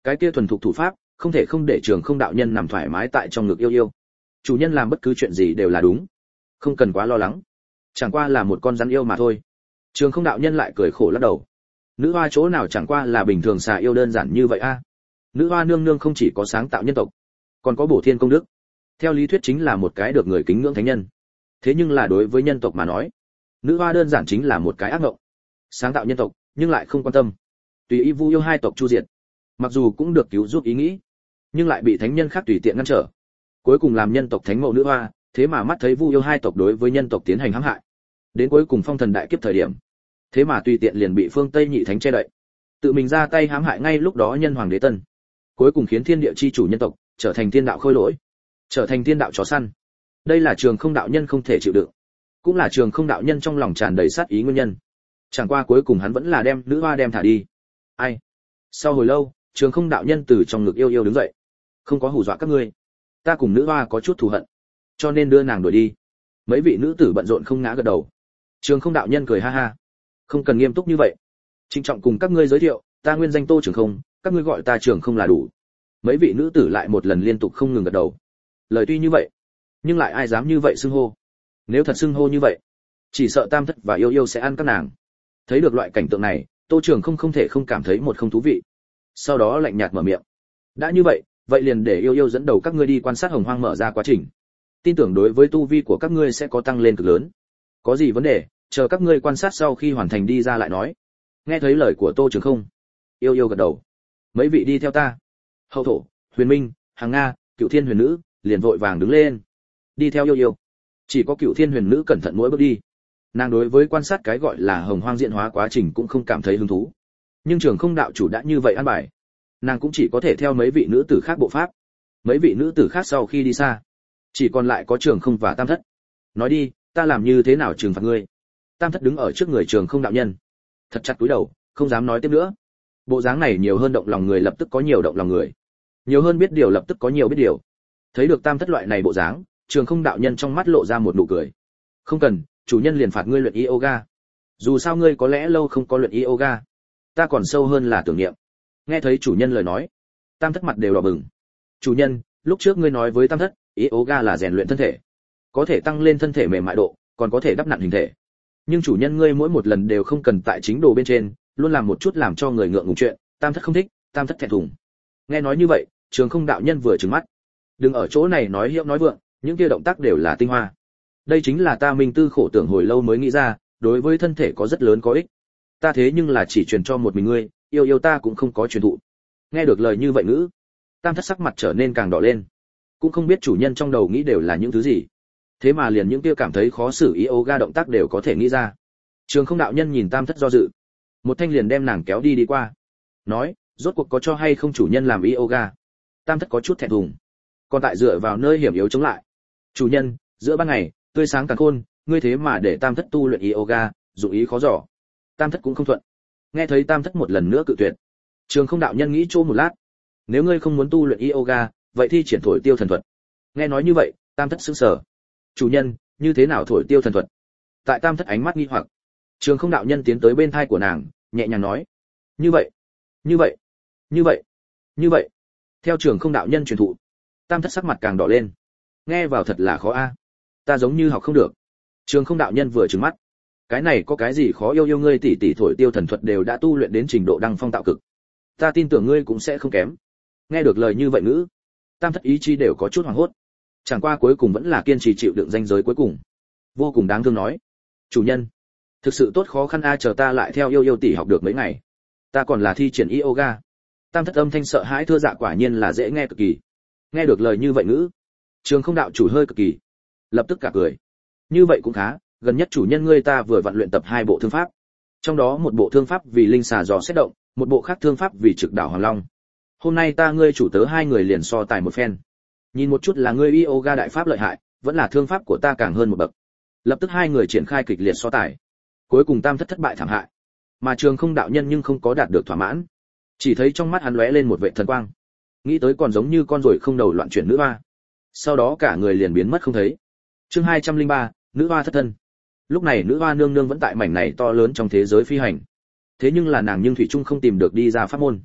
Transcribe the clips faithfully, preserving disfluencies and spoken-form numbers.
cái kia thuần thục thủ pháp không thể không để Trường Không đạo nhân nằm thoải mái tại trong ngực yêu yêu. Chủ nhân làm bất cứ chuyện gì đều là đúng, không cần quá lo lắng, chẳng qua là một con rắn yêu mà thôi. Trường Không đạo nhân lại cười khổ lắc đầu. Nữ hoa chỗ nào chẳng qua là bình thường xà yêu đơn giản như vậy a. Nữ hoa nương nương không chỉ có sáng tạo nhân tộc, còn có bổ thiên công đức, theo lý thuyết chính là một cái được người kính ngưỡng thánh nhân. Thế nhưng là đối với nhân tộc mà nói, nữ hoa đơn giản chính là một cái ác ngộng. Sáng tạo nhân tộc nhưng lại không quan tâm, tùy ý vu yêu hai tộc chu diệt, mặc dù cũng được cứu giúp ý nghĩ, nhưng lại bị thánh nhân khác tùy tiện ngăn trở. Cuối cùng làm nhân tộc thánh mẫu nữ hoa, thế mà mắt thấy vu yêu hai tộc đối với nhân tộc tiến hành hãm hại. Đến cuối cùng phong thần đại kiếp thời điểm, thế mà tùy tiện liền bị phương Tây nhị thánh che đậy, tự mình ra tay hãm hại ngay lúc đó nhân hoàng đế tân. Cuối cùng khiến thiên địa chi chủ nhân tộc trở thành thiên đạo khôi lỗi, trở thành thiên đạo chó săn. Đây là Trường Không đạo nhân không thể chịu đựng, cũng là Trường Không đạo nhân trong lòng tràn đầy sát ý nguyên nhân. Chẳng qua cuối cùng hắn vẫn là đem nữ hoa đem thả đi. Ai? Sau hồi lâu, Trường Không đạo nhân từ trong ngực yêu yêu đứng dậy. Không có hù dọa các ngươi, ta cùng nữ hoa có chút thù hận, cho nên đưa nàng đuổi đi. Mấy vị nữ tử bận rộn không ngã gật đầu. Trường Không đạo nhân cười ha ha. Không cần nghiêm túc như vậy. Trịnh trọng cùng các ngươi giới thiệu, ta nguyên danh Tô Trường Không, các ngươi gọi ta Trường Không là đủ. Mấy vị nữ tử lại một lần liên tục không ngừng gật đầu. Lời tuy như vậy, nhưng lại ai dám như vậy xưng hô. Nếu thật xưng hô như vậy, chỉ sợ Tam Thất và Yêu Yêu sẽ ăn các nàng. Thấy được loại cảnh tượng này, Tô Trường Không không thể không cảm thấy một không thú vị. Sau đó lạnh nhạt mở miệng. Đã như vậy, vậy liền để Yêu Yêu dẫn đầu các ngươi đi quan sát Hồng Hoang mở ra quá trình. Tin tưởng đối với tu vi của các ngươi sẽ có tăng lên cực lớn. Có gì vấn đề, chờ các ngươi quan sát sau khi hoàn thành đi ra lại nói. Nghe thấy lời của Tô Trường Không, Yêu Yêu gật đầu. Mấy vị đi theo ta. Hậu Thổ, Huyền Minh, Hằng Nga, Cửu Thiên Huyền Nữ liền vội vàng đứng lên, đi theo Yêu Yêu. Chỉ có Cửu Thiên Huyền Nữ cẩn thận mỗi bước đi. Nàng đối với quan sát cái gọi là Hồng Hoang diễn hóa quá trình cũng không cảm thấy hứng thú. Nhưng Trường Không đạo chủ đã như vậy an bài, nàng cũng chỉ có thể theo mấy vị nữ tử khác bộ pháp. Mấy vị nữ tử khác sau khi đi xa, chỉ còn lại có Trường Không và Tam Thất. Nói đi, ta làm như thế nào trừng phạt ngươi? Tam Thất đứng ở trước người Trường Không đạo nhân, thật chặt cúi đầu, không dám nói tiếp nữa. Bộ dáng này nhiều hơn động lòng người lập tức có nhiều động lòng người, nhiều hơn biết điều lập tức có nhiều biết điều. Thấy được Tam Thất loại này bộ dáng, Trường Không đạo nhân trong mắt lộ ra một nụ cười. Không cần, chủ nhân liền phạt ngươi luyện yoga. Dù sao ngươi có lẽ lâu không có luyện yoga, ta còn sâu hơn là tưởng niệm. Nghe thấy chủ nhân lời nói, Tam Thất mặt đều đỏ bừng. Chủ nhân, lúc trước ngươi nói với Tam Thất, yoga là rèn luyện thân thể, có thể tăng lên thân thể mềm mại độ, còn có thể đắp nặn hình thể. Nhưng chủ nhân ngươi mỗi một lần đều không cần tại chính đồ bên trên, luôn làm một chút làm cho người ngượng ngùng chuyện, Tam Thất không thích, Tam Thất thẹn thùng. Nghe nói như vậy, Trường Không đạo nhân vừa trừng mắt. Đừng ở chỗ này nói hiệu nói vượng, những kia động tác đều là tinh hoa. Đây chính là ta minh tư khổ tưởng hồi lâu mới nghĩ ra, đối với thân thể có rất lớn có ích. Ta thế nhưng là chỉ truyền cho một mình ngươi, yêu yêu ta cũng không có truyền thụ. Nghe được lời như vậy ngữ, Tam Thất sắc mặt trở nên càng đỏ lên. Cũng không biết chủ nhân trong đầu nghĩ đều là những thứ gì. Thế mà liền những kia cảm thấy khó xử yoga động tác đều có thể nghĩ ra. Trường Không đạo nhân nhìn Tam Thất do dự, một thanh liền đem nàng kéo đi đi qua. Nói, rốt cuộc có cho hay không chủ nhân làm yoga? Tam Thất có chút thẹn thùng, còn tại dựa vào nơi hiểm yếu chống lại. Chủ nhân, giữa ban ngày tươi sáng càn khôn, ngươi thế mà để Tam Thất tu luyện yoga, dụng ý khó dò. Tam Thất cũng không thuận. Nghe thấy Tam Thất một lần nữa cự tuyệt, Trường Không đạo nhân nghĩ chỗ một lát. Nếu ngươi không muốn tu luyện yoga, vậy thì triển thổi tiêu thần thuật. Nghe nói như vậy, Tam Thất sững sờ. Chủ nhân, như thế nào thổi tiêu thần thuật? Tại Tam Thất ánh mắt nghi hoặc, Trường Không đạo nhân tiến tới bên thai của nàng, nhẹ nhàng nói: như vậy, như vậy, như vậy, như vậy. Theo Trường Không đạo nhân truyền thụ, Tam Thất sắc mặt càng đỏ lên. Nghe vào thật là khó a. Ta giống như học không được. Trường Không đạo nhân vừa trừng mắt. Cái này có cái gì khó yêu yêu, ngươi tỷ tỷ thổi tiêu thần thuật đều đã tu luyện đến trình độ đăng phong tạo cực. Ta tin tưởng ngươi cũng sẽ không kém. Nghe được lời như vậy ngữ, Tam Thất ý chí đều có chút hoảng hốt. Chẳng qua cuối cùng vẫn là kiên trì chịu đựng ranh giới cuối cùng. Vô cùng đáng thương nói: chủ nhân, thực sự tốt khó khăn a, chờ ta lại theo yêu yêu tỷ học được mấy ngày. Ta còn là thi triển yoga. Tam Thất âm thanh sợ hãi thưa dạ, quả nhiên là dễ nghe cực kỳ. Nghe được lời như vậy ngữ, Trường Không đạo chủ hơi cực kỳ, lập tức cả cười. Như vậy cũng khá, gần nhất chủ nhân ngươi ta vừa vận luyện tập hai bộ thương pháp. Trong đó một bộ thương pháp vì linh xà dò xét động, một bộ khác thương pháp vì trực đảo hoàng long. Hôm nay ta ngươi chủ tớ hai người liền so tài một phen. Nhìn một chút là ngươi yoga đại pháp lợi hại, vẫn là thương pháp của ta càng hơn một bậc. Lập tức hai người triển khai kịch liệt so tài. Cuối cùng Tam Thất thất bại thảm hại. Mà Trường Không đạo nhân nhưng không có đạt được thỏa mãn. Chỉ thấy trong mắt hắn lóe lên một vệ thần quang. Nghĩ tới còn giống như con ruồi không đầu loạn chuyển nữ hoa. Sau đó cả người liền biến mất không thấy. Chương hai trăm lẻ ba, nữ hoa thất thân. Lúc này nữ hoa nương nương vẫn tại mảnh này to lớn trong thế giới phi hành. Thế nhưng là nàng nhưng thủy chung không tìm được đi ra pháp môn.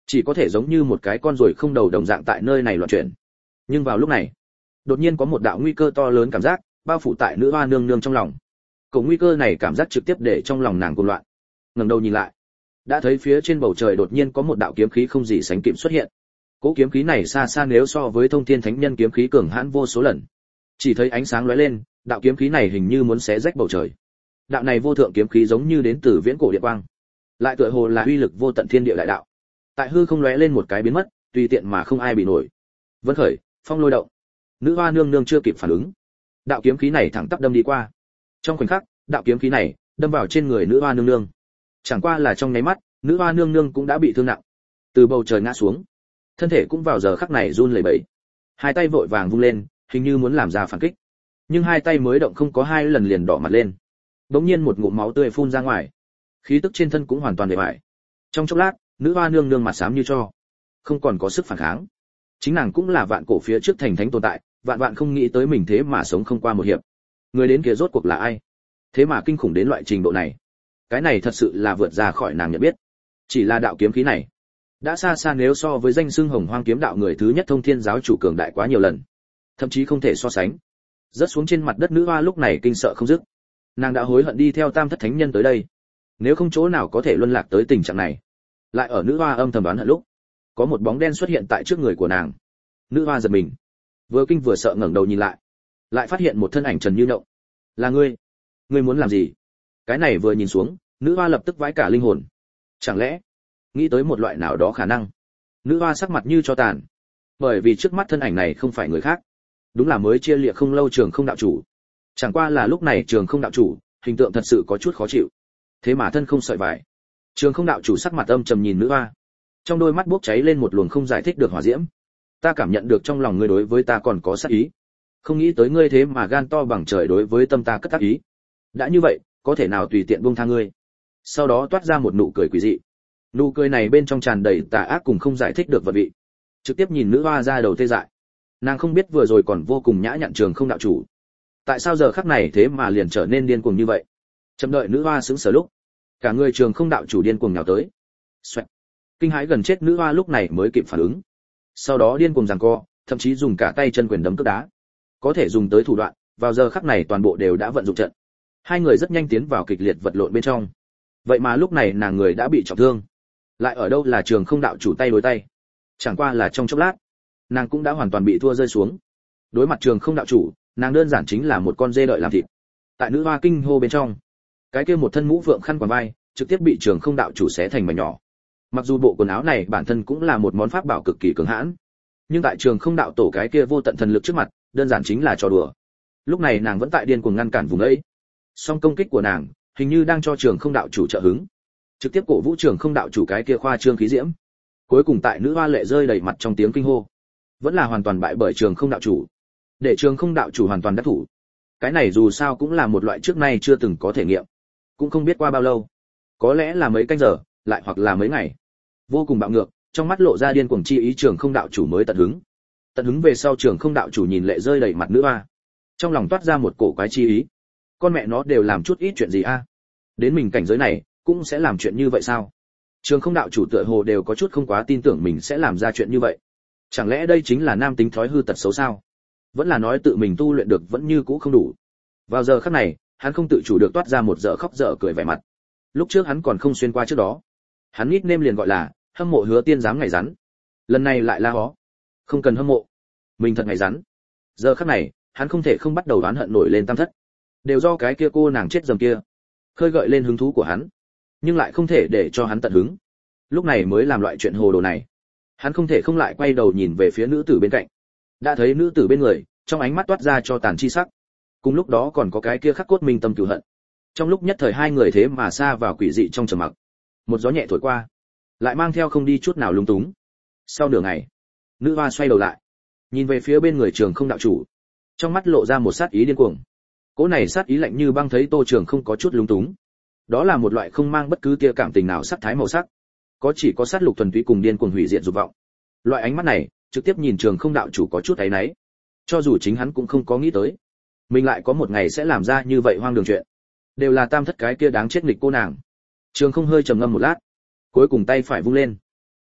chỉ có thể giống như một cái con ruồi không đầu đồng dạng tại nơi này loạn chuyển. Nhưng vào lúc này, đột nhiên có một đạo nguy cơ to lớn cảm giác bao phủ tại nữ hoa nương nương trong lòng. Cổ nguy cơ này cảm giác trực tiếp để trong lòng nàng cuồng loạn. Ngẩng đầu nhìn lại, đã thấy phía trên bầu trời đột nhiên có một đạo kiếm khí không gì sánh kịp xuất hiện. Cỗ kiếm khí này xa xa nếu so với Thông Thiên Thánh Nhân kiếm khí cường hãn vô số lần. Chỉ thấy ánh sáng lóe lên, đạo kiếm khí này hình như muốn xé rách bầu trời. Đạo này vô thượng kiếm khí giống như đến từ viễn cổ địa quang, lại tựa hồ là uy lực vô tận thiên địa đại đạo. Tại hư không lóe lên một cái biến mất, tùy tiện mà không ai bị nổi. Vân khởi, phong lôi động. Nữ hoa nương nương chưa kịp phản ứng, đạo kiếm khí này thẳng tắp đâm đi qua. Trong khoảnh khắc, đạo kiếm khí này đâm vào trên người nữ hoa nương nương. Chẳng qua là trong nháy mắt, nữ hoa nương nương cũng đã bị thương nặng, từ bầu trời ngã xuống, thân thể cũng vào giờ khắc này run lẩy bẩy. Hai tay vội vàng vung lên, hình như muốn làm ra phản kích, nhưng hai tay mới động không có hai lần liền đỏ mặt lên. Đống nhiên một ngụm máu tươi phun ra ngoài, khí tức trên thân cũng hoàn toàn bề bại. Trong chốc lát, nữ hoa nương nương mặt xám như tro, không còn có sức phản kháng. Chính nàng cũng là vạn cổ phía trước thành thánh tồn tại, vạn vạn không nghĩ tới mình thế mà sống không qua một hiệp. Người đến kia rốt cuộc là ai? Thế mà kinh khủng đến loại trình độ này. Cái này thật sự là vượt ra khỏi nàng nhận biết. Chỉ là đạo kiếm khí này, đã xa xa nếu so với danh xưng Hồng Hoang kiếm đạo người thứ nhất Thông Thiên giáo chủ cường đại quá nhiều lần, thậm chí không thể so sánh. Rớt xuống trên mặt đất nữ hoa lúc này kinh sợ không dứt. Nàng đã hối hận đi theo Tam Thất Thánh Nhân tới đây, nếu không chỗ nào có thể luân lạc tới tình trạng này. Lại ở nữ hoa âm thầm đoán hận lúc, có một bóng đen xuất hiện tại trước người của nàng. Nữ hoa giật mình, vừa kinh vừa sợ ngẩng đầu nhìn lại, lại phát hiện một thân ảnh trần như nhộng. Là ngươi? Ngươi muốn làm gì? Cái này vừa nhìn xuống, nữ hoa lập tức vãi cả linh hồn. Chẳng lẽ nghĩ tới một loại nào đó khả năng? Nữ hoa sắc mặt như cho tàn, bởi vì trước mắt thân ảnh này không phải người khác, đúng là mới chia liệt không lâu Trường Không đạo chủ. Chẳng qua là lúc này Trường Không đạo chủ hình tượng thật sự có chút khó chịu, thế mà thân không sợi vải. Trường Không đạo chủ sắc mặt âm trầm nhìn nữ hoa, trong đôi mắt bốc cháy lên một luồng không giải thích được hỏa diễm. Ta cảm nhận được trong lòng ngươi đối với ta còn có sát ý, không nghĩ tới ngươi thế mà gan to bằng trời đối với tâm ta cất tác ý. Đã như vậy, có thể nào tùy tiện buông tha ngươi? Sau đó toát ra một nụ cười quỷ dị. Nụ cười này bên trong tràn đầy tà ác cùng không giải thích được vật vị. Trực tiếp nhìn nữ hoa ra đầu tê dại. Nàng không biết vừa rồi còn vô cùng nhã nhặn Trường Không đạo chủ, tại sao giờ khắc này thế mà liền trở nên điên cuồng như vậy. Chậm đợi nữ hoa sững sờ lúc, cả người Trường Không đạo chủ điên cuồng nhào tới. Xoẹt. Kinh hãi gần chết nữ hoa lúc này mới kịp phản ứng, sau đó điên cuồng giằng co, thậm chí dùng cả tay chân quyền đấm cước đá, có thể dùng tới thủ đoạn, vào giờ khắc này toàn bộ đều đã vận dụng trận. Hai người rất nhanh tiến vào kịch liệt vật lộn bên trong. Vậy mà lúc này nàng người đã bị trọng thương, lại ở đâu là Trường Không đạo chủ tay đối tay. Chẳng qua là trong chốc lát, nàng cũng đã hoàn toàn bị thua rơi xuống. Đối mặt Trường Không đạo chủ, nàng đơn giản chính là một con dê đợi làm thịt. Tại nữ hoa kinh hô bên trong, cái kia một thân mũ phượng khăn quàng vai trực tiếp bị Trường Không đạo chủ xé thành mảnh nhỏ. Mặc dù bộ quần áo này bản thân cũng là một món pháp bảo cực kỳ cường hãn, nhưng tại Trường Không đạo tổ cái kia vô tận thần lực trước mặt, đơn giản chính là trò đùa. Lúc này nàng vẫn tại điên cuồng ngăn cản vùng ấy. Song công kích của nàng hình như đang cho Trường Không đạo chủ trợ hứng, trực tiếp cổ vũ Trường Không đạo chủ cái kia khoa trương khí diễm. Cuối cùng tại nữ hoa lệ rơi đầy mặt trong tiếng kinh hô, vẫn là hoàn toàn bại bởi Trường Không đạo chủ, để Trường Không đạo chủ hoàn toàn đắc thủ. Cái này dù sao cũng là một loại trước nay chưa từng có thể nghiệm, cũng không biết qua bao lâu, có lẽ là mấy canh giờ, lại hoặc là mấy ngày. Vô cùng bạo ngược, trong mắt lộ ra điên cuồng chi ý Trường Không đạo chủ mới tận hứng. Tận hứng về sau Trường Không đạo chủ nhìn lệ rơi đầy mặt nữ hoa, trong lòng toát ra một cổ quái chi ý. Con mẹ nó đều làm chút ít chuyện gì a? Đến mình cảnh giới này, cũng sẽ làm chuyện như vậy sao? Trường Không đạo chủ tựa hồ đều có chút không quá tin tưởng mình sẽ làm ra chuyện như vậy. Chẳng lẽ đây chính là nam tính thói hư tật xấu sao? Vẫn là nói tự mình tu luyện được vẫn như cũ không đủ. Vào giờ khắc này, hắn không tự chủ được toát ra một dở khóc dở cười vẻ mặt. Lúc trước hắn còn không xuyên qua trước đó, hắn nít nêm liền gọi là hâm mộ Hứa Tiên dám ngày rắn. Lần này lại la hó, không cần hâm mộ, mình thật ngày rắn. Giờ khắc này, hắn không thể không bắt đầu oán hận nổi lên Tam Thất, đều do cái kia cô nàng chết dầm kia khơi gợi lên hứng thú của hắn, nhưng lại không thể để cho hắn tận hứng. Lúc này mới làm loại chuyện hồ đồ này. Hắn không thể không lại quay đầu nhìn về phía nữ tử bên cạnh. Đã thấy nữ tử bên người, trong ánh mắt toát ra cho tàn chi sắc. Cùng lúc đó còn có cái kia khắc cốt minh tâm cừu hận. Trong lúc nhất thời hai người thế mà xa vào quỷ dị trong trầm mặc. Một gió nhẹ thổi qua, lại mang theo không đi chút nào lung túng. Sau nửa ngày, nữ hoa xoay đầu lại, nhìn về phía bên người Trường Không đạo chủ, trong mắt lộ ra một sát ý điên cuồng. Cỗ này sát ý lạnh như băng thấy Tô Trường không có chút lung túng. Đó là một loại không mang bất cứ tia cảm tình nào sắc thái màu sắc, có chỉ có sát lục thuần túy cùng điên cuồng hủy diệt dục vọng. Loại ánh mắt này, trực tiếp nhìn Trường Không đạo chủ có chút áy náy. Cho dù chính hắn cũng không có nghĩ tới, mình lại có một ngày sẽ làm ra như vậy hoang đường chuyện. Đều là Tam Thất cái kia đáng chết nghịch cô nàng. Trường Không hơi trầm ngâm một lát, cuối cùng tay phải vung lên,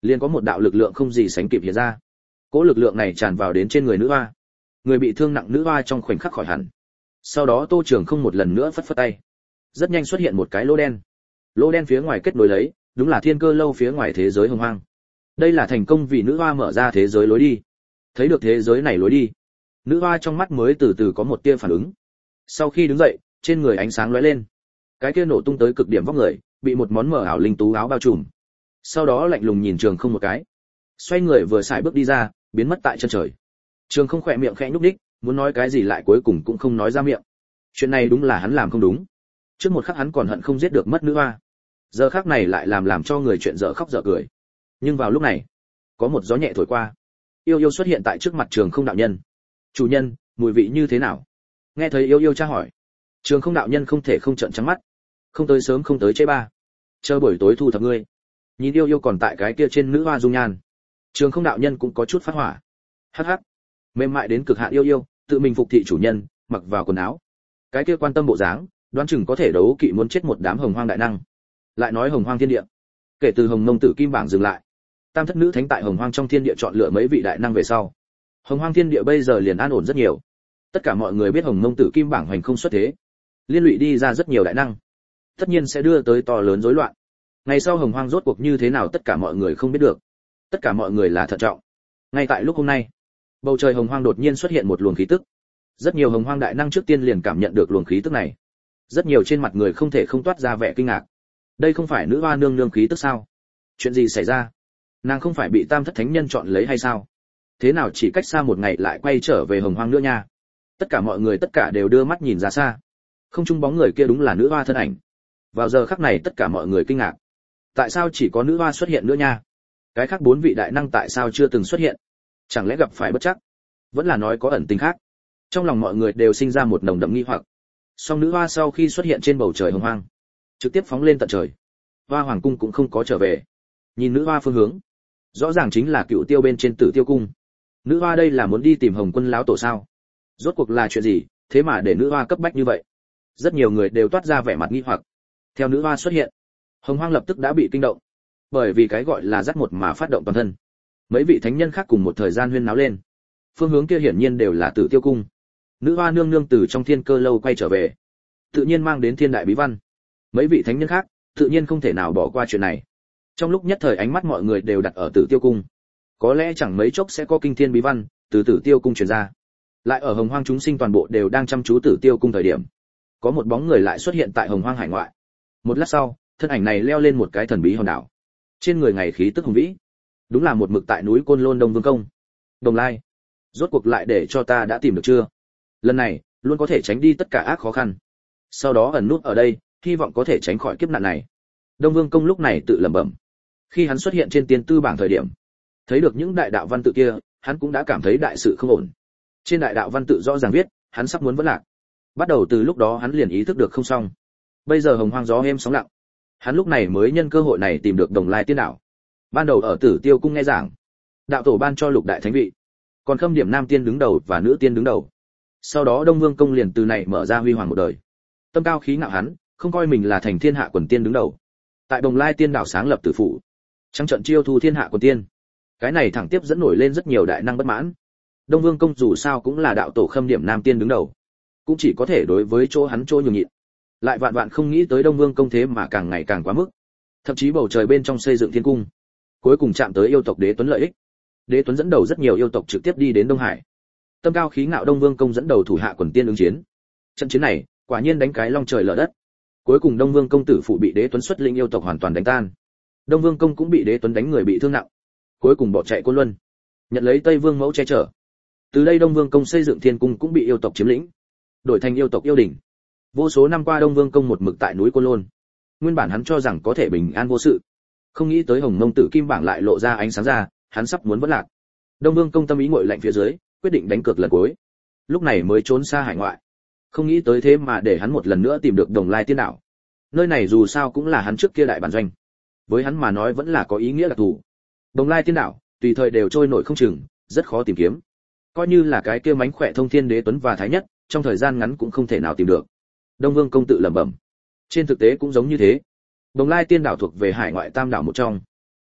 liền có một đạo lực lượng không gì sánh kịp hiện ra. Cỗ lực lượng này tràn vào đến trên người nữ hoa. Người bị thương nặng nữ hoa trong khoảnh khắc khỏi hẳn. Sau đó Tô Trường không một lần nữa phất phất tay. Rất nhanh xuất hiện một cái lỗ đen. Lỗ đen phía ngoài kết nối lấy, đúng là Thiên Cơ lâu phía ngoài thế giới hồng hoang. Đây là thành công vì nữ hoa mở ra thế giới lối đi. Thấy được thế giới này lối đi, nữ hoa trong mắt mới từ từ có một tia phản ứng. Sau khi đứng dậy, trên người ánh sáng lóe lên. Cái kia nổ tung tới cực điểm vóc người, bị một món mờ ảo linh tú áo bao trùm. Sau đó lạnh lùng nhìn Trường Không một cái, xoay người vừa xài bước đi ra, biến mất tại chân trời. Trường Không khỏe miệng khẽ nhúc nhích, muốn nói cái gì lại cuối cùng cũng không nói ra miệng. Chuyện này đúng là hắn làm không đúng. Trước một khắc hắn còn hận không giết được mất nữ hoa, giờ khắc này lại làm làm cho người chuyện dở khóc dở cười. Nhưng vào lúc này, có một gió nhẹ thổi qua, Yêu Yêu xuất hiện tại trước mặt Trường Không đạo nhân. "Chủ nhân, mùi vị như thế nào?" Nghe thấy Yêu Yêu tra hỏi, Trường Không đạo nhân không thể không trợn trắng mắt. "Không tới sớm không tới trễ ba, chờ buổi tối thu thập ngươi." Nhìn Yêu Yêu còn tại cái kia trên nữ hoa dung nhan, Trường Không đạo nhân cũng có chút phát hỏa. Hắc hắc, mềm mại đến cực hạn Yêu Yêu, tự mình phục thị chủ nhân, mặc vào quần áo. Cái kia quan tâm bộ dáng, đoán chừng có thể đấu kỵ muốn chết một đám hồng hoang đại năng. Lại nói hồng hoang thiên địa, kể từ hồng mông tử kim bảng dừng lại, tam thất nữ thánh tại hồng hoang trong thiên địa chọn lựa mấy vị đại năng về sau, hồng hoang thiên địa bây giờ liền an ổn rất nhiều. Tất cả mọi người biết hồng mông tử kim bảng hoành không xuất thế, liên lụy đi ra rất nhiều đại năng, tất nhiên sẽ đưa tới to lớn rối loạn. Ngày sau hồng hoang rốt cuộc như thế nào tất cả mọi người không biết được, tất cả mọi người là thận trọng. Ngay tại lúc hôm nay, bầu trời hồng hoang đột nhiên xuất hiện một luồng khí tức. Rất nhiều hồng hoang đại năng trước tiên liền cảm nhận được luồng khí tức này. Rất nhiều trên mặt người không thể không toát ra vẻ kinh ngạc. Đây không phải nữ hoa nương nương khí tức sao? Chuyện gì xảy ra? Nàng không phải bị tam thất thánh nhân chọn lấy hay sao? Thế nào chỉ cách xa một ngày lại quay trở về hồng hoang nữa nha? Tất cả mọi người tất cả đều đưa mắt nhìn ra xa. Không trung bóng người kia đúng là nữ hoa thân ảnh. Vào giờ khắc này tất cả mọi người kinh ngạc. Tại sao chỉ có nữ hoa xuất hiện nữa nha? Cái khác bốn vị đại năng tại sao chưa từng xuất hiện? Chẳng lẽ gặp phải bất trắc? Vẫn là nói có ẩn tình khác? Trong lòng mọi người đều sinh ra một nồng đậm nghi hoặc. Song nữ hoa sau khi xuất hiện trên bầu trời hồng hoang, trực tiếp phóng lên tận trời. Hoa hoàng cung cũng không có trở về. Nhìn nữ hoa phương hướng, rõ ràng chính là Cựu Tiêu bên trên Tử Tiêu cung. Nữ hoa đây là muốn đi tìm Hồng Quân lão tổ sao? Rốt cuộc là chuyện gì, thế mà để nữ hoa cấp bách như vậy? Rất nhiều người đều toát ra vẻ mặt nghi hoặc. Theo nữ hoa xuất hiện, hồng hoang lập tức đã bị kinh động, bởi vì cái gọi là dắt một mà phát động toàn thân. Mấy vị thánh nhân khác cùng một thời gian huyên náo lên. Phương hướng kia hiển nhiên đều là Tử Tiêu cung. Nữ hoa nương nương từ trong Thiên Cơ lâu quay trở về, tự nhiên mang đến thiên đại bí văn. Mấy vị thánh nhân khác tự nhiên không thể nào bỏ qua chuyện này. Trong lúc nhất thời ánh mắt mọi người đều đặt ở Tử Tiêu cung. Có lẽ chẳng mấy chốc sẽ có kinh thiên bí văn từ Tử Tiêu cung truyền ra. Lại ở hồng hoang chúng sinh toàn bộ đều đang chăm chú Tử Tiêu cung thời điểm, có một bóng người lại xuất hiện tại hồng hoang hải ngoại. Một lát sau, thân ảnh này leo lên một cái thần bí hòn đảo. Trên người ngày khí tức hùng vĩ, đúng là một mực tại núi Côn Lôn Đông Vương công. Đồng Lai, rốt cuộc lại để cho ta đã tìm được chưa? Lần này luôn có thể tránh đi tất cả ác khó khăn, sau đó ẩn nút ở đây, hy vọng có thể tránh khỏi kiếp nạn này. Đông Vương công lúc này tự lẩm bẩm. Khi hắn xuất hiện trên tiên tư bảng thời điểm, thấy được những đại đạo văn tự kia, hắn cũng đã cảm thấy đại sự không ổn. Trên đại đạo văn tự rõ ràng viết, hắn sắp muốn vỡ lạc. Bắt đầu từ lúc đó hắn liền ý thức được không xong. Bây giờ hồng hoang gió êm sóng lặng, hắn lúc này mới nhân cơ hội này tìm được Đồng Lai tiên đạo. Ban đầu ở Tử Tiêu cung nghe giảng, đạo tổ ban cho lục đại thánh vị, còn Khâm Điểm nam tiên đứng đầu và nữ tiên đứng đầu. Sau đó Đông Vương công liền từ này mở ra huy hoàng một đời. Tâm cao khí ngạo hắn, không coi mình là thành thiên hạ quần tiên đứng đầu. Tại Đồng Lai tiên đảo sáng lập tử phụ, trắng trận chiêu thu thiên hạ quần tiên. Cái này thẳng tiếp dẫn nổi lên rất nhiều đại năng bất mãn. Đông Vương công dù sao cũng là đạo tổ Khâm Điểm nam tiên đứng đầu, cũng chỉ có thể đối với chỗ hắn chỗ nhường nhịn. Lại vạn vạn không nghĩ tới Đông Vương công thế mà càng ngày càng quá mức. Thậm chí bầu trời bên trong xây dựng thiên cung, cuối cùng chạm tới yêu tộc Đế Tuấn lợi ích. Đế Tuấn dẫn đầu rất nhiều yêu tộc trực tiếp đi đến Đông Hải. Tâm cao khí ngạo Đông Vương công dẫn đầu thủ hạ quần tiên ứng chiến. Trận chiến này, quả nhiên đánh cái long trời lở đất. Cuối cùng Đông Vương công tử phụ bị Đế Tuấn xuất linh yêu tộc hoàn toàn đánh tan. Đông Vương công cũng bị Đế Tuấn đánh người bị thương nặng. Cuối cùng bỏ chạy Côn Luân, nhận lấy Tây Vương mẫu che chở. Từ đây Đông Vương công xây dựng thiên cung cũng bị yêu tộc chiếm lĩnh, đổi thành yêu tộc yêu đỉnh. Vô số năm qua Đông Vương công một mực tại núi Côn Lôn. Nguyên bản hắn cho rằng có thể bình an vô sự, không nghĩ tới Hồng Mông Tử Kim bảng lại lộ ra ánh sáng ra, hắn sắp muốn vỡ lạc. Đông Vương công tâm ý nguội lạnh phía dưới, quyết định đánh cược lần cuối. Lúc này mới trốn xa hải ngoại. Không nghĩ tới thế mà để hắn một lần nữa tìm được Đồng Lai tiên đảo. Nơi này dù sao cũng là hắn trước kia đại bản doanh, với hắn mà nói vẫn là có ý nghĩa đặc thù. Đồng Lai tiên đảo, tùy thời đều trôi nổi không chừng, rất khó tìm kiếm. Coi như là cái kia mánh khỏe thông thiên Đế Tuấn và Thái Nhất, trong thời gian ngắn cũng không thể nào tìm được. Đông Vương công tự lẩm bẩm. Trên thực tế cũng giống như thế. Đồng Lai tiên đảo thuộc về hải ngoại tam đảo một trong,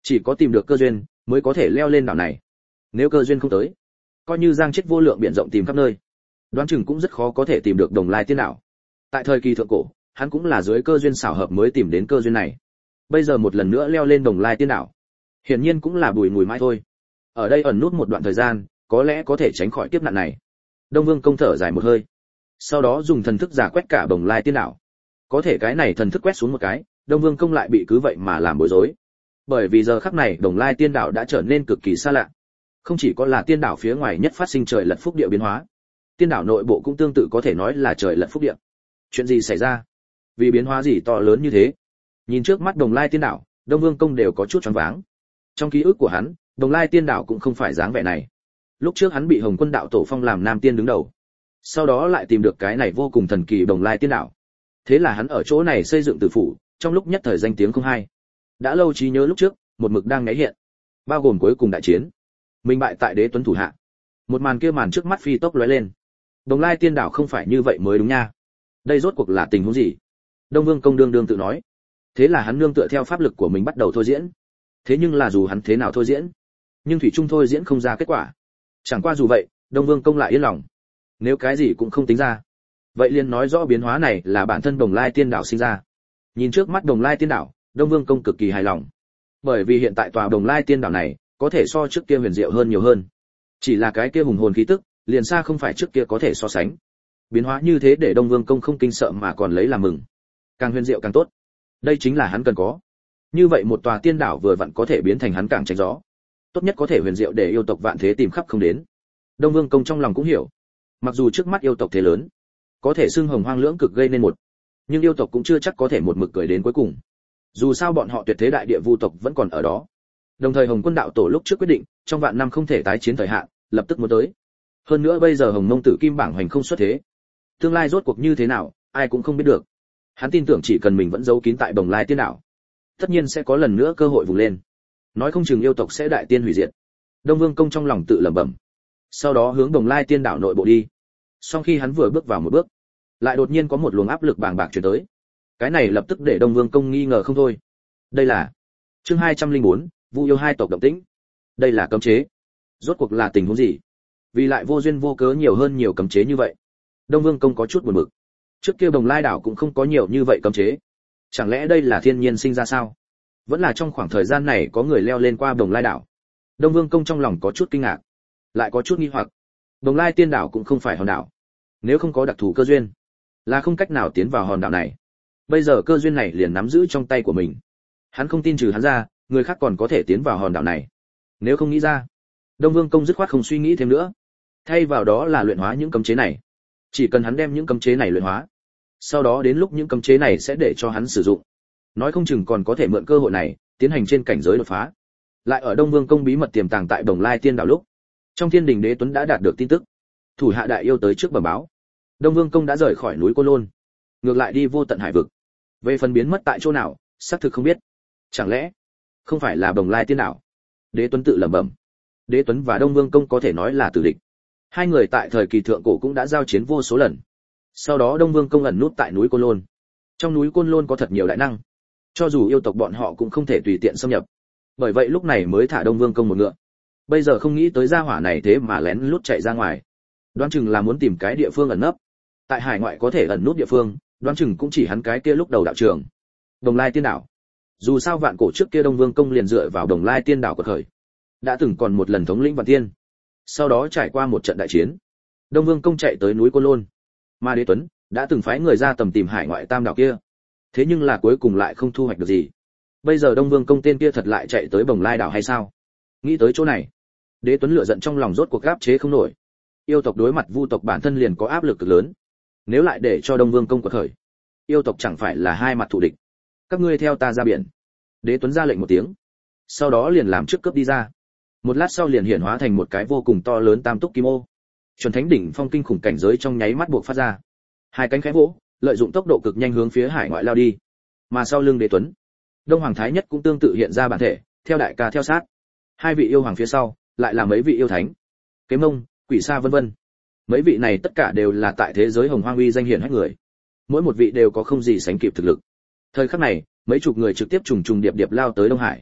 Chỉ có tìm được cơ duyên mới có thể leo lên đảo này. Nếu cơ duyên không tới, coi như giang chết vô lượng biển rộng tìm khắp nơi, đoán chừng cũng rất khó có thể tìm được Đồng Lai Tiên đảo. Tại thời kỳ thượng cổ, hắn cũng là dưới cơ duyên xảo hợp mới tìm đến cơ duyên này. Bây giờ một lần nữa leo lên Đồng Lai Tiên đảo, hiển nhiên cũng là bùi ngùi mãi thôi. Ở đây ẩn nút một đoạn thời gian, có lẽ có thể tránh khỏi kiếp nạn này. Đông Vương công thở dài một hơi, sau đó dùng thần thức giả quét cả Đồng Lai Tiên đảo. Có thể cái này thần thức quét xuống một cái, Đông Vương công lại bị cứ vậy mà làm bối rối. Bởi vì giờ khắc này Đồng Lai Tiên đảo đã trở nên cực kỳ xa lạ. Không chỉ có là tiên đảo phía ngoài nhất phát sinh trời lật phúc địa biến hóa, tiên đảo nội bộ cũng tương tự có thể nói là trời lật phúc địa. Chuyện gì xảy ra? Vì biến hóa gì to lớn như thế? Nhìn trước mắt Đồng Lai Tiên đảo, Đông Vương công đều có chút choáng váng. Trong ký ức của hắn, Đồng Lai Tiên đảo cũng không phải dáng vẻ này. Lúc trước hắn bị Hồng Quân đạo tổ phong làm nam tiên đứng đầu, sau đó lại tìm được cái này vô cùng thần kỳ Đồng Lai Tiên đảo. Thế là hắn ở chỗ này xây dựng tử phủ, trong lúc nhất thời danh tiếng không hay. Đã lâu trí nhớ lúc trước, một mực đang ngáy hiện, bao gồm cuối cùng đại chiến, mình bại tại Đế Tuấn thủ hạ. Một màn kia màn trước mắt phi tốc lóe lên. Đồng Lai Tiên đảo không phải như vậy mới đúng nha. Đây rốt cuộc là tình huống gì? Đông Vương công đương đương tự nói. Thế là hắn nương tựa theo pháp lực của mình bắt đầu thôi diễn. Thế nhưng là dù hắn thế nào thôi diễn, nhưng thủy chung thôi diễn không ra kết quả. Chẳng qua dù vậy, Đông Vương công lại yên lòng. Nếu cái gì cũng không tính ra, vậy liền nói rõ biến hóa này là bản thân Đồng Lai Tiên đảo sinh ra. Nhìn trước mắt Đồng Lai Tiên đảo, Đông Vương công cực kỳ hài lòng. Bởi vì hiện tại tòa Đồng Lai Tiên đảo này có thể so trước kia huyền diệu hơn nhiều hơn. Chỉ là cái kia hùng hồn khí tức, liền xa không phải trước kia có thể so sánh. Biến hóa như thế để Đông Vương công không kinh sợ mà còn lấy làm mừng. Càng huyền diệu càng tốt. Đây chính là hắn cần có. Như vậy một tòa tiên đảo vừa vặn có thể biến thành hắn càng tránh gió. Tốt nhất có thể huyền diệu để yêu tộc vạn thế tìm khắp không đến. Đông Vương công trong lòng cũng hiểu. Mặc dù trước mắt yêu tộc thế lớn, có thể xưng hồng hoang lưỡng cực gây nên một, nhưng yêu tộc cũng chưa chắc có thể một mực cười đến cuối cùng. Dù sao bọn họ tuyệt thế đại địa vu tộc vẫn còn ở đó. Đồng thời Hồng Quân đạo tổ lúc trước quyết định, trong vạn năm không thể tái chiến thời hạn, lập tức muốn tới. Hơn nữa bây giờ Hồng Mông Tử Kim bảng hoành không xuất thế, tương lai rốt cuộc như thế nào, ai cũng không biết được. Hắn tin tưởng chỉ cần mình vẫn giấu kín tại Đồng Lai Tiên đảo, tất nhiên sẽ có lần nữa cơ hội vùng lên. Nói không chừng yêu tộc sẽ đại tiên hủy diệt. Đông Vương công trong lòng tự lẩm bẩm. Sau đó hướng Đồng Lai Tiên đảo nội bộ đi. Sau khi hắn vừa bước vào một bước, lại đột nhiên có một luồng áp lực bàng bạc truyền tới. Cái này lập tức để Đông Vương công nghi ngờ không thôi. Đây là chương hai trăm lẻ bốn, Vu yêu hai tộc động tĩnh. Đây là cấm chế. Rốt cuộc là tình huống gì? Vì lại vô duyên vô cớ nhiều hơn nhiều cấm chế như vậy. Đông Vương công có chút buồn bực. Trước kia Đồng Lai đảo cũng không có nhiều như vậy cấm chế. Chẳng lẽ đây là thiên nhiên sinh ra sao? Vẫn là trong khoảng thời gian này có người leo lên qua Đồng Lai đảo. Đông Vương công trong lòng có chút kinh ngạc, lại có chút nghi hoặc. Đồng Lai Tiên đảo cũng không phải hòn đảo. Nếu không có đặc thù cơ duyên, là không cách nào tiến vào hòn đảo này. Bây giờ cơ duyên này liền nắm giữ trong tay của mình. Hắn không tin trừ hắn ra, người khác còn có thể tiến vào hòn đảo này. Nếu không nghĩ ra, Đông Vương công dứt khoát không suy nghĩ thêm nữa. Thay vào đó là luyện hóa những cấm chế này. Chỉ cần hắn đem những cấm chế này luyện hóa, sau đó đến lúc những cấm chế này sẽ để cho hắn sử dụng. Nói không chừng còn có thể mượn cơ hội này, tiến hành trên cảnh giới đột phá. Lại ở Đông Vương công bí mật tiềm tàng tại Đồng Lai Tiên đảo lúc, trong Thiên Đình Đế Tuấn đã đạt được tin tức. Thủ hạ đại yêu tới trước bẩm báo. Đông Vương công đã rời khỏi núi Côn Lôn, ngược lại đi vô tận hải vực. Về phần biến mất tại chỗ nào, xác thực không biết. Chẳng lẽ không phải là Đồng Lai Tiên đảo? Đế Tuấn tự lẩm bẩm. Đế Tuấn và Đông Vương công có thể nói là tử địch. Hai người tại thời kỳ thượng cổ cũng đã giao chiến vô số lần. Sau đó Đông Vương công ẩn nút tại núi Côn Lôn. Trong núi Côn Lôn có thật nhiều đại năng, cho dù yêu tộc bọn họ cũng không thể tùy tiện xâm nhập. Bởi vậy lúc này mới thả Đông Vương công một ngựa. Bây giờ không nghĩ tới gia hỏa này thế mà lén lút chạy ra ngoài. Đoán chừng là muốn tìm cái địa phương ẩn nấp. Tại hải ngoại có thể ẩn nút địa phương, đoán chừng cũng chỉ hắn cái kia lúc đầu đạo trường. Đồng Lai Tiên đảo. Dù sao vạn cổ trước kia Đông Vương công liền dựa vào Đồng Lai Tiên đảo của khởi, đã từng còn một lần thống lĩnh vạn tiên. Sau đó trải qua một trận đại chiến, Đông Vương công chạy tới núi Côn Lôn. Mà Đế Tuấn đã từng phái người ra tầm tìm hải ngoại tam đảo kia. Thế nhưng là cuối cùng lại không thu hoạch được gì. Bây giờ Đông Vương công tên kia thật lại chạy tới Bồng Lai đảo hay sao? Nghĩ tới chỗ này, Đế Tuấn lửa giận trong lòng rốt cuộc áp chế không nổi. Yêu tộc đối mặt Vu tộc bản thân liền có áp lực cực lớn. Nếu lại để cho Đông Vương công quật khởi, yêu tộc chẳng phải là hai mặt thù địch. Các ngươi theo ta ra biển. Đế Tuấn ra lệnh một tiếng, sau đó liền làm trước cướp đi ra. Một lát sau liền hiển hóa thành một cái vô cùng to lớn tam túc kim ô. Chuẩn thánh đỉnh phong kinh khủng cảnh giới trong nháy mắt buộc phát ra. Hai cánh khẽ vỗ, lợi dụng tốc độ cực nhanh hướng phía hải ngoại lao đi. Mà sau lưng Đế Tuấn, Đông Hoàng Thái Nhất cũng tương tự hiện ra bản thể, theo đại ca theo sát. Hai vị yêu hoàng phía sau, lại là mấy vị yêu thánh, Kế Mông, Quỷ Sa vân vân. Mấy vị này tất cả đều là tại thế giới hồng hoang uy danh hiển hách người. Mỗi một vị đều có không gì sánh kịp thực lực. Thời khắc này, mấy chục người trực tiếp trùng trùng điệp điệp lao tới Đông Hải.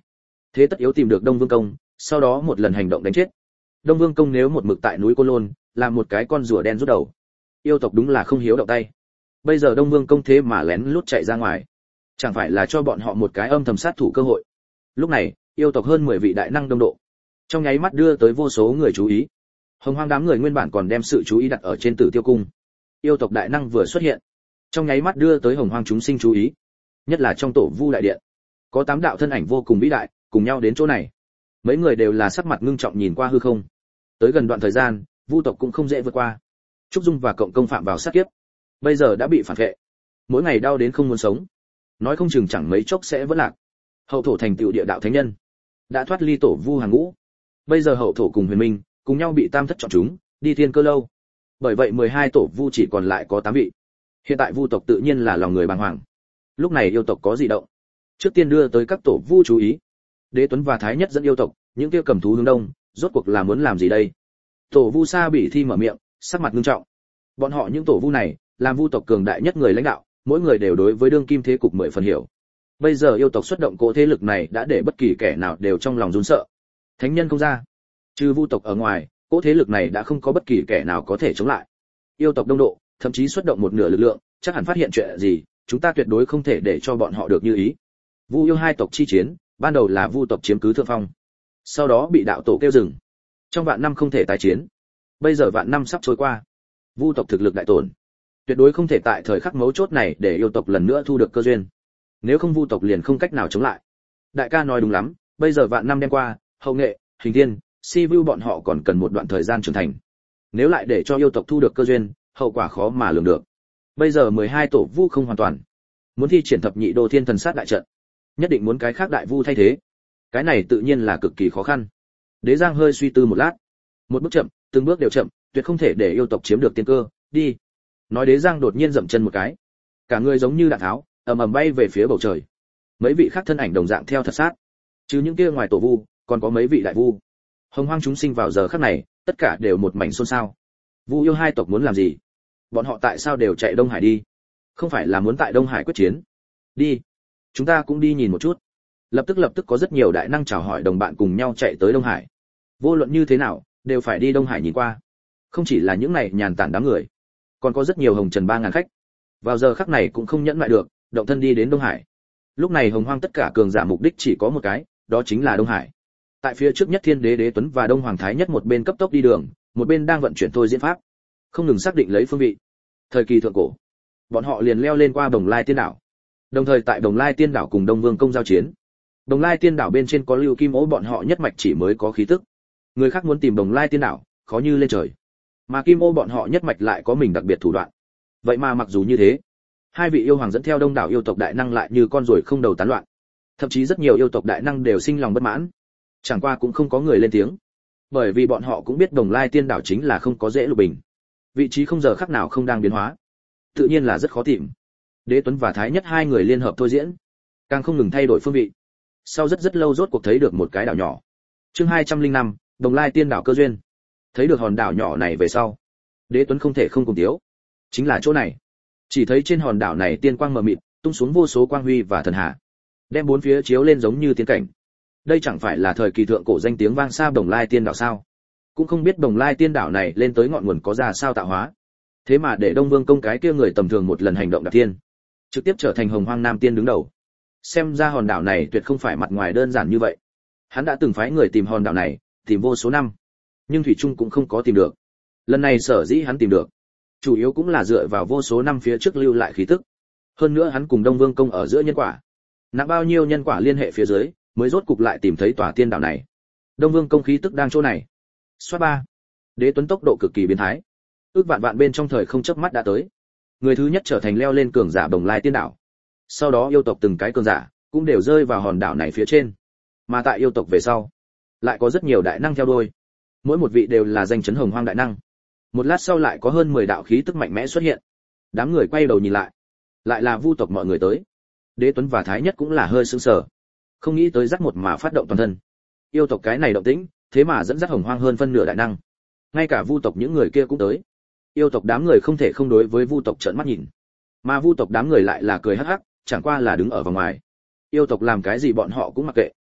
thế tất yếu tìm được Đông Vương Công, sau đó một lần hành động đánh chết. Đông Vương Công nếu một mực tại núi Côn Lôn, làm một cái con rùa đen rút đầu. Yêu tộc đúng là không hiếu động tay. Bây giờ Đông Vương Công thế mà lén lút chạy ra ngoài, chẳng phải là cho bọn họ một cái âm thầm sát thủ cơ hội. Lúc này, yêu tộc hơn mười vị đại năng đông độ, trong nháy mắt đưa tới vô số người chú ý. Hồng Hoang đám người nguyên bản còn đem sự chú ý đặt ở trên Tử Tiêu cung. Yêu tộc đại năng vừa xuất hiện, trong nháy mắt đưa tới Hồng Hoang chúng sinh chú ý, nhất là trong Tổ Vu đại điện. Có tám đạo thân ảnh vô cùng vĩ đại, cùng nhau đến chỗ này. Mấy người đều là sắc mặt ngưng trọng nhìn qua hư không. Tới gần đoạn thời gian, Vu tộc cũng không dễ vượt qua. Trúc Dung và Cộng Công phạm vào sát kiếp, bây giờ đã bị phản vệ, mỗi ngày đau đến không muốn sống, nói không chừng chẳng mấy chốc sẽ vỡ lạc. Hậu thổ thành tựu địa đạo thánh nhân, đã thoát ly Tổ Vu hàng ngũ. Bây giờ hậu thổ cùng Huyền Minh cùng nhau bị tam thất chọn chúng, đi thiên cơ lâu. Bởi vậy mười hai Tổ Vu chỉ còn lại có tám vị. Hiện tại Vu tộc tự nhiên là lòng người bàng hoàng. Lúc này yêu tộc có dị động, trước tiên đưa tới các Tổ Vu chú ý. Đế Tuấn và Thái Nhất dẫn yêu tộc, những kia cầm thú hướng đông, rốt cuộc là muốn làm gì đây? Tổ Vu Sa Bỉ Thi mở miệng, sắc mặt nghiêm trọng. Bọn họ những Tổ Vu này, làm Vu tộc cường đại nhất người lãnh đạo, mỗi người đều đối với đương kim thế cục mười phần hiểu. Bây giờ yêu tộc xuất động cỗ thế lực này đã để bất kỳ kẻ nào đều trong lòng run sợ. Thánh nhân không ra, trừ Vu tộc ở ngoài, cỗ thế lực này đã không có bất kỳ kẻ nào có thể chống lại. Yêu tộc đông độ, thậm chí xuất động một nửa lực lượng, chắc hẳn phát hiện chuyện gì, chúng ta tuyệt đối không thể để cho bọn họ được như ý. Vu yêu hai tộc chi chiến, ban đầu là Vu tộc chiếm cứ thượng phong, sau đó bị đạo tổ kêu dừng. Trong vạn năm không thể tái chiến. Bây giờ vạn năm sắp trôi qua, Vu tộc thực lực đại tổn, tuyệt đối không thể tại thời khắc mấu chốt này để yêu tộc lần nữa thu được cơ duyên. Nếu không Vu tộc liền không cách nào chống lại. Đại ca nói đúng lắm, bây giờ vạn năm đêm qua, Hậu Nghệ, Hình Thiên, Si Vu bọn họ còn cần một đoạn thời gian trưởng thành. Nếu lại để cho yêu tộc thu được cơ duyên, hậu quả khó mà lường được. Bây giờ mười hai Tổ Vu không hoàn toàn, muốn thi triển thập nhị đô thiên thần sát đại trận, nhất định muốn cái khác đại vu thay thế. Cái này tự nhiên là cực kỳ khó khăn. Đế Giang hơi suy tư một lát, một bước chậm, từng bước đều chậm, tuyệt không thể để yêu tộc chiếm được tiên cơ. Đi. Nói Đế Giang đột nhiên dậm chân một cái, cả người giống như đạn tháo, ầm ầm bay về phía bầu trời. Mấy vị khác thân ảnh đồng dạng theo thật sát, chứ những kia ngoài Tổ Vu, còn có mấy vị đại vu. Hồng Hoang chúng sinh vào giờ khắc này, tất cả đều một mảnh xôn xao. Vu yêu hai tộc muốn làm gì? Bọn họ tại sao đều chạy Đông Hải đi? Không phải là muốn tại Đông Hải quyết chiến? Đi, chúng ta cũng đi nhìn một chút. Lập tức lập tức có rất nhiều đại năng chào hỏi đồng bạn cùng nhau chạy tới Đông Hải. Vô luận như thế nào, đều phải đi Đông Hải nhìn qua. Không chỉ là những này nhàn tản đám người, còn có rất nhiều hồng trần ba ngàn khách. Vào giờ khắc này cũng không nhẫn lại được, động thân đi đến Đông Hải. Lúc này Hồng Hoang tất cả cường giả mục đích chỉ có một cái, đó chính là Đông Hải. Tại phía trước nhất Thiên Đế Đế Tuấn và Đông Hoàng Thái Nhất một bên cấp tốc đi đường, một bên đang vận chuyển thôi diễn pháp, không ngừng xác định lấy phương vị. Thời kỳ thượng cổ, bọn họ liền leo lên qua Đồng Lai Tiên Đảo. Đồng thời tại Đồng Lai Tiên Đảo cùng Đông Vương Công giao chiến. Đồng Lai Tiên Đảo bên trên có Lưu Kim Ố bọn họ nhất mạch chỉ mới có khí tức. Người khác muốn tìm Đồng Lai Tiên Đảo, khó như lên trời. Mà Kim Ô bọn họ nhất mạch lại có mình đặc biệt thủ đoạn. Vậy mà mặc dù như thế, hai vị yêu hoàng dẫn theo đông đảo yêu tộc đại năng lại như con ruồi không đầu tán loạn. Thậm chí rất nhiều yêu tộc đại năng đều sinh lòng bất mãn. Chẳng qua cũng không có người lên tiếng, bởi vì bọn họ cũng biết Đồng Lai Tiên Đảo chính là không có dễ lục bình, vị trí không giờ khắc nào không đang biến hóa, tự nhiên là rất khó tìm. Đế Tuấn và Thái Nhất hai người liên hợp thôi diễn, càng không ngừng thay đổi phương vị. Sau rất rất lâu rốt cuộc thấy được một cái đảo nhỏ. Chương hai trăm lẻ năm, Đồng Lai Tiên Đảo cơ duyên. Thấy được hòn đảo nhỏ này về sau, Đế Tuấn không thể không cùng tiếu. Chính là chỗ này. Chỉ thấy trên hòn đảo này tiên quang mờ mịt, tung xuống vô số quang huy và thần hà, đem bốn phía chiếu lên giống như tiên cảnh. Đây chẳng phải là thời kỳ thượng cổ danh tiếng vang xa Đồng Lai Tiên Đảo sao? Cũng không biết Đồng Lai Tiên Đảo này lên tới ngọn nguồn có ra sao tạo hóa. Thế mà để Đông Vương Công cái kia người tầm thường một lần hành động đạp thiên, trực tiếp trở thành Hồng Hoang Nam Tiên đứng đầu. Xem ra hòn đảo này tuyệt không phải mặt ngoài đơn giản như vậy. Hắn đã từng phái người tìm hòn đảo này, tìm vô số năm, nhưng thủy chung cũng không có tìm được. Lần này sở dĩ hắn tìm được, chủ yếu cũng là dựa vào vô số năm phía trước lưu lại khí tức. Hơn nữa hắn cùng Đông Vương Công ở giữa nhân quả, nặng bao nhiêu nhân quả liên hệ phía dưới, mới rốt cục lại tìm thấy tòa tiên đảo này. Đông Vương Công khí tức đang chỗ này. Xoát ba. Đế Tuấn tốc độ cực kỳ biến thái. Ước vạn vạn bên trong thời không chớp mắt đã tới. Người thứ nhất trở thành leo lên cường giả Đồng Lai Tiên Đảo. Sau đó yêu tộc từng cái cường giả cũng đều rơi vào hòn đảo này phía trên. Mà tại yêu tộc về sau, lại có rất nhiều đại năng theo đuôi. Mỗi một vị đều là danh chấn Hồng Hoang đại năng. Một lát sau lại có hơn mười đạo khí tức mạnh mẽ xuất hiện. Đám người quay đầu nhìn lại, lại là Vu tộc mọi người tới. Đế Tuấn và Thái Nhất cũng là hơi sững sờ, không nghĩ tới dắt một mà phát động toàn thân. Yêu tộc cái này động tĩnh, thế mà dẫn dắt Hồng Hoang hơn phân nửa đại năng. Ngay cả Vu tộc những người kia cũng tới. Yêu tộc đám người không thể không đối với Vu tộc trợn mắt nhìn, mà Vu tộc đám người lại là cười hắc hắc, chẳng qua là đứng ở vòng ngoài. Yêu tộc làm cái gì bọn họ cũng mặc kệ.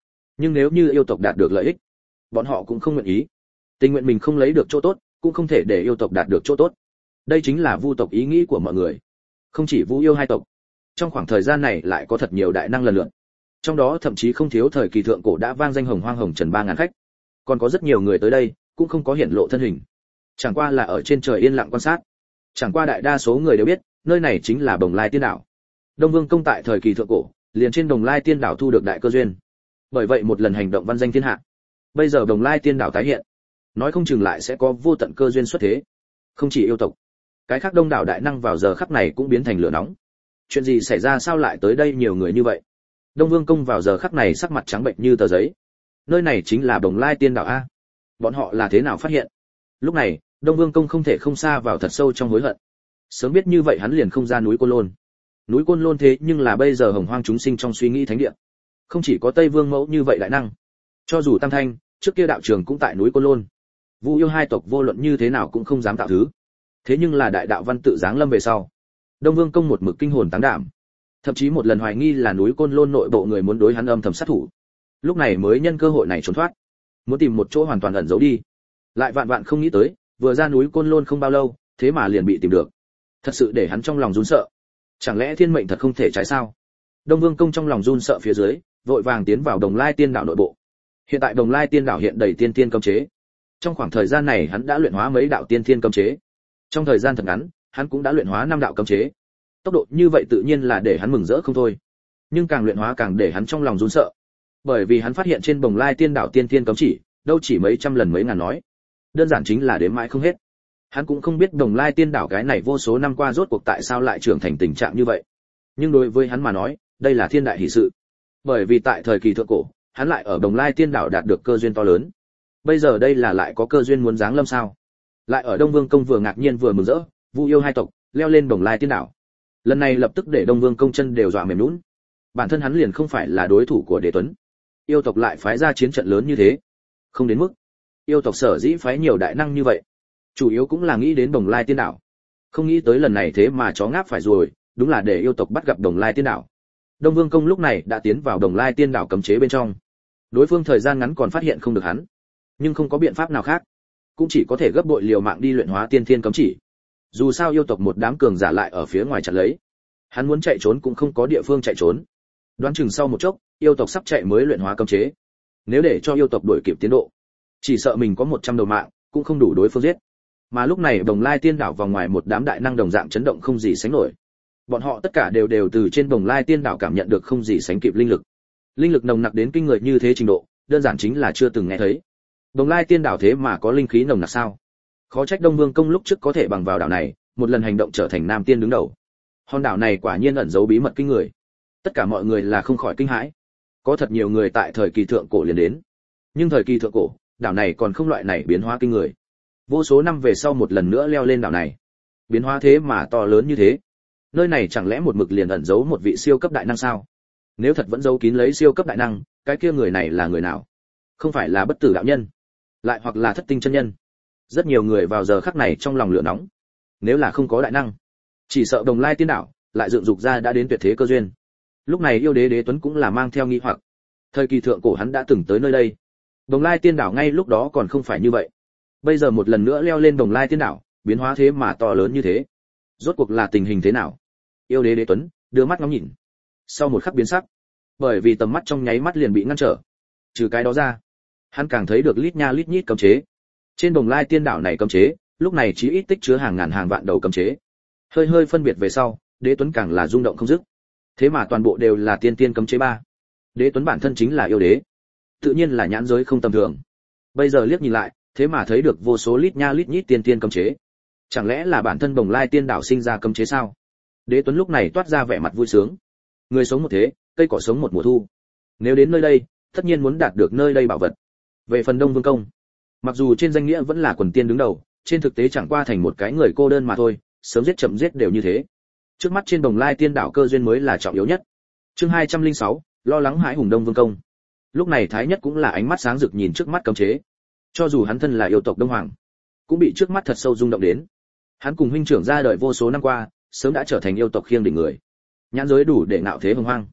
Nhưng nếu như yêu tộc đạt được lợi ích, bọn họ cũng không nguyện ý. Tình nguyện mình không lấy được chỗ tốt, cũng không thể để yêu tộc đạt được chỗ tốt. Đây chính là vu tộc ý nghĩ của mọi người. Không chỉ vu yêu hai tộc, trong khoảng thời gian này lại có thật nhiều đại năng lần lượt. Trong đó thậm chí không thiếu thời kỳ thượng cổ đã vang danh hồng hoang hồng trần ba ngàn khách. Còn có rất nhiều người tới đây, cũng không có hiển lộ thân hình. Chẳng qua là ở trên trời yên lặng quan sát. Chẳng qua đại đa số người đều biết, nơi này chính là Bồng Lai Tiên Đảo. Đông Vương công tại thời kỳ thượng cổ, liền trên Bồng Lai Tiên Đảo thu được đại cơ duyên. Bởi vậy một lần hành động văn danh thiên hạ. Bây giờ Bồng Lai Tiên Đảo tái hiện, nói không chừng lại sẽ có vô tận cơ duyên xuất thế. Không chỉ yêu tộc, cái khác đông đảo đại năng vào giờ khắc này cũng biến thành lửa nóng. Chuyện gì xảy ra, sao lại tới đây nhiều người như vậy? Đông Vương công vào giờ khắc này sắc mặt trắng bệch như tờ giấy. Nơi này chính là Bồng Lai Tiên Đảo a. Bọn họ là thế nào phát hiện? Lúc này, Đông Vương công không thể không xa vào thật sâu trong hối hận. Sớm biết như vậy hắn liền không ra núi Côn Lôn. Núi Côn Lôn thế nhưng là bây giờ hồng hoang chúng sinh trong suy nghĩ thánh địa. Không chỉ có Tây Vương mẫu như vậy đại năng, cho dù Tam Thanh, trước kia đạo trường cũng tại núi Côn Lôn. Vu yêu hai tộc vô luận như thế nào cũng không dám tạo thứ. Thế nhưng là đại đạo văn tự giáng lâm về sau, Đông Vương công một mực kinh hồn táng đảm, thậm chí một lần hoài nghi là núi Côn Lôn nội bộ người muốn đối hắn âm thầm sát thủ. Lúc này mới nhân cơ hội này trốn thoát, muốn tìm một chỗ hoàn toàn ẩn giấu đi. Lại vạn vạn không nghĩ tới, vừa ra núi Côn Lôn không bao lâu, thế mà liền bị tìm được. Thật sự để hắn trong lòng run sợ. Chẳng lẽ thiên mệnh thật không thể trái sao? Đông Vương công trong lòng run sợ phía dưới, vội vàng tiến vào Đồng Lai Tiên Đảo nội bộ. Hiện tại Đồng Lai Tiên Đảo hiện đầy tiên tiên cấm chế. Trong khoảng thời gian này hắn đã luyện hóa mấy đạo tiên tiên cấm chế. Trong thời gian thật ngắn, hắn cũng đã luyện hóa năm đạo cấm chế. Tốc độ như vậy tự nhiên là để hắn mừng rỡ không thôi. Nhưng càng luyện hóa càng để hắn trong lòng run sợ. Bởi vì hắn phát hiện trên Đồng Lai Tiên Đảo tiên tiên cấm chỉ, đâu chỉ mấy trăm lần mấy ngàn nói. Đơn giản chính là đếm mãi không hết. Hắn cũng không biết Đồng Lai Tiên Đảo cái này vô số năm qua rốt cuộc tại sao lại trưởng thành tình trạng như vậy. Nhưng đối với hắn mà nói, đây là thiên đại hỷ sự. Bởi vì tại thời kỳ thượng cổ, hắn lại ở Đồng Lai Tiên Đảo đạt được cơ duyên to lớn. Bây giờ đây là lại có cơ duyên muốn giáng lâm sao? Lại ở Đông Vương công vừa ngạc nhiên vừa mừng rỡ, vu yêu hai tộc leo lên Đồng Lai Tiên Đảo. Lần này lập tức để Đông Vương công chân đều dọa mềm nhũn. Bản thân hắn liền không phải là đối thủ của Đế Tuấn. Yêu tộc lại phái ra chiến trận lớn như thế, không đến mức. Yêu tộc sở dĩ phái nhiều đại năng như vậy, chủ yếu cũng là nghĩ đến Đồng Lai Tiên Đảo. Không nghĩ tới lần này thế mà chó ngáp phải rồi, đúng là để yêu tộc bắt gặp Đồng Lai Tiên Đảo. Đông Vương công lúc này đã tiến vào Đồng Lai Tiên Đảo cấm chế bên trong. Đối phương thời gian ngắn còn phát hiện không được hắn, nhưng không có biện pháp nào khác, cũng chỉ có thể gấp bội liều mạng đi luyện hóa tiên thiên cấm chỉ. Dù sao yêu tộc một đám cường giả lại ở phía ngoài chặn lấy, hắn muốn chạy trốn cũng không có địa phương chạy trốn. Đoán chừng sau một chốc, yêu tộc sắp chạy mới luyện hóa cấm chế. Nếu để cho yêu tộc đuổi kịp tiến độ, chỉ sợ mình có một trăm đầu mạng, cũng không đủ đối phương giết. Mà lúc này Đồng Lai Tiên Đảo vòng ngoài một đám đại năng đồng dạng chấn động không gì sánh nổi. Bọn họ tất cả đều đều từ trên Đồng Lai Tiên Đảo cảm nhận được không gì sánh kịp linh lực. Linh lực nồng nặc đến kinh người như thế trình độ, đơn giản chính là chưa từng nghe thấy. Đồng Lai Tiên Đảo thế mà có linh khí nồng nặc sao? Khó trách Đông Vương công lúc trước có thể bằng vào đảo này, một lần hành động trở thành nam tiên đứng đầu. Hòn đảo này quả nhiên ẩn giấu bí mật kinh người. Tất cả mọi người là không khỏi kinh hãi. Có thật nhiều người tại thời kỳ thượng cổ liền đến. Nhưng thời kỳ thượng cổ, đảo này còn không loại này biến hóa kinh người. Vô số năm về sau một lần nữa leo lên đảo này. Biến hóa thế mà to lớn như thế. Nơi này chẳng lẽ một mực liền ẩn giấu một vị siêu cấp đại năng sao? Nếu thật vẫn giấu kín lấy siêu cấp đại năng, cái kia người này là người nào? Không phải là bất tử đạo nhân, lại hoặc là thất tinh chân nhân. Rất nhiều người vào giờ khắc này trong lòng lửa nóng. Nếu là không có đại năng, chỉ sợ Đồng Lai Tiên Đảo lại dựng dục ra đã đến tuyệt thế cơ duyên. Lúc này yêu đế Đế Tuấn cũng là mang theo nghi hoặc. Thời kỳ thượng cổ hắn đã từng tới nơi đây. Đồng Lai Tiên Đảo ngay lúc đó còn không phải như vậy. Bây giờ một lần nữa leo lên Đồng Lai Tiên Đảo, biến hóa thế mà to lớn như thế. Rốt cuộc là tình hình thế nào? Yêu đế Đế Tuấn đưa mắt ngắm nhìn. Sau một khắc biến sắc, bởi vì tầm mắt trong nháy mắt liền bị ngăn trở. Trừ cái đó ra, hắn càng thấy được lít nha lít nhít cấm chế. Trên Đồng Lai Tiên Đảo này cấm chế, lúc này chỉ ít tích chứa hàng ngàn hàng vạn đầu cấm chế. Hơi hơi phân biệt về sau, Đế Tuấn càng là rung động không dứt. Thế mà toàn bộ đều là tiên tiên cấm chế ba. Đế Tuấn bản thân chính là yêu đế, tự nhiên là nhãn giới không tầm thường. Bây giờ liếc nhìn lại, thế mà thấy được vô số lít nha lít nhít tiên tiên cấm chế. Chẳng lẽ là bản thân Đồng Lai Tiên Đảo sinh ra cấm chế sao? Đế Tuấn lúc này toát ra vẻ mặt vui sướng. Người sống một thế, cây cỏ sống một mùa thu. Nếu đến nơi đây, tất nhiên muốn đạt được nơi đây bảo vật. Về phần Đông Vương công, mặc dù trên danh nghĩa vẫn là quần tiên đứng đầu, trên thực tế chẳng qua thành một cái người cô đơn mà thôi, sớm giết chậm giết đều như thế. Trước mắt trên Đồng Lai Tiên Đảo cơ duyên mới là trọng yếu nhất. Chương hai trăm lẻ sáu, lo lắng hãi hùng Đông Vương công. Lúc này Thái Nhất cũng là ánh mắt sáng rực nhìn trước mắt cấm chế. Cho dù hắn thân là yêu tộc Đông Hoàng, cũng bị trước mắt thật sâu rung động đến. Hắn cùng huynh trưởng ra đời vô số năm qua, sớm đã trở thành yêu tộc khiêng đỉnh người. Nhãn giới đủ để ngạo thế hồng hoang.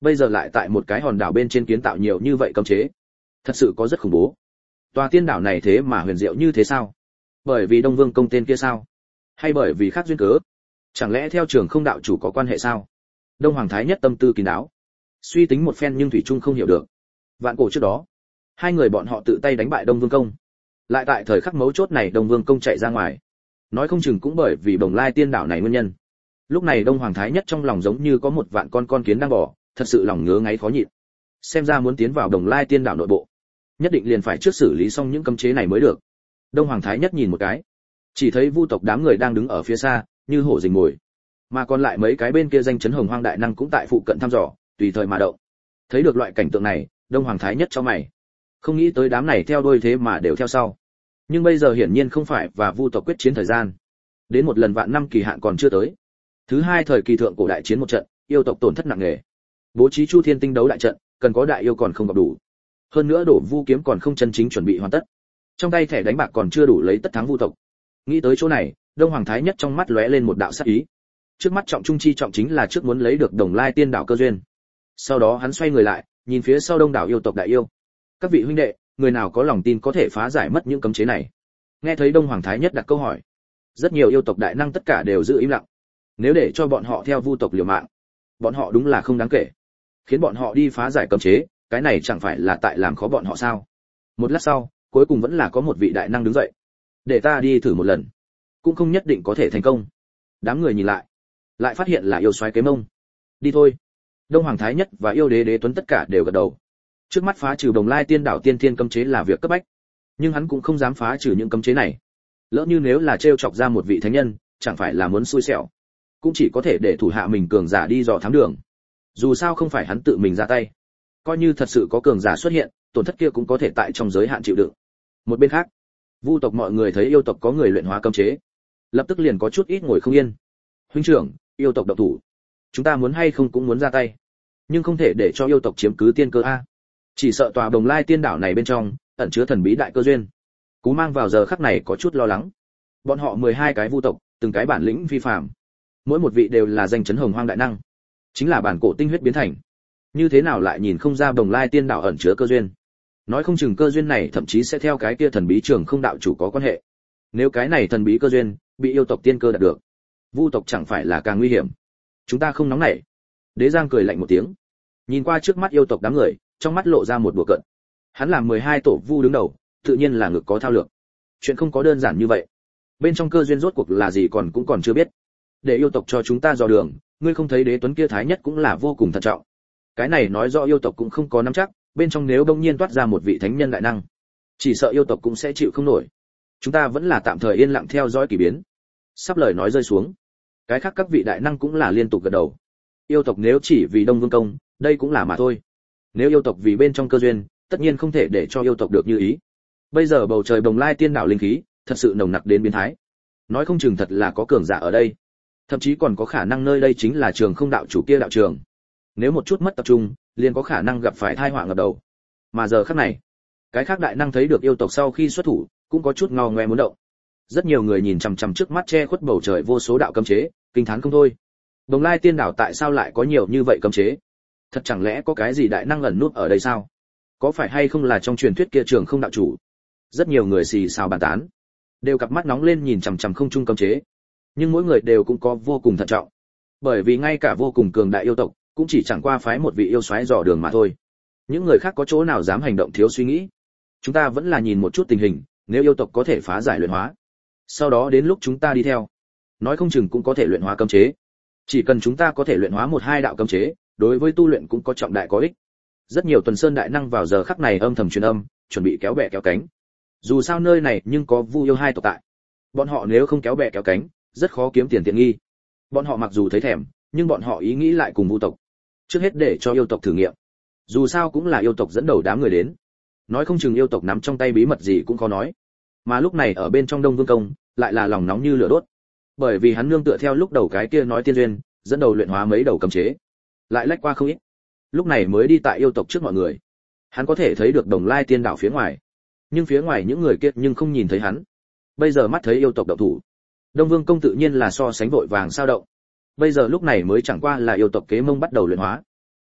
bây giờ lại tại một cái hòn đảo bên trên kiến tạo nhiều như vậy cấm chế, thật sự có rất khủng bố. Tòa tiên đảo này thế mà huyền diệu như thế sao? Bởi vì Đông Vương công tên kia sao? Hay bởi vì khác duyên cớ? Chẳng lẽ theo Trường Không đạo chủ có quan hệ sao? Đông Hoàng Thái Nhất tâm tư kín đáo, suy tính một phen nhưng thủy chung không hiểu được. Vạn cổ trước đó, hai người bọn họ tự tay đánh bại Đông Vương công, lại tại thời khắc mấu chốt này Đông Vương công chạy ra ngoài, nói không chừng cũng bởi vì Bồng Lai tiên đảo này nguyên nhân. Lúc này Đông Hoàng Thái Nhất trong lòng giống như có một vạn con con kiến đang bò, thật sự lòng ngứa ngáy khó nhịn. Xem ra muốn tiến vào Bồng Lai tiên đảo nội bộ, nhất định liền phải trước xử lý xong những cấm chế này mới được. Đông Hoàng Thái Nhất nhìn một cái, chỉ thấy vu tộc đám người đang đứng ở phía xa, như hổ rình mồi, mà còn lại mấy cái bên kia danh chấn Hồng Hoang đại năng cũng tại phụ cận thăm dò, tùy thời mà động. Thấy được loại cảnh tượng này, Đông Hoàng Thái Nhất cho mày, không nghĩ tới đám này theo đuôi thế mà đều theo sau. Nhưng bây giờ hiển nhiên không phải và vu tộc quyết chiến thời gian, đến một lần vạn năm kỳ hạn còn chưa tới. Thứ hai thời kỳ thượng cổ đại chiến một trận, yêu tộc tổn thất nặng nề, bố trí Chu Thiên tinh đấu đại trận, cần có đại yêu còn không gặp đủ. Hơn nữa đổ vu kiếm còn không chân chính chuẩn bị hoàn tất, trong tay thẻ đánh bạc còn chưa đủ lấy tất thắng vu tộc. Nghĩ tới chỗ này, Đông Hoàng Thái Nhất trong mắt lóe lên một đạo sát ý. Trước mắt trọng trung chi trọng chính là trước muốn lấy được Đồng Lai tiên đảo cơ duyên. Sau đó hắn xoay người lại, nhìn phía sau đông đảo yêu tộc đại yêu. Các vị huynh đệ, người nào có lòng tin có thể phá giải mất những cấm chế này? Nghe thấy Đông Hoàng Thái Nhất đặt câu hỏi, rất nhiều yêu tộc đại năng tất cả đều giữ im lặng. Nếu để cho bọn họ theo vu tộc liều mạng, bọn họ đúng là không đáng kể. Khiến bọn họ đi phá giải cấm chế, cái này chẳng phải là tại làm khó bọn họ sao? Một lát sau, cuối cùng vẫn là có một vị đại năng đứng dậy. Để ta đi thử một lần, cũng không nhất định có thể thành công. Đám người nhìn lại, lại phát hiện là yêu soái Kế Mông. Đi thôi. Đông Hoàng Thái Nhất và yêu đế Đế Tuấn tất cả đều gật đầu. Trước mắt phá trừ Đồng Lai tiên đảo tiên thiên cấm chế là việc cấp bách, nhưng hắn cũng không dám phá trừ những cấm chế này. Lỡ như nếu là trêu chọc ra một vị thánh nhân, chẳng phải là muốn xui xẻo. Cũng chỉ có thể để thủ hạ mình cường giả đi dò thám đường. Dù sao không phải hắn tự mình ra tay, coi như thật sự có cường giả xuất hiện, tổn thất kia cũng có thể tại trong giới hạn chịu đựng. Một bên khác, vu tộc mọi người thấy yêu tộc có người luyện hóa cấm chế, lập tức liền có chút ít ngồi không yên. Huynh trưởng, yêu tộc động thủ, chúng ta muốn hay không cũng muốn ra tay, nhưng không thể để cho yêu tộc chiếm cứ tiên cơ a. Chỉ sợ tòa Đồng Lai tiên đảo này bên trong ẩn chứa thần bí đại cơ duyên. Cú Mang vào giờ khắc này có chút lo lắng. Bọn họ mười hai cái vu tộc, từng cái bản lĩnh phi phàm, mỗi một vị đều là danh chấn Hồng Hoang đại năng, chính là bản cổ tinh huyết biến thành. Như thế nào lại nhìn không ra Đồng Lai tiên đảo ẩn chứa cơ duyên? Nói không chừng cơ duyên này thậm chí sẽ theo cái kia thần bí Trường Không đạo chủ có quan hệ. Nếu cái này thần bí cơ duyên bị yêu tộc tiên cơ đạt được, vu tộc chẳng phải là càng nguy hiểm. Chúng ta không nóng nảy. Đế Giang cười lạnh một tiếng, nhìn qua trước mắt yêu tộc đám người, trong mắt lộ ra một đùa cợt. Hắn làm mười hai tổ vu đứng đầu, tự nhiên là ngực có thao lược. Chuyện không có đơn giản như vậy. Bên trong cơ duyên rốt cuộc là gì còn cũng còn chưa biết. Để yêu tộc cho chúng ta dò đường, ngươi không thấy Đế Tuấn kia Thái Nhất cũng là vô cùng thận trọng. Cái này nói rõ yêu tộc cũng không có nắm chắc, bên trong nếu đông nhiên toát ra một vị thánh nhân đại năng, chỉ sợ yêu tộc cũng sẽ chịu không nổi. Chúng ta vẫn là tạm thời yên lặng theo dõi kỳ biến. Sắp lời nói rơi xuống, cái khác các vị đại năng cũng là liên tục gật đầu. Yêu tộc nếu chỉ vì Đông Vương công, đây cũng là mà thôi. Nếu yêu tộc vì bên trong cơ duyên, tất nhiên không thể để cho yêu tộc được như ý. Bây giờ bầu trời Đồng Lai tiên đảo linh khí thật sự nồng nặc đến biến thái, nói không chừng thật là có cường giả ở đây, thậm chí còn có khả năng nơi đây chính là Trường Không đạo chủ kia đạo trường. Nếu một chút mất tập trung, liền có khả năng gặp phải tai họa ngập đầu. Mà giờ khắc này, cái khác đại năng thấy được yêu tộc sau khi xuất thủ, cũng có chút ngao ngoe muốn động. Rất nhiều người nhìn chằm chằm trước mắt che khuất bầu trời vô số đạo cấm chế, kinh thán không thôi. Đồng Lai tiên đảo tại sao lại có nhiều như vậy cấm chế? Thật chẳng lẽ có cái gì đại năng ẩn nút ở đây sao? Có phải hay không là trong truyền thuyết kia Trường Không đạo chủ? Rất nhiều người xì xào bàn tán, đều cặp mắt nóng lên nhìn chằm chằm không trung cấm chế. Nhưng mỗi người đều cũng có vô cùng thận trọng, bởi vì ngay cả vô cùng cường đại yêu tộc cũng chỉ chẳng qua phái một vị yêu soái dò đường mà thôi. Những người khác có chỗ nào dám hành động thiếu suy nghĩ. Chúng ta vẫn là nhìn một chút tình hình, nếu yêu tộc có thể phá giải luyện hóa, sau đó đến lúc chúng ta đi theo, nói không chừng cũng có thể luyện hóa cấm chế. Chỉ cần chúng ta có thể luyện hóa một hai đạo cấm chế, đối với tu luyện cũng có trọng đại có ích. Rất nhiều tuần sơn đại năng vào giờ khắc này âm thầm truyền âm, chuẩn bị kéo bè kéo cánh. Dù sao nơi này nhưng có vu yêu hai tộc tại, bọn họ nếu không kéo bè kéo cánh, rất khó kiếm tiền tiện nghi. Bọn họ mặc dù thấy thèm, nhưng bọn họ ý nghĩ lại cùng vu tộc. Trước hết để cho yêu tộc thử nghiệm. Dù sao cũng là yêu tộc dẫn đầu đám người đến, nói không chừng yêu tộc nắm trong tay bí mật gì cũng khó nói. Mà lúc này ở bên trong Đông Vương công, lại là lòng nóng như lửa đốt, bởi vì hắn nương tựa theo lúc đầu cái kia nói tiên duyên, dẫn đầu luyện hóa mấy đầu cấm chế, lại lách qua không ít. Lúc này mới đi tại yêu tộc trước mọi người, hắn có thể thấy được Đồng Lai tiên đảo phía ngoài, nhưng phía ngoài những người kia nhưng không nhìn thấy hắn. Bây giờ mắt thấy yêu tộc động thủ, Đông Vương công tự nhiên là so sánh vội vàng sao động. Bây giờ lúc này mới chẳng qua là yêu tộc Kế Mông bắt đầu luyện hóa,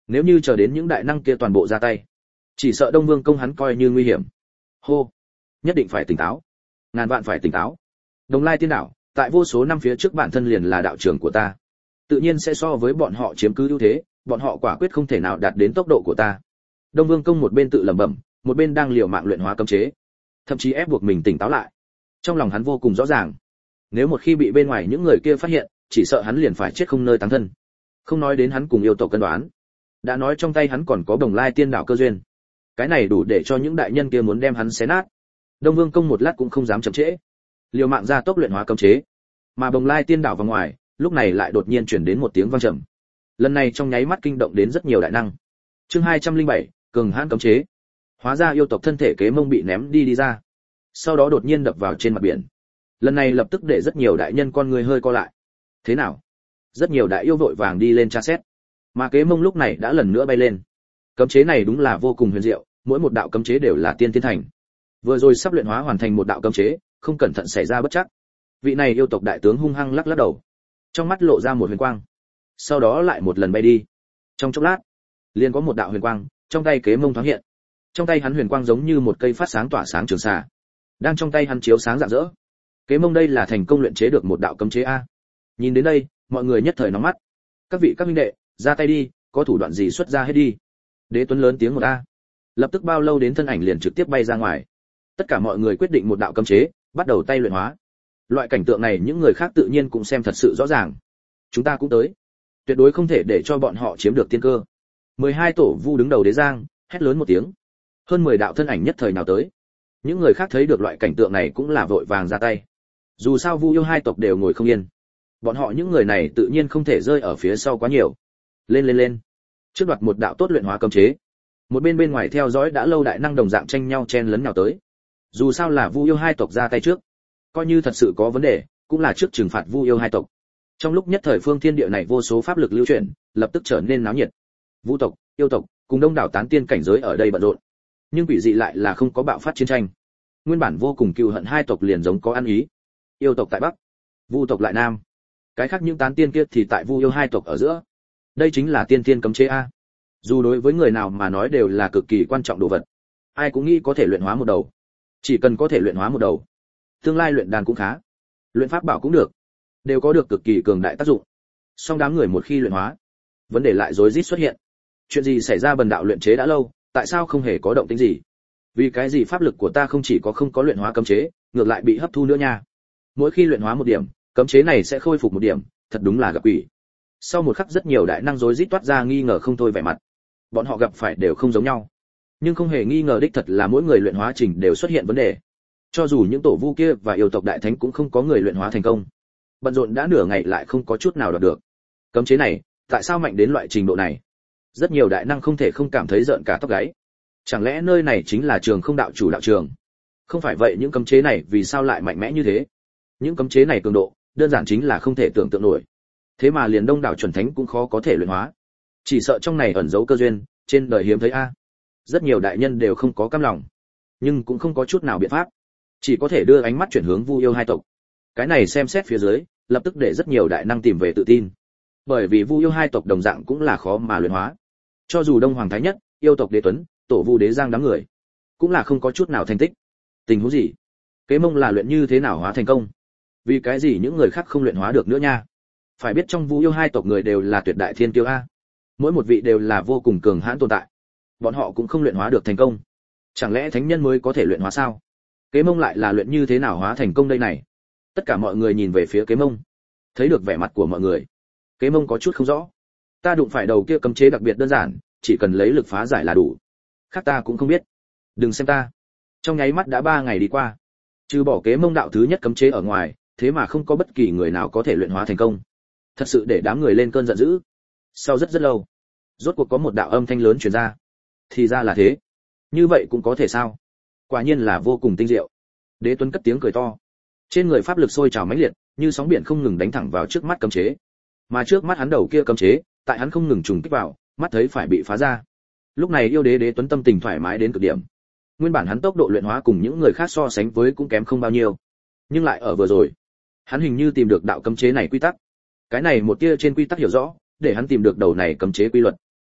Nếu như chờ đến những đại năng kia toàn bộ ra tay, chỉ sợ Đông Vương công hắn coi như nguy hiểm. Hô, nhất định phải tỉnh táo, ngàn vạn phải tỉnh táo. Đồng Lai Tiên Đảo, tại vô số năm phía trước bản thân liền là đạo trưởng của ta, tự nhiên sẽ so với bọn họ chiếm cứ ưu thế, bọn họ quả quyết không thể nào đạt đến tốc độ của ta. Đông Vương công một bên tự lẩm bẩm, một bên đang liều mạng luyện hóa cấm chế, thậm chí ép buộc mình tỉnh táo lại. Trong lòng hắn vô cùng rõ ràng, nếu một khi bị bên ngoài những người kia phát hiện, chỉ sợ hắn liền phải chết không nơi táng thân. Không nói đến hắn cùng yêu tộc cân đoán, đã nói trong tay hắn còn có Đồng Lai Tiên Đảo cơ duyên, cái này đủ để cho những đại nhân kia muốn đem hắn xé nát. Đông Vương công một lát cũng không dám chậm trễ, liều mạng ra tốc luyện hóa cấm chế. Mà Đồng Lai Tiên Đảo vào ngoài, lúc này lại đột nhiên truyền đến một tiếng vang trầm. Lần này trong nháy mắt kinh động đến rất nhiều đại năng. Chương hai trăm lẻ bảy, cường hãn cấm chế. Hóa ra yêu tộc thân thể Kế Mông bị ném đi đi ra, sau đó đột nhiên đập vào trên mặt biển. Lần này lập tức để rất nhiều đại nhân con người hơi co lại. Thế nào? Rất nhiều đại yêu vội vàng đi lên tra xét. Mà Kế Mông lúc này đã lần nữa bay lên. Cấm chế này đúng là vô cùng huyền diệu, mỗi một đạo cấm chế đều là tiên thiên thành. Vừa rồi sắp luyện hóa hoàn thành một đạo cấm chế, không cẩn thận xảy ra bất trắc. Vị này yêu tộc đại tướng hung hăng lắc lắc đầu, trong mắt lộ ra một huyền quang, sau đó lại một lần bay đi. Trong chốc lát, liền có một đạo huyền quang trong tay Kế Mông thoáng hiện. Trong tay hắn huyền quang giống như một cây phát sáng tỏa sáng trường xà, đang trong tay hắn chiếu sáng rạng rỡ. Kế Mông đây là thành công luyện chế được một đạo cấm chế a. Nhìn đến đây, mọi người nhất thời nóng mắt. Các vị các huynh đệ, ra tay đi, có thủ đoạn gì xuất ra hết đi. Đế Tuấn lớn tiếng một a. Lập tức bao lâu đến thân ảnh liền trực tiếp bay ra ngoài. Tất cả mọi người quyết định một đạo cấm chế, bắt đầu tay luyện hóa. Loại cảnh tượng này những người khác tự nhiên cũng xem thật sự rõ ràng. Chúng ta cũng tới. Tuyệt đối không thể để cho bọn họ chiếm được tiên cơ. mười hai tổ vu đứng đầu đế giang, hét lớn một tiếng. Hơn mười đạo thân ảnh nhất thời nào tới. Những người khác thấy được loại cảnh tượng này cũng là vội vàng ra tay. Dù sao Vu yêu hai tộc đều ngồi không yên. Bọn họ những người này tự nhiên không thể rơi ở phía sau quá nhiều. Lên lên lên. Trước đoạt một đạo tốt luyện hóa cấm chế. Một bên bên ngoài theo dõi đã lâu đại năng đồng dạng tranh nhau chen lấn nào tới. Dù sao là Vu yêu hai tộc ra tay trước, coi như thật sự có vấn đề, cũng là trước trừng phạt Vu yêu hai tộc. Trong lúc nhất thời phương thiên địa này vô số pháp lực lưu chuyển, lập tức trở nên náo nhiệt. Vu tộc, yêu tộc, cùng đông đảo tán tiên cảnh giới ở đây bận rộn. Nhưng quỷ dị lại là không có bạo phát chiến tranh. Nguyên bản vô cùng cừu hận hai tộc liền giống có ăn ý. Yêu tộc tại bắc, Vu tộc lại nam. Cái khác những tán tiên kia thì tại Vu yêu hai tộc ở giữa. Đây chính là tiên tiên cấm chế a. Dù đối với người nào mà nói đều là cực kỳ quan trọng đồ vật. Ai cũng nghĩ có thể luyện hóa một đầu. Chỉ cần có thể luyện hóa một đầu, tương lai luyện đan cũng khá, luyện pháp bảo cũng được, đều có được cực kỳ cường đại tác dụng. Song đám người một khi luyện hóa, vấn đề lại rối rít xuất hiện. Chuyện gì xảy ra? Bần đạo luyện chế đã lâu, tại sao không hề có động tĩnh gì? Vì cái gì pháp lực của ta không chỉ có không có luyện hóa cấm chế, ngược lại bị hấp thu nữa nha? Mỗi khi luyện hóa một điểm, cấm chế này sẽ khôi phục một điểm, thật đúng là gặp quỷ. Sau một khắc rất nhiều đại năng rối rít toát ra nghi ngờ không thôi vẻ mặt. Bọn họ gặp phải đều không giống nhau, nhưng không hề nghi ngờ đích thật là mỗi người luyện hóa trình đều xuất hiện vấn đề. Cho dù những tổ vu kia và yêu tộc đại thánh cũng không có người luyện hóa thành công. Bận rộn đã nửa ngày lại không có chút nào đoạt được. Cấm chế này, tại sao mạnh đến loại trình độ này? Rất nhiều đại năng không thể không cảm thấy rợn cả tóc gáy. Chẳng lẽ nơi này chính là Trường Không đạo chủ đạo trường? Không phải vậy những cấm chế này vì sao lại mạnh mẽ như thế? Những cấm chế này cường độ, đơn giản chính là không thể tưởng tượng nổi. Thế mà liền đông đảo chuẩn thánh cũng khó có thể luyện hóa. Chỉ sợ trong này ẩn giấu cơ duyên, trên đời hiếm thấy a. Rất nhiều đại nhân đều không có cam lòng, nhưng cũng không có chút nào biện pháp, chỉ có thể đưa ánh mắt chuyển hướng Vu yêu hai tộc. Cái này xem xét phía dưới, lập tức để rất nhiều đại năng tìm về tự tin. Bởi vì Vu yêu hai tộc đồng dạng cũng là khó mà luyện hóa. Cho dù Đông Hoàng Thái Nhất, yêu tộc Đế Tuấn, tổ Vu Đế Giang đám người, cũng là không có chút nào thành tích. Tình huống gì? Kế Mông là luyện như thế nào hóa thành công? Vì cái gì những người khác không luyện hóa được nữa nha? Phải biết trong Vu yêu hai tộc người đều là tuyệt đại thiên kiêu a. Mỗi một vị đều là vô cùng cường hãn tồn tại. Bọn họ cũng không luyện hóa được thành công. Chẳng lẽ thánh nhân mới có thể luyện hóa sao? Kế Mông lại là luyện như thế nào hóa thành công đây này? Tất cả mọi người nhìn về phía Kế Mông, thấy được vẻ mặt của mọi người. Kế Mông có chút không rõ. Ta đụng phải đầu kia cấm chế đặc biệt đơn giản, chỉ cần lấy lực phá giải là đủ. Khác ta cũng không biết. Đừng xem ta. Trong nháy mắt đã ba ngày đi qua, trừ bỏ Kế Mông đạo thứ nhất cấm chế ở ngoài, thế mà không có bất kỳ người nào có thể luyện hóa thành công. Thật sự để đám người lên cơn giận dữ. Sau rất rất lâu, rốt cuộc có một đạo âm thanh lớn truyền ra. Thì ra là thế. Như vậy cũng có thể sao? Quả nhiên là vô cùng tinh diệu. Đế Tuấn cất tiếng cười to. Trên người pháp lực sôi trào mãnh liệt, như sóng biển không ngừng đánh thẳng vào trước mắt cấm chế. Mà trước mắt hắn đầu kia cấm chế, tại hắn không ngừng trùng kích vào, mắt thấy phải bị phá ra. Lúc này yêu đế Đế Tuấn tâm tình thoải mái đến cực điểm. Nguyên bản hắn tốc độ luyện hóa cùng những người khác so sánh với cũng kém không bao nhiêu, nhưng lại ở vừa rồi, hắn hình như tìm được đạo cấm chế này quy tắc. Cái này một tia trên quy tắc hiểu rõ, để hắn tìm được đầu này cấm chế quy luật.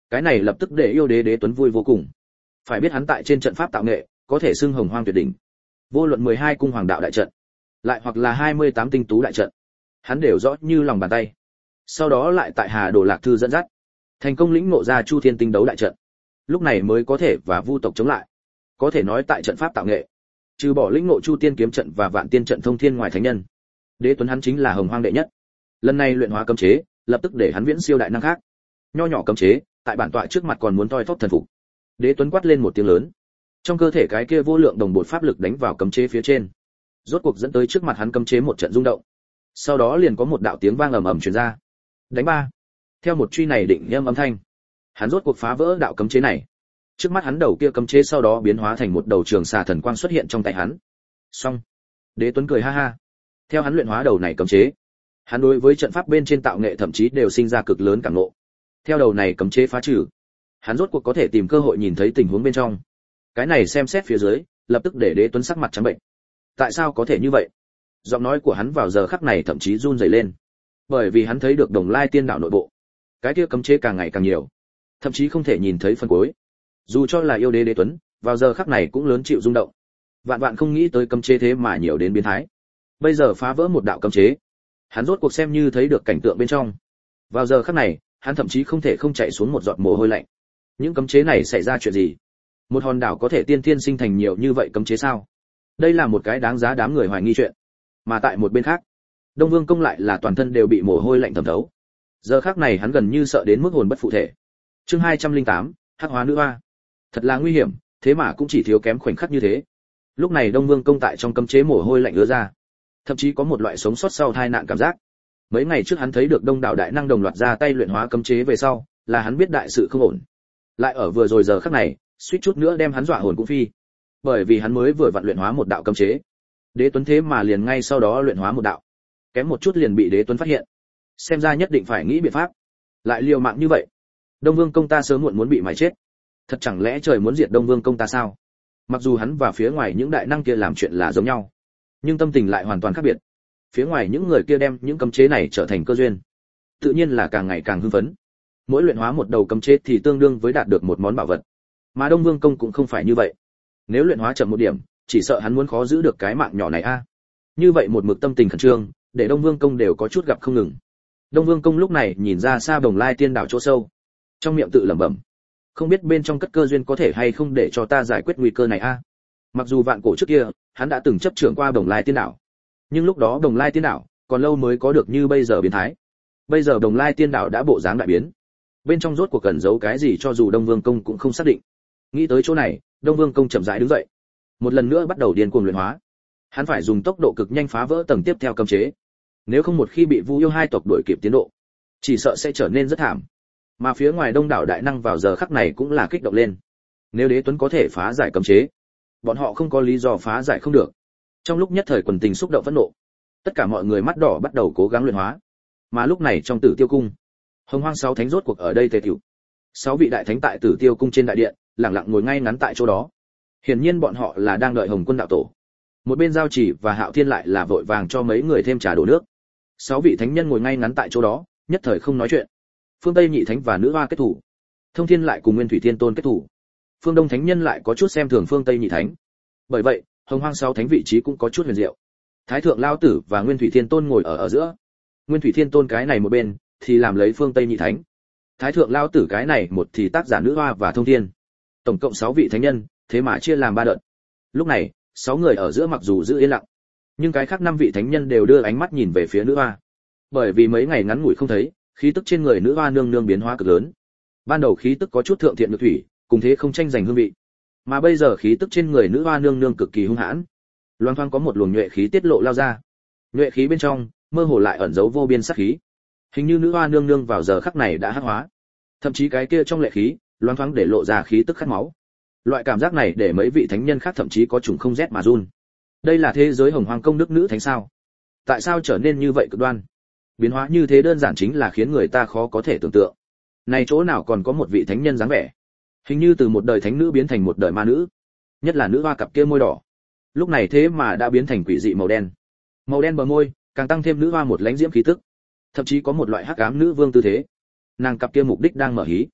Cái này lập tức để yêu đế Đế Tuấn vui vô cùng. Phải biết hắn tại trên trận pháp tạo nghệ, có thể xưng hồng hoang tuyệt đỉnh. Vô luận mười hai cung hoàng đạo đại trận, lại hoặc là hai mươi tám tinh tú đại trận, hắn đều rõ như lòng bàn tay. Sau đó lại tại Hà Đồ Lạc Thư dẫn dắt, thành công lĩnh ngộ ra Chu Thiên tinh đấu đại trận. Lúc này mới có thể và Vu tộc chống lại. Có thể nói tại trận pháp tạo nghệ, trừ bỏ lĩnh ngộ Chu Tiên kiếm trận và Vạn Tiên trận thông thiên ngoài thánh nhân, Đế Tuấn hắn chính là hồng hoang đệ nhất. Lần này luyện hóa cấm chế, lập tức để hắn viễn siêu đại năng khác. Nho nhỏ cấm chế, tại bản tọa trước mặt còn muốn toi thóp thần phục. Đế Tuấn quát lên một tiếng lớn. Trong cơ thể cái kia vô lượng đồng bột pháp lực đánh vào cấm chế phía trên, rốt cuộc dẫn tới trước mặt hắn cấm chế một trận rung động. Sau đó liền có một đạo tiếng vang ầm ầm truyền ra. Đánh ba. Theo một truy này định âm âm thanh, hắn rốt cuộc phá vỡ đạo cấm chế này. Trước mắt hắn đầu kia cấm chế sau đó biến hóa thành một đầu trường xà thần quang xuất hiện trong tay hắn. Xong. Đế Tuấn cười ha ha. Theo hắn luyện hóa đầu này cấm chế, hắn đối với trận pháp bên trên tạo nghệ thậm chí đều sinh ra cực lớn cảm ngộ. Theo đầu này cấm chế phá trừ, hắn rốt cuộc có thể tìm cơ hội nhìn thấy tình huống bên trong. Cái này xem xét phía dưới, lập tức để Đế Tuấn sắc mặt trắng bệnh. Tại sao có thể như vậy? Giọng nói của hắn vào giờ khắc này thậm chí run rẩy lên, bởi vì hắn thấy được Đồng Lai Tiên Đạo nội bộ, cái kia cấm chế càng ngày càng nhiều, thậm chí không thể nhìn thấy phần cuối. Dù cho là yêu đế Đế Tuấn, vào giờ khắc này cũng lớn chịu rung động. Vạn vạn không nghĩ tới cấm chế thế mà nhiều đến biến thái. Bây giờ phá vỡ một đạo cấm chế, hắn rốt cuộc xem như thấy được cảnh tượng bên trong. Vào giờ khắc này, hắn thậm chí không thể không chạy xuống một giọt mồ hôi lạnh. Những cấm chế này xảy ra chuyện gì? Một hòn đảo có thể tiên thiên sinh thành nhiều như vậy cấm chế sao? Đây là một cái đáng giá đám người hoài nghi chuyện. Mà tại một bên khác, Đông Vương Công lại là toàn thân đều bị mồ hôi lạnh thấm thấu. Giờ khắc này hắn gần như sợ đến mức hồn bất phụ thể. Chương hai trăm lẻ tám, Hắc hóa nữ hoa. Thật là nguy hiểm, thế mà cũng chỉ thiếu kém khoảnh khắc như thế. Lúc này Đông Vương Công tại trong cấm chế mồ hôi lạnh ứa ra, thậm chí có một loại sống sót sau tai nạn cảm giác. Mấy ngày trước hắn thấy được Đông Đảo đại năng đồng loạt ra tay luyện hóa cấm chế về sau, là hắn biết đại sự không ổn. Lại ở vừa rồi giờ khắc này, suýt chút nữa đem hắn dọa hồn cũng phi. Bởi vì hắn mới vừa vặn luyện hóa một đạo cấm chế. Đế Tuấn thế mà liền ngay sau đó luyện hóa một đạo. Kém một chút liền bị Đế Tuấn phát hiện. Xem ra nhất định phải nghĩ biện pháp. Lại liều mạng như vậy, Đông Vương Công ta sớm muộn muốn bị mài chết. Thật chẳng lẽ trời muốn diệt Đông Vương Công ta sao? Mặc dù hắn và phía ngoài những đại năng kia làm chuyện là giống nhau, nhưng tâm tình lại hoàn toàn khác biệt. Phía ngoài những người kia đem những cấm chế này trở thành cơ duyên, tự nhiên là càng ngày càng hưng phấn. Mỗi luyện hóa một đầu cấm chế thì tương đương với đạt được một món bảo vật. Mà Đông Vương Công cũng không phải như vậy. Nếu luyện hóa chậm một điểm, chỉ sợ hắn muốn khó giữ được cái mạng nhỏ này a. À. Như vậy một mực tâm tình khẩn trương, để Đông Vương Công đều có chút gặp không ngừng. Đông Vương Công lúc này nhìn ra xa Đồng Lai Tiên Đảo chỗ sâu, trong miệng tự lẩm bẩm, không biết bên trong cất cơ duyên có thể hay không để cho ta giải quyết nguy cơ này a. À. Mặc dù vạn cổ trước kia, hắn đã từng chấp trưởng qua Đồng Lai Tiên Đảo, nhưng lúc đó Đồng Lai Tiên Đảo còn lâu mới có được như bây giờ biến thái. Bây giờ Đồng Lai Tiên Đảo đã bộ dáng đại biến, bên trong rốt cuộc cần giấu cái gì cho dù Đông Vương Công cũng không xác định. Nghĩ tới chỗ này, Đông Vương Công chậm rãi đứng dậy, một lần nữa bắt đầu điên cuồng luyện hóa. Hắn phải dùng tốc độ cực nhanh phá vỡ tầng tiếp theo cấm chế, nếu không một khi bị Vu yêu hai tộc đuổi kịp tiến độ, chỉ sợ sẽ trở nên rất thảm. Mà phía ngoài Đông đảo đại năng vào giờ khắc này cũng là kích động lên. Nếu Đế Tuấn có thể phá giải cấm chế, bọn họ không có lý do phá giải không được. Trong lúc nhất thời quần tình xúc động phẫn nộ, tất cả mọi người mắt đỏ bắt đầu cố gắng luyện hóa. Mà lúc này trong Tử Tiêu cung, Hồng Hoang sáu thánh rốt cuộc ở đây tề tựu. Sáu vị đại thánh tại Tử Tiêu cung trên đại điện, lặng lặng ngồi ngay ngắn tại chỗ đó. Hiển nhiên bọn họ là đang đợi Hồng Quân đạo tổ. Một bên Giao Chỉ và Hạo Thiên lại là vội vàng cho mấy người thêm trà đổ nước. Sáu vị thánh nhân ngồi ngay ngắn tại chỗ đó, nhất thời không nói chuyện. Phương Tây Nhị Thánh và Nữ Hoa kết thủ, Thông Thiên lại cùng Nguyên Thủy Thiên Tôn kết thủ. Phương Đông Thánh nhân lại có chút xem thường Phương Tây Nhị Thánh. Bởi vậy, Hồng Hoang sáu thánh vị trí cũng có chút huyền diệu. Thái thượng Lão tử và Nguyên Thủy Thiên Tôn ngồi ở ở giữa. Nguyên Thủy Thiên Tôn cái này một bên thì làm lấy Phương Tây Nhị Thánh. Thái thượng Lão tử cái này một thì tác giả Nữ Hoa và Thông Thiên. Tổng cộng sáu vị thánh nhân, thế mà chia làm ba đợt. Lúc này, sáu người ở giữa mặc dù giữ yên lặng, nhưng cái khác năm vị thánh nhân đều đưa ánh mắt nhìn về phía Nữ Hoa. Bởi vì mấy ngày ngắn ngủi không thấy, khí tức trên người Nữ Hoa nương nương biến hóa cực lớn. Ban đầu khí tức có chút thượng thiện nhược thủy, cùng thế không tranh giành hương vị. Mà bây giờ khí tức trên người Nữ Hoa nương nương cực kỳ hung hãn. Loan thoáng có một luồng nhuệ khí tiết lộ lao ra. Nhuệ khí bên trong, mơ hồ lại ẩn giấu vô biên sát khí. Hình như Nữ Hoa nương nương vào giờ khắc này đã hắc hóa. Thậm chí cái kia trong lệ khí, loan thoáng để lộ ra khí tức khát máu. Loại cảm giác này để mấy vị thánh nhân khác thậm chí có trùng không rét mà run. Đây là thế giới Hồng Hoang công đức nữ thánh sao? Tại sao trở nên như vậy cực đoan? Biến hóa như thế đơn giản chính là khiến người ta khó có thể tưởng tượng. Này chỗ nào còn có một vị thánh nhân dáng vẻ? Hình như từ một đời thánh nữ biến thành một đời ma nữ. Nhất là Nữ Hoa cặp kia môi đỏ, lúc này thế mà đã biến thành quỷ dị màu đen. Màu đen bờ môi, càng tăng thêm Nữ Hoa một lãnh diễm khí tức. Thậm chí có một loại hắc ám nữ vương tư thế. Nàng cặp kia mục đích đang mở hí.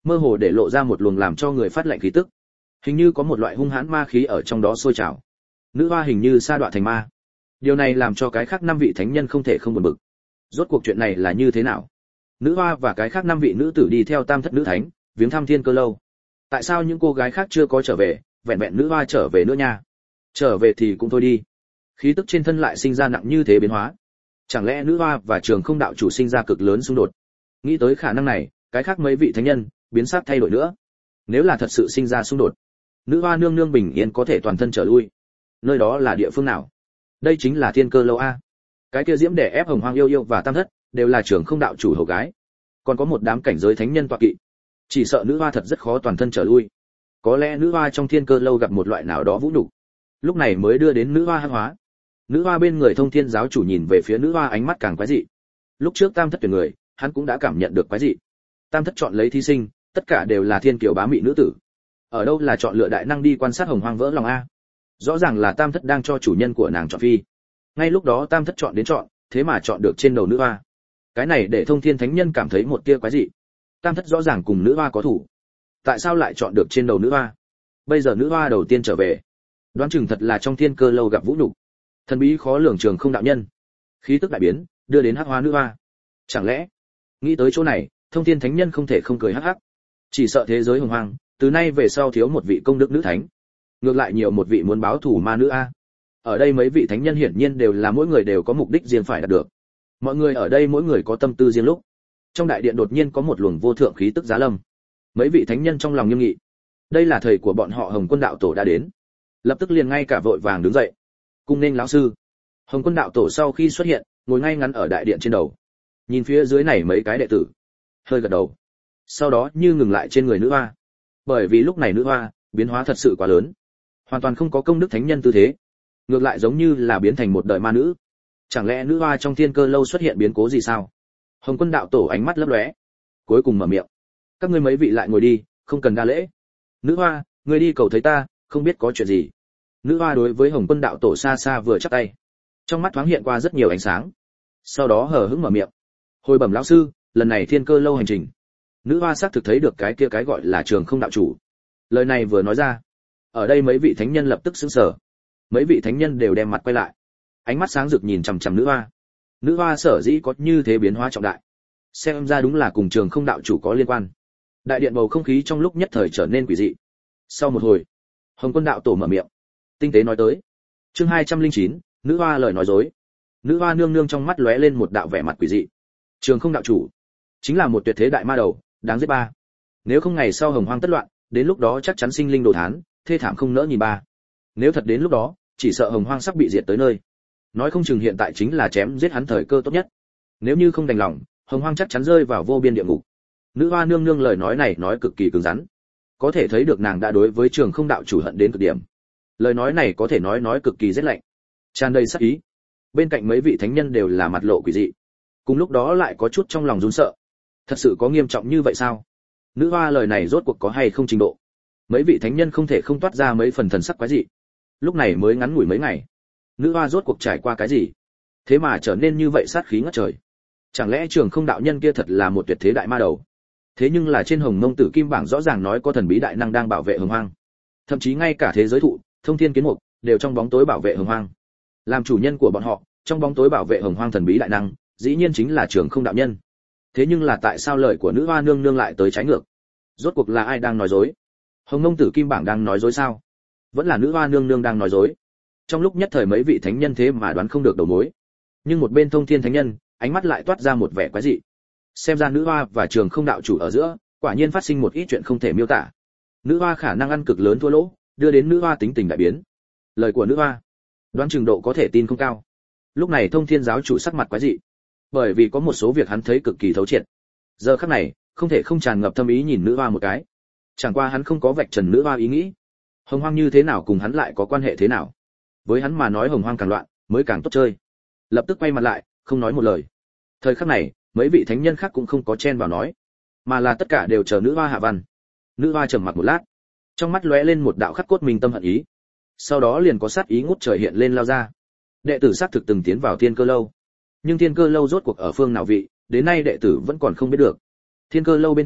mơ hồ để lộ ra một luồng làm cho người phát lạnh khí tức. Hình như có một loại hung hãn ma khí ở trong đó sôi trào. Nữ hoa hình như sa đọa thành ma. Điều này làm cho cái khác năm vị thánh nhân không thể không buồn bực. Rốt cuộc chuyện này là như thế nào? Nữ hoa và cái khác năm vị nữ tử đi theo Tam Thất nữ thánh, viếng thăm Thiên Cơ lâu. Tại sao những cô gái khác chưa có trở về, vẹn vẹn nữ hoa trở về nữa nha? Trở về thì cũng thôi đi. Khí tức trên thân lại sinh ra nặng như thế biến hóa. Chẳng lẽ nữ hoa và Trường Không đạo chủ sinh ra cực lớn xung đột? Nghĩ tới khả năng này, cái khác mấy vị thánh nhân biến sắc thay đổi nữa. Nếu là thật sự sinh ra xung đột, nữ hoa nương nương bình yên có thể toàn thân trở lui. Nơi đó là địa phương nào? Đây chính là Thiên Cơ lâu a. Cái kia diễm đẻ ép Hồng Hoang yêu yêu và Tam Thất đều là Trường Không đạo chủ hầu gái, còn có một đám cảnh giới thánh nhân tọa kỵ. Chỉ sợ nữ hoa thật rất khó toàn thân trở lui. Có lẽ nữ hoa trong Thiên Cơ lâu gặp một loại nào đó vũ nhục, lúc này mới đưa đến nữ hoa hắc hóa. Nữ hoa bên người Thông Thiên giáo chủ nhìn về phía nữ hoa ánh mắt càng quái dị. Lúc trước Tam Thất tuyển người, hắn cũng đã cảm nhận được quái dị. Tam Thất chọn lấy thí sinh, tất cả đều là thiên kiều bá mị nữ tử. Ở đâu là chọn lựa đại năng đi quan sát Hồng Hoang vỡ lòng a? Rõ ràng là Tam Thất đang cho chủ nhân của nàng chọn phi. Ngay lúc đó Tam Thất chọn đến chọn, thế mà chọn được trên đầu nữ hoa. Cái này để Thông Thiên thánh nhân cảm thấy một tia quái dị. Tam Thất rõ ràng cùng nữ hoa có thủ, tại sao lại chọn được trên đầu nữ hoa? Bây giờ nữ hoa đầu tiên trở về, đoán chừng thật là trong Thiên Cơ lâu gặp vũ nhục. Thần bí khó lường Trường Không đạo nhân, khí tức đại biến, đưa đến hắc hóa nữ hoa. Chẳng lẽ, nghĩ tới chỗ này, Thông Thiên thánh nhân không thể không cười hắc hắc. Chỉ sợ thế giới Hồng Hoang, từ nay về sau thiếu một vị công đức nữ thánh, ngược lại nhiều một vị muốn báo thù ma nữ a. Ở đây mấy vị thánh nhân hiển nhiên đều là mỗi người đều có mục đích riêng phải đạt được. Mọi người ở đây mỗi người có tâm tư riêng lúc. Trong đại điện đột nhiên có một luồng vô thượng khí tức giá lâm. Mấy vị thánh nhân trong lòng nghiêm nghị. Đây là thầy của bọn họ Hồng Quân đạo tổ đã đến. Lập tức liền ngay cả vội vàng đứng dậy. Cung nên lão sư. Hồng Quân đạo tổ sau khi xuất hiện, ngồi ngay ngắn ở đại điện trên đầu. Nhìn phía dưới này mấy cái đệ tử, hơi gật đầu. Sau đó như ngừng lại trên người nữ hoa. Bởi vì lúc này nữ hoa biến hóa thật sự quá lớn, hoàn toàn không có công đức thánh nhân tư thế, ngược lại giống như là biến thành một đời ma nữ. Chẳng lẽ nữ hoa trong Thiên Cơ lâu xuất hiện biến cố gì sao? Hồng Quân đạo tổ ánh mắt lấp lóe, cuối cùng mở miệng: các ngươi mấy vị lại ngồi đi, không cần đa lễ. Nữ hoa, ngươi đi cầu thấy ta, không biết có chuyện gì. Nữ hoa đối với Hồng Quân đạo tổ xa xa vừa chắp tay, trong mắt thoáng hiện qua rất nhiều ánh sáng, sau đó hờ hững mở miệng: hồi bẩm lão sư, lần này Thiên Cơ lâu hành trình, nữ hoa xác thực thấy được cái kia cái gọi là Trường Không đạo chủ. Lời này vừa nói ra, ở đây mấy vị thánh nhân lập tức sững sờ. Mấy vị thánh nhân đều đem mặt quay lại, ánh mắt sáng rực nhìn chằm chằm nữ hoa. Nữ hoa sở dĩ có như thế biến hóa trọng đại, xem ra đúng là cùng Trường Không đạo chủ có liên quan. Đại điện bầu không khí trong lúc nhất thời trở nên quỷ dị. Sau một hồi, Hồng Quân đạo tổ mở miệng, tinh tế nói tới. Chương hai trăm lẻ chín, nữ hoa lời nói dối. Nữ hoa nương nương trong mắt lóe lên một đạo vẻ mặt quỷ dị. Trường Không đạo chủ chính là một tuyệt thế đại ma đầu, đáng giết ba. Nếu không ngày sau Hồng Hoang tất loạn, đến lúc đó chắc chắn sinh linh đồ thán, thê thảm không nỡ nhìn ba. Nếu thật đến lúc đó, chỉ sợ Hồng Hoang sắp bị diệt tới nơi. Nói không chừng hiện tại chính là chém giết hắn thời cơ tốt nhất. Nếu như không đành lòng, Hồng Hoang chắc chắn rơi vào vô biên địa ngục. Nữ hoa nương nương lời nói này nói cực kỳ cứng rắn, có thể thấy được nàng đã đối với Trường Không đạo chủ hận đến cực điểm. Lời nói này có thể nói nói cực kỳ rét lạnh, tràn đầy sát ý. Bên cạnh mấy vị thánh nhân đều là mặt lộ quỷ dị, cùng lúc đó lại có chút trong lòng run sợ. Thật sự có nghiêm trọng như vậy sao? Nữ hoa lời này rốt cuộc có hay không trình độ? Mấy vị thánh nhân không thể không toát ra mấy phần thần sắc quái dị. Lúc này mới ngắn ngủi mấy ngày, nữ hoa rốt cuộc trải qua cái gì? Thế mà trở nên như vậy sát khí ngất trời. Chẳng lẽ Trường Không đạo nhân kia thật là một tuyệt thế đại ma đầu? Thế nhưng là trên Hồng Mông Tử Kim bảng rõ ràng nói có thần bí đại năng đang bảo vệ Hồng Hoang. Thậm chí ngay cả thế giới thụ, Thông Thiên Kiến Mục đều trong bóng tối bảo vệ Hồng Hoang. Làm chủ nhân của bọn họ, trong bóng tối bảo vệ Hồng Hoang thần bí đại năng, dĩ nhiên chính là Trường Không đạo nhân. Thế nhưng là tại sao lời của nữ hoa nương nương lại tới trái ngược? Rốt cuộc là ai đang nói dối? Hồng Mông Tử Kim bảng đang nói dối sao? Vẫn là nữ hoa nương nương đang nói dối? Trong lúc nhất thời mấy vị thánh nhân thế mà đoán không được đầu mối. Nhưng một bên Thông Thiên thánh nhân, ánh mắt lại toát ra một vẻ quái dị. Xem ra nữ hoa và Trường Không đạo chủ ở giữa, quả nhiên phát sinh một ít chuyện không thể miêu tả. Nữ hoa khả năng ăn cực lớn thua lỗ, đưa đến nữ hoa tính tình đại biến. Lời của nữ hoa, đoán chừng độ có thể tin không cao. Lúc này Thông Thiên giáo chủ sắc mặt quái dị, bởi vì có một số việc hắn thấy cực kỳ thấu triệt. Giờ khắc này, không thể không tràn ngập thâm ý nhìn nữ hoa một cái. Chẳng qua hắn không có vạch trần nữ hoa ý nghĩ. Hồng Hoang như thế nào cùng hắn lại có quan hệ thế nào? Với hắn mà nói Hồng Hoang càng loạn, mới càng tốt chơi. Lập tức quay mặt lại, không nói một lời. Thời khắc này, mấy vị thánh nhân khác cũng không có chen vào nói, mà là tất cả đều chờ nữ hoa hạ văn. Nữ hoa trầm mặc một lát, trong mắt lóe lên một đạo khắc cốt minh tâm hận ý. Sau đó liền có sát ý ngút trời hiện lên lao ra. Đệ tử xác thực từng tiến vào Thiên Cơ lâu, nhưng Thiên Cơ lâu rốt cuộc ở phương nào vị, đến nay đệ tử vẫn còn không biết được. Thiên Cơ lâu bên trong,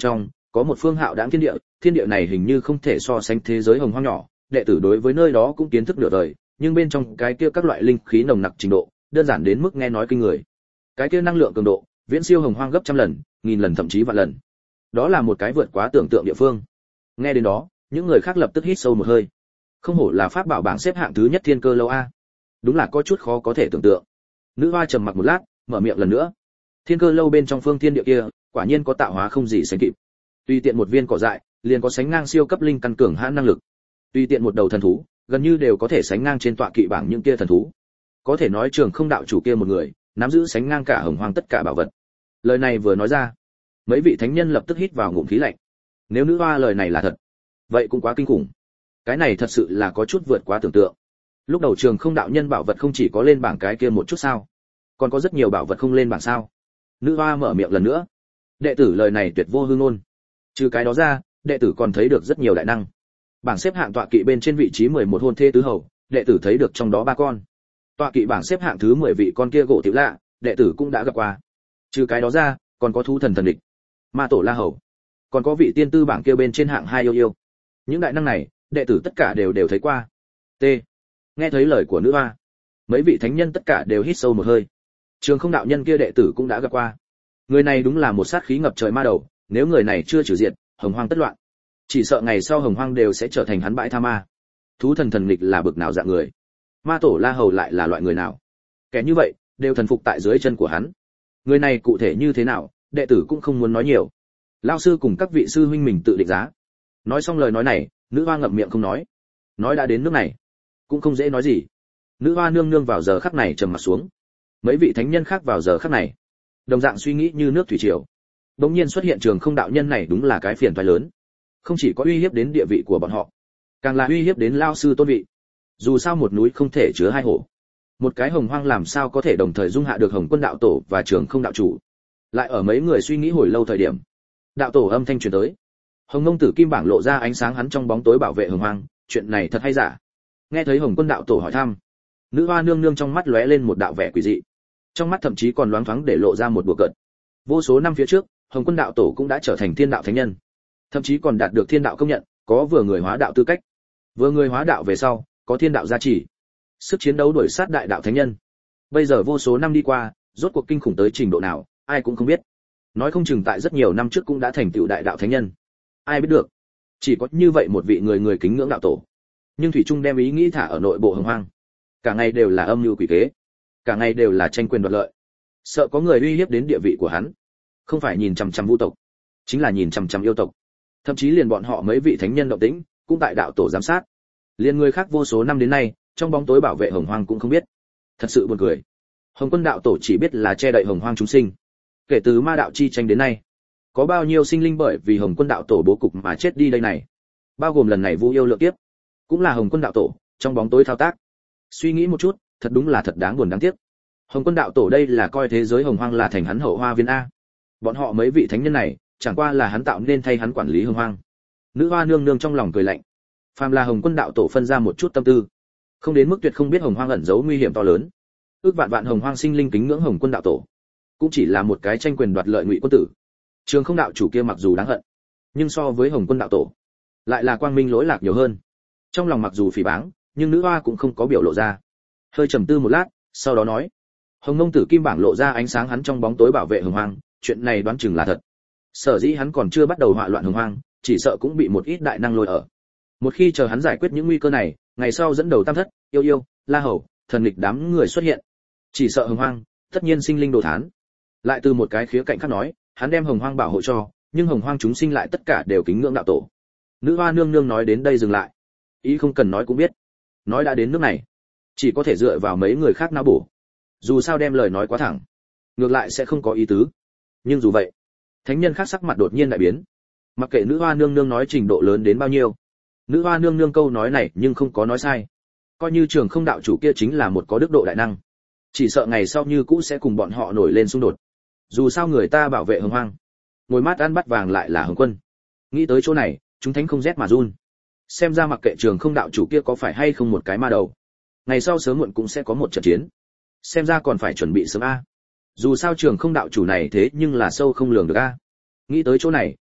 có một phương hạo đãng thiên địa, thiên địa này hình như không thể so sánh thế giới hồng hoang nhỏ, đệ tử đối với nơi đó cũng kiến thức nửa đời, nhưng bên trong cái kia các loại linh khí nồng nặc trình độ, đơn giản đến mức nghe nói kinh người. Cái kia năng lượng cường độ, viễn siêu hồng hoang gấp trăm lần, nghìn lần thậm chí vạn lần. Đó là một cái vượt quá tưởng tượng địa phương. Nghe đến đó, những người khác lập tức hít sâu một hơi. Không hổ là pháp bảo bảng xếp hạng thứ nhất Thiên Cơ Lâu a. Đúng là có chút khó có thể tưởng tượng. Nữ hoa trầm mặc một lát, mở miệng lần nữa. Thiên Cơ Lâu bên trong phương thiên địa kia, quả nhiên có tạo hóa không gì sánh kịp. Tùy tiện một viên cỏ dại, liền có sánh ngang siêu cấp linh căn cường hãn năng lực. Tùy tiện một đầu thần thú, gần như đều có thể sánh ngang trên tọa kỵ bảng những kia thần thú. Có thể nói Trường Không đạo chủ kia một người, nắm giữ sánh ngang cả hồng hoang tất cả bảo vật. Lời này vừa nói ra, mấy vị thánh nhân lập tức hít vào ngụm khí lạnh. Nếu nữ hoa lời này là thật, vậy cũng quá kinh khủng. Cái này thật sự là có chút vượt quá tưởng tượng. Lúc đầu Trường Không đạo nhân bảo vật không chỉ có lên bảng cái kia một chút sao, còn có rất nhiều bảo vật không lên bảng sao. Nữ hoa mở miệng lần nữa. Đệ tử lời này tuyệt vô hư ngôn. Trừ cái đó ra, đệ tử còn thấy được rất nhiều đại năng. Bảng xếp hạng tọa kỵ bên trên vị trí mười một hôn thê tứ hầu, đệ tử thấy được trong đó ba con. Tọa kỵ bảng xếp hạng thứ mười vị con kia gỗ tiểu lạ, đệ tử cũng đã gặp qua. Trừ cái đó ra, còn có thú thần thần địch, ma tổ la hầu, còn có vị tiên tư bảng kia bên trên hạng hai yêu yêu. Những đại năng này, đệ tử tất cả đều đều thấy qua. T. Nghe thấy lời của nữ hoa, mấy vị thánh nhân tất cả đều hít sâu một hơi. Trường Không đạo nhân kia đệ tử cũng đã gặp qua. Người này đúng là một sát khí ngập trời ma đầu, nếu người này chưa trừ diệt, hồng hoang tất loạn. Chỉ sợ ngày sau hồng hoang đều sẽ trở thành hắn bãi tha ma. Thú thần thần nghịch là bực nào dạng người? Ma tổ La Hầu lại là loại người nào? Kẻ như vậy, đều thần phục tại dưới chân của hắn. Người này cụ thể như thế nào, đệ tử cũng không muốn nói nhiều. Lão sư cùng các vị sư huynh mình tự định giá. Nói xong lời nói này, nữ hoa ngậm miệng không nói. Nói đã đến nước này, cũng không dễ nói gì. Nữ hoa nương nương vào giờ khắc này trầm mặt xuống. Mấy vị thánh nhân khác vào giờ khắc này, đồng dạng suy nghĩ như nước thủy triều. Đống nhiên xuất hiện Trường Không đạo nhân này đúng là cái phiền toái lớn. Không chỉ có uy hiếp đến địa vị của bọn họ, càng là uy hiếp đến lao sư tôn vị. Dù sao một núi không thể chứa hai hổ, một cái hồng hoang làm sao có thể đồng thời dung hạ được Hồng Quân đạo tổ và Trường Không đạo chủ. Lại ở mấy người suy nghĩ hồi lâu thời điểm, đạo tổ âm thanh truyền tới. Hồng Ngông Tử Kim bảng lộ ra ánh sáng hắn trong bóng tối bảo vệ hồng hoang, chuyện này thật hay giả? Nghe thấy Hồng Quân đạo tổ hỏi thăm, nữ hoa nương nương trong mắt lóe lên một đạo vẻ quỷ dị, trong mắt thậm chí còn loáng thoáng để lộ ra một đùa cợt. Vô số năm phía trước, Hồng Quân đạo tổ cũng đã trở thành thiên đạo thánh nhân, thậm chí còn đạt được thiên đạo công nhận, có vừa người hóa đạo tư cách. Vừa người hóa đạo về sau, có thiên đạo gia trì, sức chiến đấu đuổi sát đại đạo thánh nhân. Bây giờ vô số năm đi qua, rốt cuộc kinh khủng tới trình độ nào, ai cũng không biết. Nói không chừng tại rất nhiều năm trước cũng đã thành tựu đại đạo thánh nhân. Ai biết được? Chỉ có như vậy một vị người người kính ngưỡng đạo tổ, nhưng thủy trung đem ý nghĩ thả ở nội bộ hồng hoang. Cả ngày đều là âm mưu quỷ kế, cả ngày đều là tranh quyền đoạt lợi. Sợ có người uy hiếp đến địa vị của hắn. Không phải nhìn chằm chằm vũ tộc, chính là nhìn chằm chằm yêu tộc. Thậm chí liền bọn họ mấy vị thánh nhân động tĩnh, cũng tại đạo tổ giám sát. Liên người khác vô số năm đến nay, trong bóng tối bảo vệ hồng hoang cũng không biết. Thật sự buồn cười. Hồng Quân đạo tổ chỉ biết là che đậy hồng hoang chúng sinh. Kể từ ma đạo chi tranh đến nay, có bao nhiêu sinh linh bởi vì Hồng Quân đạo tổ bố cục mà chết đi đây này. Bao gồm lần này Vu yêu lượng kiếp, cũng là Hồng Quân đạo tổ trong bóng tối thao tác. Suy nghĩ một chút, thật đúng là thật đáng buồn đáng tiếc. Hồng Quân đạo tổ đây là coi thế giới hồng hoang là thành hắn hậu hoa viên a. Bọn họ mấy vị thánh nhân này, chẳng qua là hắn tạo nên thay hắn quản lý hồng hoang. Nữ hoa nương nương trong lòng cười lạnh. Phàm là Hồng Quân đạo tổ phân ra một chút tâm tư, không đến mức tuyệt không biết hồng hoang ẩn giấu nguy hiểm to lớn. Ước vạn vạn hồng hoang sinh linh kính ngưỡng Hồng Quân đạo tổ, cũng chỉ là một cái tranh quyền đoạt lợi ngụy quân tử. Trường Không đạo chủ kia mặc dù đáng hận, nhưng so với Hồng Quân đạo tổ, lại là quang minh lỗi lạc nhiều hơn. Trong lòng mặc dù phỉ báng, nhưng nữ hoa cũng không có biểu lộ ra. Hơi trầm tư một lát, sau đó nói: Hồng Ngông Tử Kim bảng lộ ra ánh sáng hắn trong bóng tối bảo vệ hồng hoang, chuyện này đoán chừng là thật. Sở dĩ hắn còn chưa bắt đầu họa loạn hồng hoang, chỉ sợ cũng bị một ít đại năng lôi ở. Một khi chờ hắn giải quyết những nguy cơ này, ngày sau dẫn đầu tam thất, yêu yêu, la hầu, thần nghịch đám người xuất hiện, chỉ sợ hồng hoang tất nhiên sinh linh đồ thán. Lại từ một cái khía cạnh khác nói, hắn đem hồng hoang bảo hộ cho, nhưng hồng hoang chúng sinh lại tất cả đều kính ngưỡng đạo tổ. Nữ hoa nương nương nói đến đây dừng lại, ý không cần nói cũng biết, nói đã đến nước này, chỉ có thể dựa vào mấy người khác não bổ. Dù sao đem lời nói quá thẳng, ngược lại sẽ không có ý tứ. Nhưng dù vậy, thánh nhân khác sắc mặt đột nhiên đại biến. Mặc kệ nữ hoa nương nương nói trình độ lớn đến bao nhiêu, nữ hoa nương nương câu nói này nhưng không có nói sai. Coi như Trường Không đạo chủ kia chính là một có đức độ đại năng, chỉ sợ ngày sau như cũ sẽ cùng bọn họ nổi lên xung đột. Dù sao người ta bảo vệ hồng hoang, ngồi mát ăn bắt vàng lại là Hồng Quân. Nghĩ tới chỗ này, chúng thánh không rét mà run. Xem ra mặc kệ Trường Không đạo chủ kia có phải hay không một cái ma đầu, ngày sau sớm muộn cũng sẽ có một trận chiến. Xem ra còn phải chuẩn bị sớm a. Dù sao Trường Không đạo chủ này thế nhưng là sâu không lường được a. Nghĩ tới chỗ này,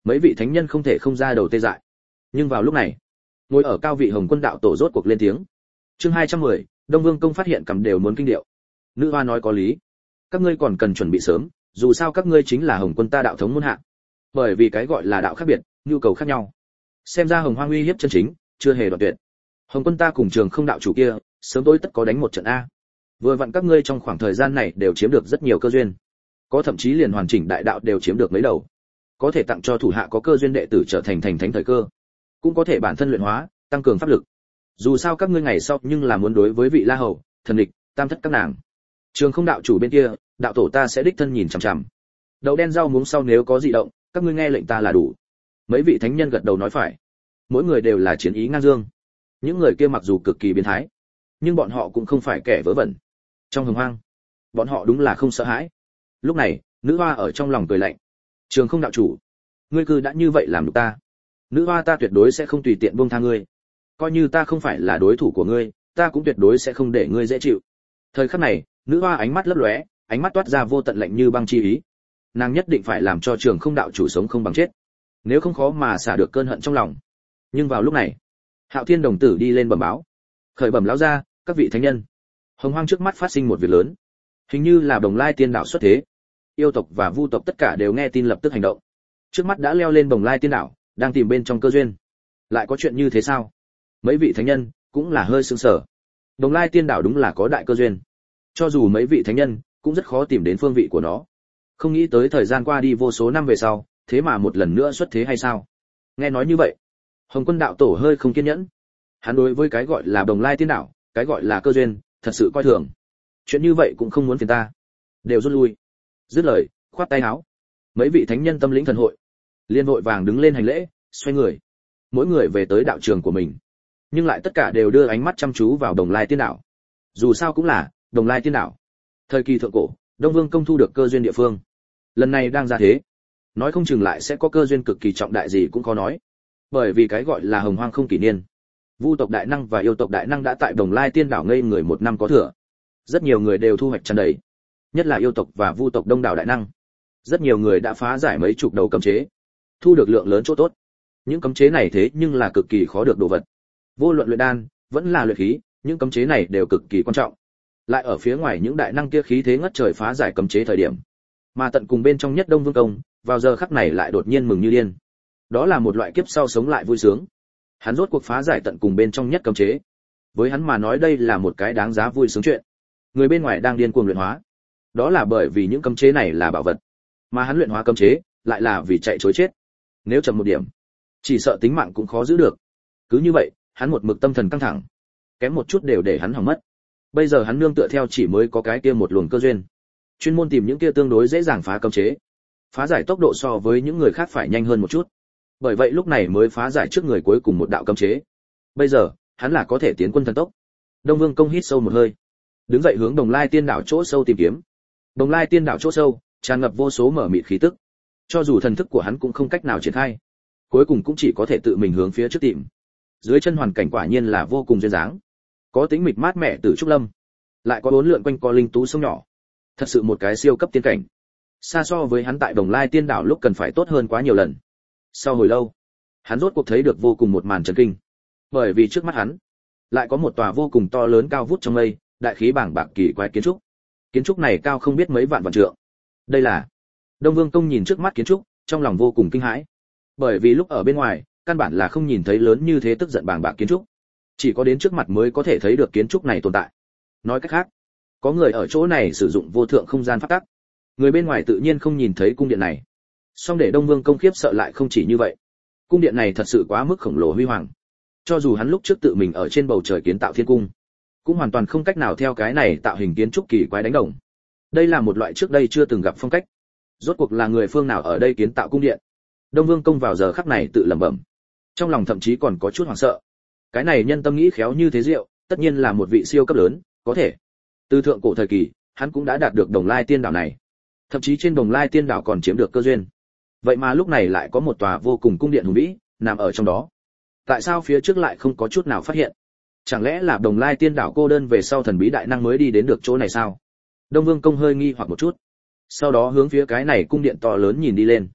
Mấy vị thánh nhân không thể không ra đầu tê dại. Nhưng vào lúc này, ngồi ở cao vị Hồng Quân đạo tổ rốt cuộc lên tiếng. Chương hai trăm mười, Đông Vương công phát hiện cầm đều muốn kinh điệu. Nữ hoa nói có lý, các ngươi còn cần chuẩn bị sớm, dù sao các ngươi chính là Hồng Quân ta đạo thống môn hạ. Bởi vì cái gọi là đạo khác biệt, nhu cầu khác nhau. Xem ra Hồng Hoang uy hiếp chân chính, chưa hề đoạn tuyệt. Hồng Quân ta cùng Trường Không đạo chủ kia, sớm tối tất có đánh một trận a. Vừa vặn các ngươi trong khoảng thời gian này đều chiếm được rất nhiều cơ duyên, có thậm chí liền hoàn chỉnh đại đạo đều chiếm được mấy đầu, có thể tặng cho thủ hạ có cơ duyên đệ tử trở thành thành thánh thời cơ, cũng có thể bản thân luyện hóa, tăng cường pháp lực. Dù sao các ngươi ngày sau nhưng là muốn đối với vị La Hầu, Thần Địch, Tam Thất các nàng. Trường Không đạo chủ bên kia, đạo tổ ta sẽ đích thân nhìn chằm chằm. Đậu đen rau muống sau nếu có dị động, các ngươi nghe lệnh ta là đủ. Mấy vị thánh nhân gật đầu nói phải. Mỗi người đều là chiến ý ngang dương. Những người kia mặc dù cực kỳ biến thái, nhưng bọn họ cũng không phải kẻ vớ vẩn. Trong Hồng Hoang, bọn họ đúng là không sợ hãi. Lúc này, nữ hoa ở trong lòng cười lạnh. Trường Không đạo chủ, ngươi cứ đã như vậy làm được ta. Nữ hoa ta tuyệt đối sẽ không tùy tiện buông tha ngươi. Coi như ta không phải là đối thủ của ngươi, ta cũng tuyệt đối sẽ không để ngươi dễ chịu. Thời khắc này, nữ hoa ánh mắt lấp lóe, ánh mắt toát ra vô tận lạnh như băng chi ý. Nàng nhất định phải làm cho Trường Không đạo chủ sống không bằng chết, nếu không khó mà xả được cơn hận trong lòng. Nhưng vào lúc này, Hạo Thiên đồng tử đi lên bẩm báo. Khởi bẩm lão gia, các vị thánh nhân, Hồng Hoang trước mắt phát sinh một việc lớn, hình như là Bồng Lai Tiên Đạo xuất thế. Yêu tộc và Vu tộc tất cả đều nghe tin lập tức hành động. Trước mắt đã leo lên Bồng Lai Tiên Đạo, đang tìm bên trong cơ duyên. Lại có chuyện như thế sao? Mấy vị thánh nhân cũng là hơi sửng sở. Bồng Lai Tiên Đạo đúng là có đại cơ duyên, cho dù mấy vị thánh nhân cũng rất khó tìm đến phương vị của nó. Không nghĩ tới thời gian qua đi vô số năm về sau, thế mà một lần nữa xuất thế hay sao? Nghe nói như vậy, Hồng Quân đạo tổ hơi không kiên nhẫn. Hắn đối với cái gọi là Bồng Lai Tiên Đạo, cái gọi là cơ duyên, thật sự coi thường. Chuyện như vậy cũng không muốn phiền ta, đều rút lui. Dứt lời, khoát tay áo. Mấy vị thánh nhân tâm lĩnh thần hội, liên vội vàng đứng lên hành lễ, xoay người, mỗi người về tới đạo trường của mình. Nhưng lại tất cả đều đưa ánh mắt chăm chú vào Đồng Lai Tiên Đạo. Dù sao cũng là Đồng Lai Tiên Đạo, thời kỳ thượng cổ, Đông Vương công thu được cơ duyên địa phương. Lần này đang ra thế, nói không chừng lại sẽ có cơ duyên cực kỳ trọng đại gì cũng khó nói. Bởi vì cái gọi là Hồng Hoang không kỷ niên, Vu tộc đại năng và yêu tộc đại năng đã tại Đồng Lai Tiên Đảo ngây người một năm có thừa. Rất nhiều người đều thu hoạch tràn đầy, nhất là yêu tộc và Vu tộc đông đảo đại năng. Rất nhiều người đã phá giải mấy chục đầu cấm chế, thu được lượng lớn chỗ tốt. Những cấm chế này thế nhưng là cực kỳ khó được đồ vật. Vô luận luyện đan, vẫn là luyện khí, những cấm chế này đều cực kỳ quan trọng. Lại ở phía ngoài những đại năng kia khí thế ngất trời phá giải cấm chế thời điểm, mà tận cùng bên trong nhất Đông Vương công, vào giờ khắc này lại đột nhiên mừng như điên. Đó là một loại kiếp sau sống lại vui sướng. Hắn rốt cuộc phá giải tận cùng bên trong nhất cấm chế. Với hắn mà nói đây là một cái đáng giá vui sướng chuyện. Người bên ngoài đang điên cuồng luyện hóa, đó là bởi vì những cấm chế này là bảo vật, mà hắn luyện hóa cấm chế lại là vì chạy trối chết. Nếu chậm một điểm, chỉ sợ tính mạng cũng khó giữ được. Cứ như vậy, hắn một mực tâm thần căng thẳng, kém một chút đều để hắn hỏng mất. Bây giờ hắn nương tựa theo chỉ mới có cái kia một luồng cơ duyên, chuyên môn tìm những kia tương đối dễ dàng phá cấm chế, phá giải tốc độ so với những người khác phải nhanh hơn một chút. Bởi vậy lúc này mới phá giải trước người cuối cùng một đạo cấm chế. Bây giờ, hắn là có thể tiến quân thần tốc. Đông Vương công hít sâu một hơi, đứng dậy hướng Đồng Lai Tiên Đảo chỗ sâu tìm kiếm. Đồng Lai Tiên Đảo chỗ sâu tràn ngập vô số mở mịt khí tức, cho dù thần thức của hắn cũng không cách nào triển khai, cuối cùng cũng chỉ có thể tự mình hướng phía trước tìm. Dưới chân hoàn cảnh quả nhiên là vô cùng duyên dáng, có tính mịch mát mẻ từ trúc lâm, lại có bốn lượn quanh co linh tú sông nhỏ, thật sự một cái siêu cấp tiên cảnh, xa so với hắn tại Đồng Lai Tiên Đảo lúc cần phải tốt hơn quá nhiều lần. Sau hồi lâu, hắn rốt cuộc thấy được vô cùng một màn chấn kinh, bởi vì trước mắt hắn lại có một tòa vô cùng to lớn cao vút trong mây, đại khí bảng bạc kỳ quái kiến trúc. Kiến trúc này cao không biết mấy vạn vạn trượng. Đây là Đông Vương công nhìn trước mắt kiến trúc, trong lòng vô cùng kinh hãi, bởi vì lúc ở bên ngoài căn bản là không nhìn thấy lớn như thế tức giận bảng bạc kiến trúc, chỉ có đến trước mặt mới có thể thấy được kiến trúc này tồn tại. Nói cách khác, có người ở chỗ này sử dụng vô thượng không gian pháp tắc, người bên ngoài tự nhiên không nhìn thấy cung điện này. Song để Đông Vương công khiếp sợ lại không chỉ như vậy, cung điện này thật sự quá mức khổng lồ huy hoàng, cho dù hắn lúc trước tự mình ở trên bầu trời kiến tạo thiên cung, cũng hoàn toàn không cách nào theo cái này tạo hình kiến trúc kỳ quái đánh đồng. Đây là một loại trước đây chưa từng gặp phong cách. Rốt cuộc là người phương nào ở đây kiến tạo cung điện? Đông Vương công vào giờ khắc này tự lẩm bẩm, trong lòng thậm chí còn có chút hoảng sợ. Cái này nhân tâm nghĩ khéo như thế diệu, tất nhiên là một vị siêu cấp lớn, có thể. Từ thượng cổ thời kỳ, hắn cũng đã đạt được Đồng Lai Tiên Đảo này, thậm chí trên Đồng Lai Tiên Đảo còn chiếm được cơ duyên. Vậy mà lúc này lại có một tòa vô cùng cung điện hùng vĩ nằm ở trong đó. Tại sao phía trước lại không có chút nào phát hiện? Chẳng lẽ là Đồng Lai Tiên Đảo cô đơn về sau thần bí đại năng mới đi đến được chỗ này sao? Đông Vương công hơi nghi hoặc một chút, sau đó hướng phía cái này cung điện to lớn nhìn đi lên.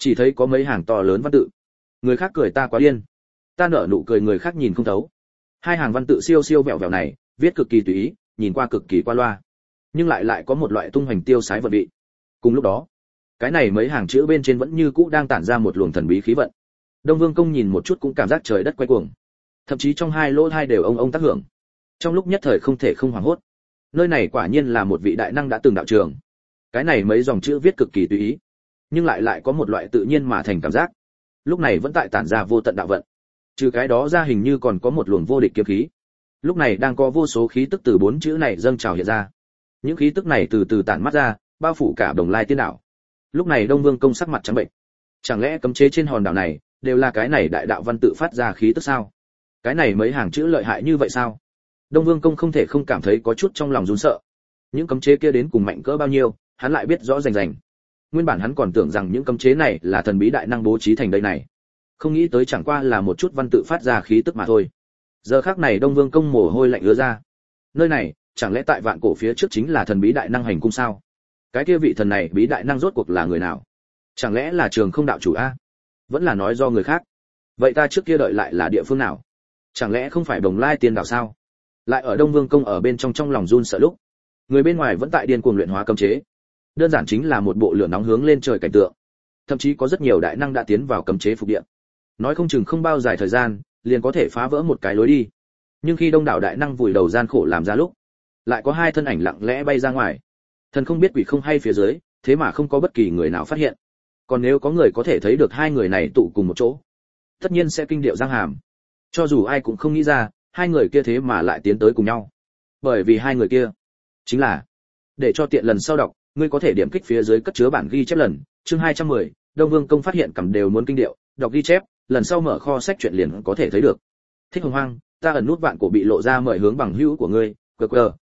chỉ thấy có mấy hàng to lớn văn tự. Người khác cười ta quá điên, ta nở nụ cười người khác nhìn không thấu. Hai hàng văn tự siêu siêu vẹo vẹo này, viết cực kỳ tùy ý, nhìn qua cực kỳ qua loa, nhưng lại lại có một loại tung hoành tiêu sái vận vị. Cùng lúc đó, cái này mấy hàng chữ bên trên vẫn như cũ đang tản ra một luồng thần bí khí vận. Đông Vương Công nhìn một chút cũng cảm giác trời đất quay cuồng, thậm chí trong hai lỗ tai đều ông ông tác hưởng. Trong lúc nhất thời không thể không hoảng hốt. Nơi này quả nhiên là một vị đại năng đã từng đạo trường. Cái này mấy dòng chữ viết cực kỳ tùy ý, nhưng lại lại có một loại tự nhiên mà thành cảm giác. Lúc này vẫn tại tản ra vô tận đạo vận. Trừ cái đó ra hình như còn có một luồng vô địch kiếm khí. Lúc này đang có vô số khí tức từ bốn chữ này dâng trào hiện ra. Những khí tức này từ từ tản mắt ra, bao phủ cả Đồng Lai Tiên đảo. Lúc này Đông Vương Công sắc mặt trắng bệch. Chẳng lẽ cấm chế trên hòn đảo này đều là cái này đại đạo văn tự phát ra khí tức sao? Cái này mấy hàng chữ lợi hại như vậy sao? Đông Vương Công không thể không cảm thấy có chút trong lòng run sợ. Những cấm chế kia đến cùng mạnh cỡ bao nhiêu, hắn lại biết rõ rành rành. Nguyên bản hắn còn tưởng rằng những cấm chế này là thần bí đại năng bố trí thành đây này, không nghĩ tới chẳng qua là một chút văn tự phát ra khí tức mà thôi. Giờ khắc này Đông Vương Công mồ hôi lạnh ứa ra. Nơi này, chẳng lẽ tại vạn cổ phía trước chính là thần bí đại năng hành cung sao? Cái kia vị thần này bí đại năng rốt cuộc là người nào? Chẳng lẽ là Trường Không đạo chủ a? Vẫn là nói do người khác? Vậy ta trước kia đợi lại là địa phương nào? Chẳng lẽ không phải Đồng Lai Tiên đảo sao? Lại ở Đông Vương Công ở bên trong trong lòng run sợ lúc, người bên ngoài vẫn tại điên cuồng luyện hóa cấm chế. Đơn giản chính là một bộ lửa nóng hướng lên trời cảnh tượng. Thậm chí có rất nhiều đại năng đã tiến vào cấm chế phục địa. Nói không chừng không bao dài thời gian, liền có thể phá vỡ một cái lối đi. Nhưng khi đông đảo đại năng vùi đầu gian khổ làm ra lúc, lại có hai thân ảnh lặng lẽ bay ra ngoài. Thần không biết quỷ không hay phía dưới, thế mà không có bất kỳ người nào phát hiện. Còn nếu có người có thể thấy được hai người này tụ cùng một chỗ, tất nhiên sẽ kinh điệu giang hàm. Cho dù ai cũng không nghĩ ra, hai người kia thế mà lại tiến tới cùng nhau. Bởi vì hai người kia chính là, để cho tiện lần sau đọc, ngươi có thể điểm kích phía dưới cất chứa bản ghi chép lần, chương hai trăm mười, Đông Vương Công phát hiện cầm đều muốn kinh điệu, đọc ghi chép, lần sau mở kho sách truyện liền có thể thấy được. Thích Hồng Hoang, ta ẩn nút vạn cổ bị lộ ra mời hướng bằng hữu của ngươi, qr,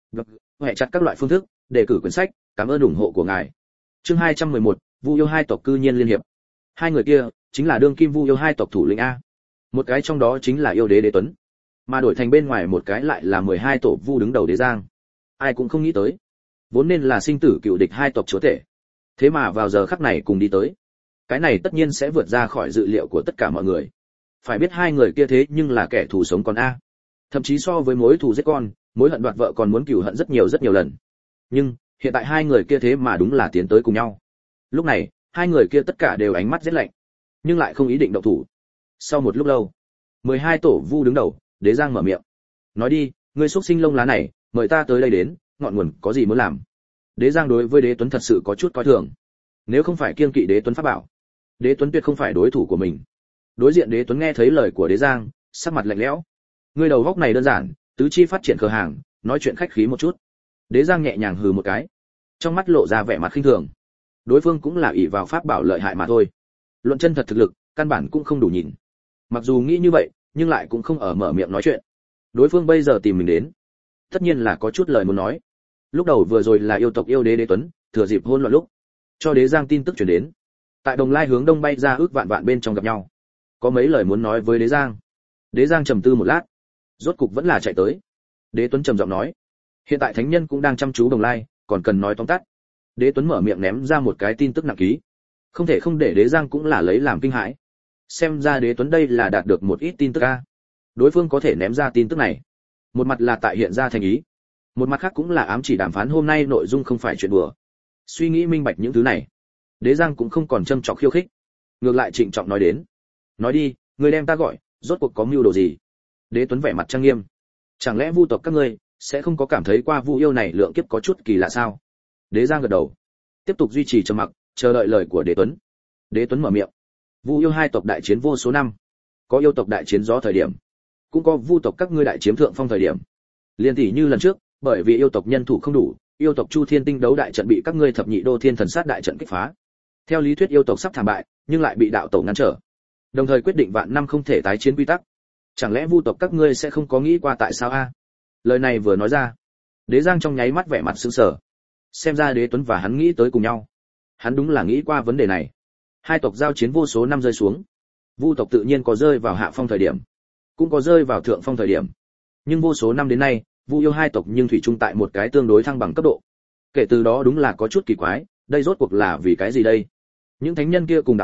hệ chặt các loại phương thức, đề cử quyển sách, cảm ơn ủng hộ của ngài. Chương hai trăm mười một, Vu yêu hai tộc cư nhiên liên hiệp. Hai người kia chính là đương kim Vu yêu hai tộc thủ lĩnh a. Một cái trong đó chính là yêu đế Đế Tuấn, mà đổi thành bên ngoài một cái lại là mười hai tổ Vu đứng đầu Đế Giang. Ai cũng không nghĩ tới, vốn nên là sinh tử cựu địch hai tộc chúa tể, thế mà vào giờ khắc này cùng đi tới. Cái này tất nhiên sẽ vượt ra khỏi dự liệu của tất cả mọi người. Phải biết hai người kia thế nhưng là kẻ thù sống còn a. Thậm chí so với mối thù giết con, mối hận đoạt vợ còn muốn cừu hận rất nhiều rất nhiều lần. Nhưng hiện tại hai người kia thế mà đúng là tiến tới cùng nhau. Lúc này, hai người kia tất cả đều ánh mắt rất lạnh, nhưng lại không ý định động thủ. Sau một lúc lâu, mười hai tổ Vu đứng đầu, Đế Giang mở miệng. Nói đi, ngươi xuất sinh lông lá này, mời ta tới đây đến, ngọn nguồn có gì muốn làm? Đế Giang đối với Đế Tuấn thật sự có chút coi thường. Nếu không phải kiêng kỵ Đế Tuấn pháp bảo, Đế Tuấn tuyệt không phải đối thủ của mình. Đối diện Đế Tuấn nghe thấy lời của Đế Giang, sắc mặt lạnh lẽo. Ngươi đầu góc này đơn giản, tứ chi phát triển cửa hàng, nói chuyện khách khí một chút. Đế Giang nhẹ nhàng hừ một cái, trong mắt lộ ra vẻ mặt khinh thường. Đối phương cũng là ỷ vào pháp bảo lợi hại mà thôi. Luận chân thật thực lực, căn bản cũng không đủ nhìn. Mặc dù nghĩ như vậy, nhưng lại cũng không ở mở miệng nói chuyện. Đối phương bây giờ tìm mình đến, tất nhiên là có chút lời muốn nói. Lúc đầu vừa rồi là yêu tộc yêu đế Đế Tuấn, thừa dịp hôn loạn lúc, cho Đế Giang tin tức truyền đến. Tại Đồng Lai hướng đông bay ra ước vạn vạn bên trong gặp nhau, có mấy lời muốn nói với Đế Giang. Đế Giang trầm tư một lát, rốt cục vẫn là chạy tới. Đế Tuấn trầm giọng nói, hiện tại thánh nhân cũng đang chăm chú Đồng Lai, còn cần nói tóm tắt. Đế Tuấn mở miệng ném ra một cái tin tức nặng ký, không thể không để Đế Giang cũng là lấy làm kinh hãi. Xem ra Đế Tuấn đây là đạt được một ít tin tức a. Đối phương có thể ném ra tin tức này, một mặt là tại hiện ra thành ý, một mặt khác cũng là ám chỉ đàm phán hôm nay nội dung không phải chuyện đùa. Suy nghĩ minh bạch những thứ này, Đế Giang cũng không còn châm chọc khiêu khích, ngược lại trịnh trọng nói đến. Nói đi, người đem ta gọi, rốt cuộc có mưu đồ gì? Đế Tuấn vẻ mặt trang nghiêm. Chẳng lẽ Vu tộc các ngươi sẽ không có cảm thấy qua Vu yêu này lượng kiếp có chút kỳ lạ sao? Đế Giang gật đầu, tiếp tục duy trì trầm mặc, chờ đợi lời của Đế Tuấn. Đế Tuấn mở miệng. Vu yêu hai tộc đại chiến vô số năm, có yêu tộc đại chiến gió thời điểm, cũng có Vu tộc các ngươi đại chiếm thượng phong thời điểm. Liên tỷ như lần trước, bởi vì yêu tộc nhân thủ không đủ, yêu tộc Chu Thiên Tinh đấu đại trận bị các ngươi thập nhị đô thiên thần sát đại trận kích phá. Theo lý thuyết yêu tộc sắp thảm bại, nhưng lại bị đạo tổ ngăn trở, đồng thời quyết định vạn năm không thể tái chiến quy tắc. Chẳng lẽ Vu tộc các ngươi sẽ không có nghĩ qua tại sao a? Lời này vừa nói ra, Đế Giang trong nháy mắt vẻ mặt sững sờ. Xem ra Đế Tuấn và hắn nghĩ tới cùng nhau. Hắn đúng là nghĩ qua vấn đề này. Hai tộc giao chiến vô số năm rơi xuống, Vu tộc tự nhiên có rơi vào hạ phong thời điểm, cũng có rơi vào thượng phong thời điểm. Nhưng vô số năm đến nay, Vu yêu hai tộc nhưng thủy chung tại một cái tương đối thăng bằng cấp độ. Kể từ đó đúng là có chút kỳ quái, đây rốt cuộc là vì cái gì đây? Những thánh nhân kia cùng đạo tổ,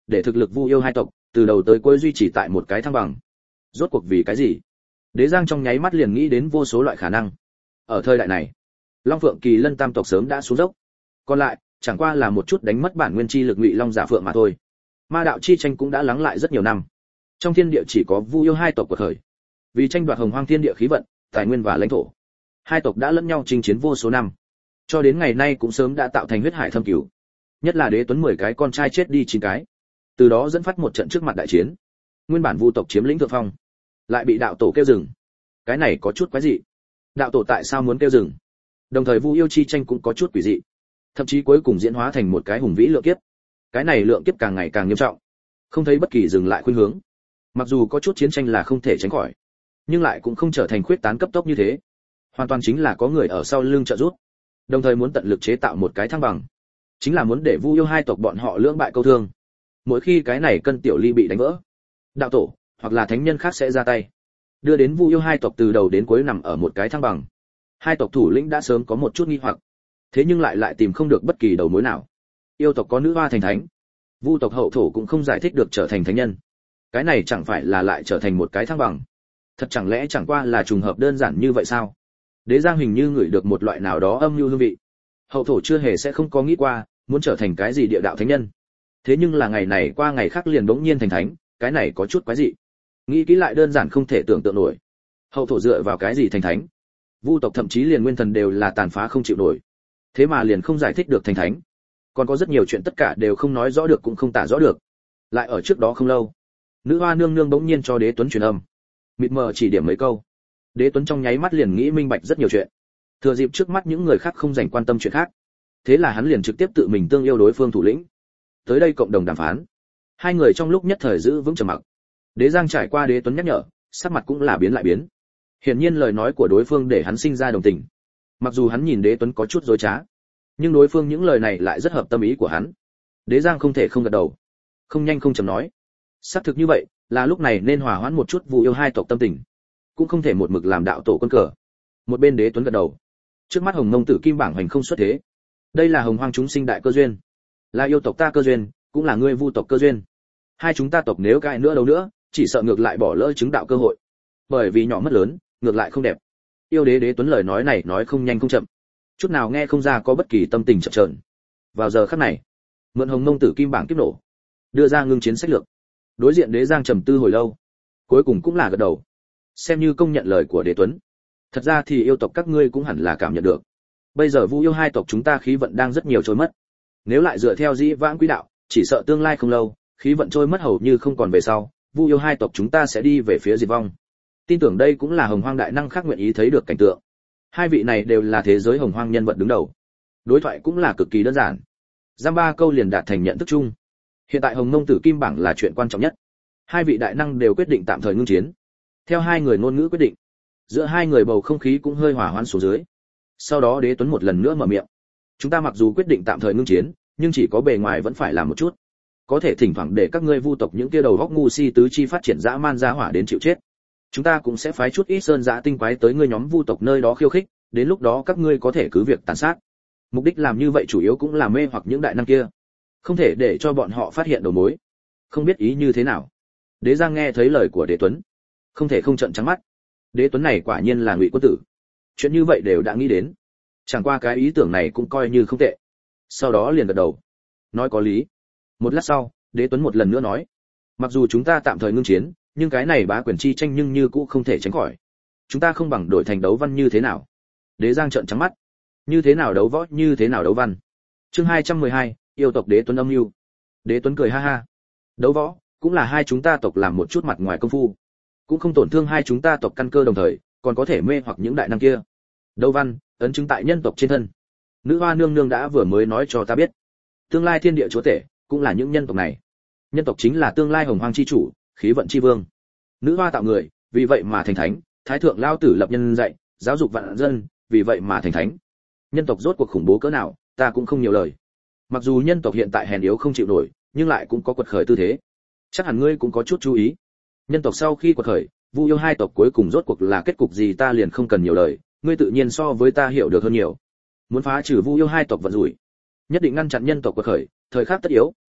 để thực lực Vu yêu hai tộc từ đầu tới cuối duy trì tại một cái thăng bằng. Rốt cuộc vì cái gì? Đế Giang trong nháy mắt liền nghĩ đến vô số loại khả năng. Ở thời đại này, Long Phượng Kỳ Lân tam tộc sớm đã xuống dốc, còn lại chẳng qua là một chút đánh mất bản nguyên chi lực Ngụy Long Giả Phượng mà thôi. Ma đạo chi tranh cũng đã lắng lại rất nhiều năm. Trong thiên địa chỉ có Vu yêu hai tộc của thời, vì tranh đoạt Hồng Hoang thiên địa khí vận, tài nguyên và lãnh thổ, hai tộc đã lẫn nhau chinh chiến vô số năm, cho đến ngày nay cũng sớm đã tạo thành huyết hải thâm cửu. Nhất là Đế Tuấn mười cái con trai chết đi chín cái, từ đó dẫn phát một trận trước mặt đại chiến. Nguyên bản Vu tộc chiếm lĩnh thượng phong, lại bị đạo tổ kêu dừng. Cái này có chút quái dị. Đạo tổ tại sao muốn kêu dừng? Đồng thời Vu yêu chi tranh cũng có chút quỷ dị, thậm chí cuối cùng diễn hóa thành một cái hùng vĩ lượng kiếp. Cái này lượng kiếp càng ngày càng nghiêm trọng, không thấy bất kỳ dừng lại khuynh hướng. Mặc dù có chút chiến tranh là không thể tránh khỏi, nhưng lại cũng không trở thành khuyết tán cấp tốc như thế. Hoàn toàn chính là có người ở sau lưng trợ giúp, đồng thời muốn tận lực chế tạo một cái thăng bằng, chính là muốn để Vu yêu hai tộc bọn họ lưỡng bại câu thương. Mỗi khi cái này cân tiểu ly bị đánh vỡ, đạo tổ hoặc là thánh nhân khác sẽ ra tay, đưa đến Vu yêu hai tộc từ đầu đến cuối nằm ở một cái thăng bằng. Hai tộc thủ lĩnh đã sớm có một chút nghi hoặc, thế nhưng lại lại tìm không được bất kỳ đầu mối nào. Yêu tộc có nữ hoa thành thánh, Vu tộc hậu thổ cũng không giải thích được trở thành thánh nhân. Cái này chẳng phải là lại trở thành một cái thăng bằng? Thật chẳng lẽ chẳng qua là trùng hợp đơn giản như vậy sao? Đế Giang hình như ngửi được một loại nào đó âm mưu hương vị. Hậu thổ chưa hề sẽ không có nghĩ qua muốn trở thành cái gì địa đạo thánh nhân. Thế nhưng là ngày này qua ngày khác liền bỗng nhiên thành thánh, cái này có chút quái dị. Nghĩ kỹ lại đơn giản không thể tưởng tượng nổi. Hậu thổ dựa vào cái gì thành thánh? Vu tộc thậm chí liền nguyên thần đều là tàn phá không chịu nổi. Thế mà liền không giải thích được thành thánh. Còn có rất nhiều chuyện tất cả đều không nói rõ được cũng không tả rõ được. Lại ở trước đó không lâu, nữ hoa nương nương bỗng nhiên cho Đế Tuấn truyền âm, mịt mờ chỉ điểm mấy câu. Đế Tuấn trong nháy mắt liền nghĩ minh bạch rất nhiều chuyện. Thừa dịp trước mắt những người khác không dành quan tâm chuyện khác, thế là hắn liền trực tiếp tự mình tương yêu đối phương thủ lĩnh. Tới đây cộng đồng đàm phán. Hai người trong lúc nhất thời giữ vững trầm mặc. Đế Giang trải qua Đế Tuấn nhắc nhở, sắc mặt cũng là biến lại biến. Hiển nhiên lời nói của đối phương để hắn sinh ra đồng tình. Mặc dù hắn nhìn Đế Tuấn có chút dối trá, nhưng đối phương những lời này lại rất hợp tâm ý của hắn. Đế Giang không thể không gật đầu, không nhanh không chậm nói, xác thực như vậy, là lúc này nên hòa hoãn một chút Vu yêu hai tộc tâm tình, cũng không thể một mực làm đạo tổ quân cờ. Một bên Đế Tuấn gật đầu. Trước mắt Hồng Mông Tử Kim bảng hành không xuất thế, đây là Hồng Hoang chúng sinh đại cơ duyên, là yêu tộc ta cơ duyên, cũng là ngươi Vu tộc cơ duyên. Hai chúng ta tộc nếu cãi nữa đâu nữa, chỉ sợ ngược lại bỏ lỡ chứng đạo cơ hội, bởi vì nhỏ mất lớn, ngược lại không đẹp. Yêu Đế Đế Tuấn lời nói này nói không nhanh không chậm, chút nào nghe không ra có bất kỳ tâm tình chập chờn. Vào giờ khắc này, mượn Hồng Mông Tử Kim bảng kiếp nổ, đưa ra ngưng chiến sách lược. Đối diện Đế Giang trầm tư hồi lâu, cuối cùng cũng là gật đầu, xem như công nhận lời của Đế Tuấn. Thật ra thì yêu tộc các ngươi cũng hẳn là cảm nhận được, bây giờ Vu yêu hai tộc chúng ta khí vận đang rất nhiều trôi mất. Nếu lại dựa theo dĩ vãng quỹ đạo, chỉ sợ tương lai không lâu, khí vận trôi mất hầu như không còn về sau, Vu yêu hai tộc chúng ta sẽ đi về phía diệt vong. Tin tưởng đây cũng là Hồng Hoang đại năng khác nguyện ý thấy được cảnh tượng. Hai vị này đều là thế giới Hồng Hoang nhân vật đứng đầu. Đối thoại cũng là cực kỳ đơn giản, giam ba câu liền đạt thành nhận thức chung. Hiện tại Hồng Mông Tử Kim bảng là chuyện quan trọng nhất. Hai vị đại năng đều quyết định tạm thời ngưng chiến. Theo hai người ngôn ngữ quyết định, giữa hai người bầu không khí cũng hơi hòa hoãn xuống dưới. Sau đó Đế Tuấn một lần nữa mở miệng, chúng ta mặc dù quyết định tạm thời ngưng chiến, nhưng chỉ có bề ngoài vẫn phải làm một chút, có thể thỉnh thoảng để các ngươi Vu tộc những kia đầu góc ngu si tứ chi phát triển dã man dã hỏa đến chịu chết. Chúng ta cũng sẽ phái chút ít sơn dã tinh quái tới ngươi nhóm Vu tộc nơi đó khiêu khích, đến lúc đó các ngươi có thể cứ việc tàn sát. Mục đích làm như vậy chủ yếu cũng là mê hoặc những đại năng kia, không thể để cho bọn họ phát hiện đầu mối. Không biết ý như thế nào. Đế Giang nghe thấy lời của Đế Tuấn, không thể không trợn trắng mắt. Đế Tuấn này quả nhiên là Ngụy quân tử, chuyện như vậy đều đã nghĩ đến. Chẳng qua cái ý tưởng này cũng coi như không tệ. Sau đó liền gật đầu, nói có lý. Một lát sau, Đế Tuấn một lần nữa nói, mặc dù chúng ta tạm thời ngưng chiến, nhưng cái này bá quyền chi tranh nhưng như cũ không thể tránh khỏi. Chúng ta không bằng đổi thành đấu văn như thế nào? Đế Giang trợn trắng mắt. Như thế nào đấu võ, như thế nào đấu văn? Chương hai trăm mười hai, yêu tộc Đế Tuấn âm mưu. Đế Tuấn cười ha ha. Đấu võ cũng là hai chúng ta tộc làm một chút mặt ngoài công phu, cũng không tổn thương hai chúng ta tộc căn cơ, đồng thời còn có thể mê hoặc những đại năng kia. Đấu văn ấn chứng tại nhân tộc trên thân. Nữ hoa nương nương đã vừa mới nói cho ta biết, tương lai thiên địa chúa tể cũng là những nhân tộc này. Nhân tộc chính là tương lai Hồng Hoang chi chủ, khí vận chi vương. Nữ hoa tạo người, vì vậy mà thành thánh. Thái thượng lao tử lập nhân dạy, giáo dục vạn dân, vì vậy mà thành thánh. Nhân tộc rốt cuộc khủng bố cỡ nào, ta cũng không nhiều lời. Mặc dù nhân tộc hiện tại hèn yếu không chịu nổi, nhưng lại cũng có quật khởi tư thế. Chắc hẳn ngươi cũng có chút chú ý. Nhân tộc sau khi quật khởi, Vu yêu hai tộc cuối cùng rốt cuộc là kết cục gì ta liền không cần nhiều lời, ngươi tự nhiên so với ta hiểu được hơn nhiều. Muốn phá trừ Vu yêu hai tộc vận rủi, nhất định ngăn chặn nhân tộc quật khởi, thời khắc tất yếu,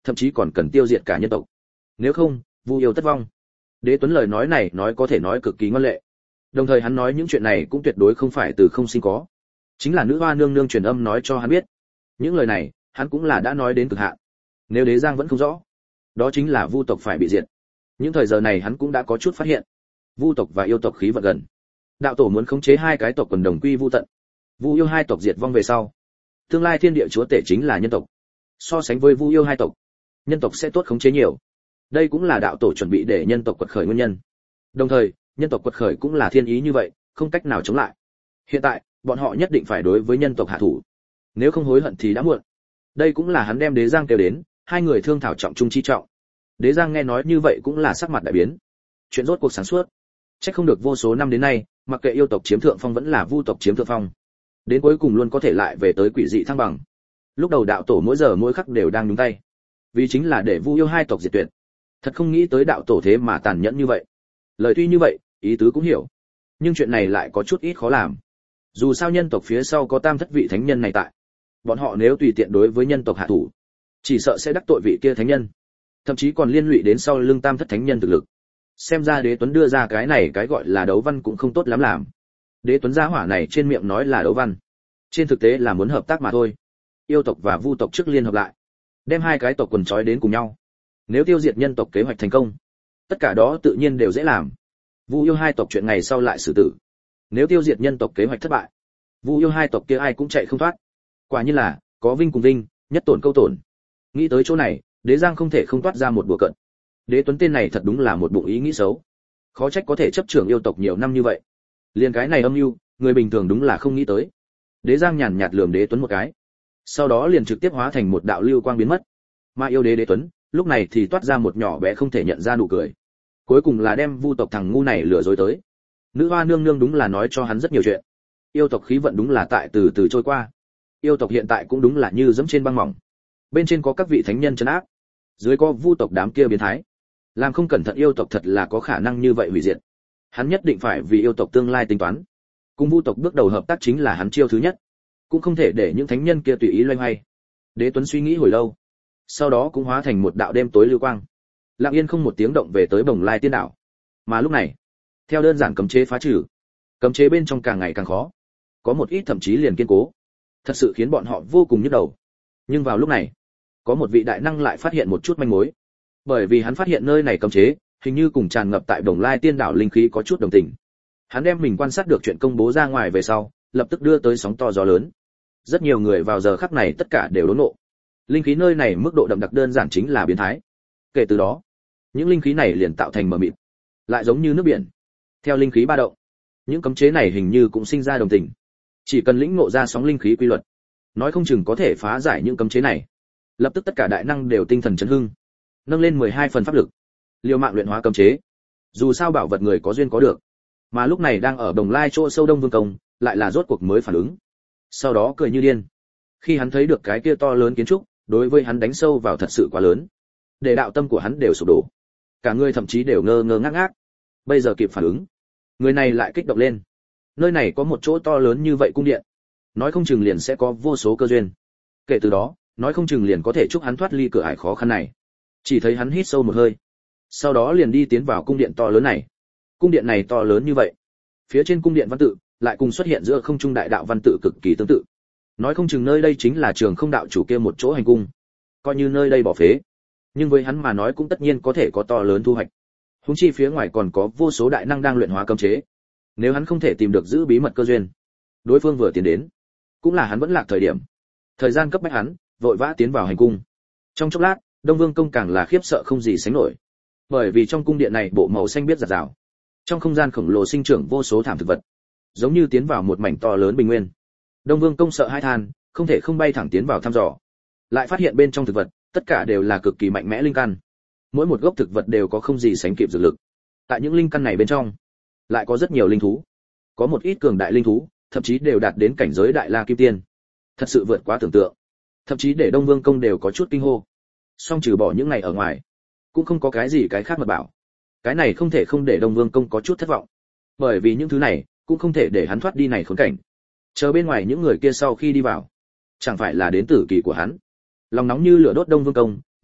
thậm chí còn cần tiêu diệt cả nhân tộc. Nếu không, Vu yêu tất vong. Đế Tuấn lời nói này nói có thể nói cực kỳ ngoan lệ. Đồng thời hắn nói những chuyện này cũng tuyệt đối không phải từ không sinh có. Chính là nữ hoa nương nương truyền âm nói cho hắn biết. Những lời này, hắn cũng là đã nói đến cực hạn. Nếu Đế Giang vẫn không rõ, đó chính là Vu tộc phải bị diệt. Những thời giờ này hắn cũng đã có chút phát hiện. Vu tộc và yêu tộc khí vận gần. Đạo tổ muốn khống chế hai cái tộc quần đồng quy vu tận. Vu yêu hai tộc diệt vong về sau, tương lai thiên địa chúa tể chính là nhân tộc. So sánh với Vu yêu hai tộc, nhân tộc sẽ tốt khống chế nhiều. Đây cũng là đạo tổ chuẩn bị để nhân tộc quật khởi nguyên nhân. Đồng thời, nhân tộc quật khởi cũng là thiên ý như vậy, không cách nào chống lại. Hiện tại, bọn họ nhất định phải đối với nhân tộc hạ thủ. Nếu không hối hận thì đã muộn. Đây cũng là hắn đem Đế Giang kêu đến, hai người thương thảo trọng trung chi trọng. Đế Giang nghe nói như vậy cũng là sắc mặt đại biến. Chuyện rốt cuộc sáng suốt. Chắc không được vô số năm đến nay, mặc kệ yêu tộc chiếm thượng phong vẫn là Vu tộc chiếm thượng phong, đến cuối cùng luôn có thể lại về tới quỷ dị thăng bằng. Lúc đầu đạo tổ mỗi giờ mỗi khắc đều đang nhúng tay, vì chính là để Vu yêu hai tộc diệt tuyệt. Thật không nghĩ tới đạo tổ thế mà tàn nhẫn như vậy. Lời tuy như vậy, ý tứ cũng hiểu, nhưng chuyện này lại có chút ít khó làm. Dù sao nhân tộc phía sau có tam thất vị thánh nhân này tại, bọn họ nếu tùy tiện đối với nhân tộc hạ thủ, chỉ sợ sẽ đắc tội vị kia thánh nhân, thậm chí còn liên lụy đến sau lưng tam thất thánh nhân thực lực. Xem ra Đế Tuấn đưa ra cái này cái gọi là đấu văn cũng không tốt lắm làm. Đế Tuấn gia hỏa này trên miệng nói là đấu văn, trên thực tế là muốn hợp tác mà thôi. Yêu tộc và Vu tộc trước liên hợp lại, đem hai cái tộc quần trói đến cùng nhau. Nếu tiêu diệt nhân tộc kế hoạch thành công, tất cả đó tự nhiên đều dễ làm. Vu yêu hai tộc chuyện ngày sau lại xử tử. Nếu tiêu diệt nhân tộc kế hoạch thất bại, Vu yêu hai tộc kia ai cũng chạy không thoát. Quả nhiên là có vinh cùng vinh, nhất tổn câu tổn. Nghĩ tới chỗ này, Đế Giang không thể không toát ra một đùa cợt. Đế Tuấn tên này thật đúng là một bụng ý nghĩ xấu. Khó trách có thể chấp trưởng yêu tộc nhiều năm như vậy. Liên cái này âm mưu, người bình thường đúng là không nghĩ tới. Đế Giang nhàn nhạt lườm Đế Tuấn một cái, sau đó liền trực tiếp hóa thành một đạo lưu quang biến mất. Mà yêu đế Đế Tuấn, lúc này thì toát ra một nhỏ bé không thể nhận ra nụ cười. Cuối cùng là đem Vu tộc thằng ngu này lừa dối tới. Nữ hoa nương nương đúng là nói cho hắn rất nhiều chuyện. Yêu tộc khí vận đúng là tại từ từ trôi qua. Yêu tộc hiện tại cũng đúng là như dẫm trên băng mỏng. Bên trên có các vị thánh nhân trấn áp, dưới có Vu tộc đám kia biến thái. Làm không cẩn thận yêu tộc thật là có khả năng như vậy hủy diệt. Hắn nhất định phải vì yêu tộc tương lai tính toán. Cùng Vu tộc bước đầu hợp tác chính là hắn chiêu thứ nhất. Cũng không thể để những thánh nhân kia tùy ý loay hoay. Đế Tuấn suy nghĩ hồi lâu, sau đó cũng hóa thành một đạo đêm tối lưu quang, lặng yên không một tiếng động về tới Bồng Lai Tiên Đảo. Mà lúc này, theo đơn giản cấm chế phá trừ, cấm chế bên trong càng ngày càng khó, có một ít thậm chí liền kiên cố, thật sự khiến bọn họ vô cùng nhức đầu. Nhưng vào lúc này, có một vị đại năng lại phát hiện một chút manh mối, bởi vì hắn phát hiện nơi này cấm chế hình như cùng tràn ngập tại Bồng Lai Tiên Đảo linh khí có chút đồng tình. Hắn đem mình quan sát được chuyện công bố ra ngoài về sau, lập tức đưa tới sóng to gió lớn. Rất nhiều người vào giờ khắc này tất cả đều đốn nộ. Linh khí nơi này mức độ đậm đặc đơn giản chính là biến thái. Kể từ đó, những linh khí này liền tạo thành mờ mịt, lại giống như nước biển. Theo linh khí ba động, những cấm chế này hình như cũng sinh ra đồng tình. Chỉ cần lĩnh ngộ ra sóng linh khí quy luật, nói không chừng có thể phá giải những cấm chế này. Lập tức tất cả đại năng đều tinh thần chấn hưng, nâng lên mười hai phần pháp lực, liều mạng luyện hóa cấm chế. Dù sao bảo vật người có duyên có được. Mà lúc này đang ở Đồng Lai chỗ sâu Đông Vương Công, lại là rốt cuộc mới phản ứng. Sau đó cười như điên. Khi hắn thấy được cái kia to lớn kiến trúc, đối với hắn đánh sâu vào thật sự quá lớn, để đạo tâm của hắn đều sụp đổ, cả người thậm chí đều ngơ ngơ ngác ngác. Bây giờ kịp phản ứng, người này lại kích động lên. Nơi này có một chỗ to lớn như vậy cung điện, nói không chừng liền sẽ có vô số cơ duyên. Kể từ đó, nói không chừng liền có thể chúc hắn thoát ly cửa ải khó khăn này. Chỉ thấy hắn hít sâu một hơi, sau đó liền đi tiến vào cung điện to lớn này. Cung điện này to lớn như vậy, phía trên cung điện văn tự lại cùng xuất hiện giữa không trung đại đạo văn tự cực kỳ tương tự. Nói không chừng nơi đây chính là Trường Không đạo chủ kia một chỗ hành cung. Coi như nơi đây bỏ phế, nhưng với hắn mà nói cũng tất nhiên có thể có to lớn thu hoạch. Huống chi phía ngoài còn có vô số đại năng đang luyện hóa cấm chế. Nếu hắn không thể tìm được giữ bí mật cơ duyên, đối phương vừa tiến đến, cũng là hắn vẫn lạc thời điểm. Thời gian cấp bách hắn, vội vã tiến vào hành cung. Trong chốc lát, Đông Vương Công càng là khiếp sợ không gì sánh nổi. Bởi vì trong cung điện này bộ màu xanh biếc rạt rào, trong không gian khổng lồ sinh trưởng vô số thảm thực vật, giống như tiến vào một mảnh to lớn bình nguyên. Đông Vương Công sợ hãi than, không thể không bay thẳng tiến vào thăm dò. Lại phát hiện bên trong thực vật, tất cả đều là cực kỳ mạnh mẽ linh căn. Mỗi một gốc thực vật đều có không gì sánh kịp dược lực. Tại những linh căn này bên trong, lại có rất nhiều linh thú. Có một ít cường đại linh thú, thậm chí đều đạt đến cảnh giới đại la kim tiên. Thật sự vượt quá tưởng tượng. Thậm chí để Đông Vương Công đều có chút kinh hô. Song trừ bỏ những này ở ngoài, cũng không có cái gì cái khác mật bảo. Cái này không thể không để Đông Vương Công có chút thất vọng. Bởi vì những thứ này, cũng không thể để hắn thoát đi này khốn cảnh. Chờ bên ngoài những người kia sau khi đi vào, chẳng phải là đến tử kỳ của hắn. Lòng nóng như lửa đốt Đông Vương Công,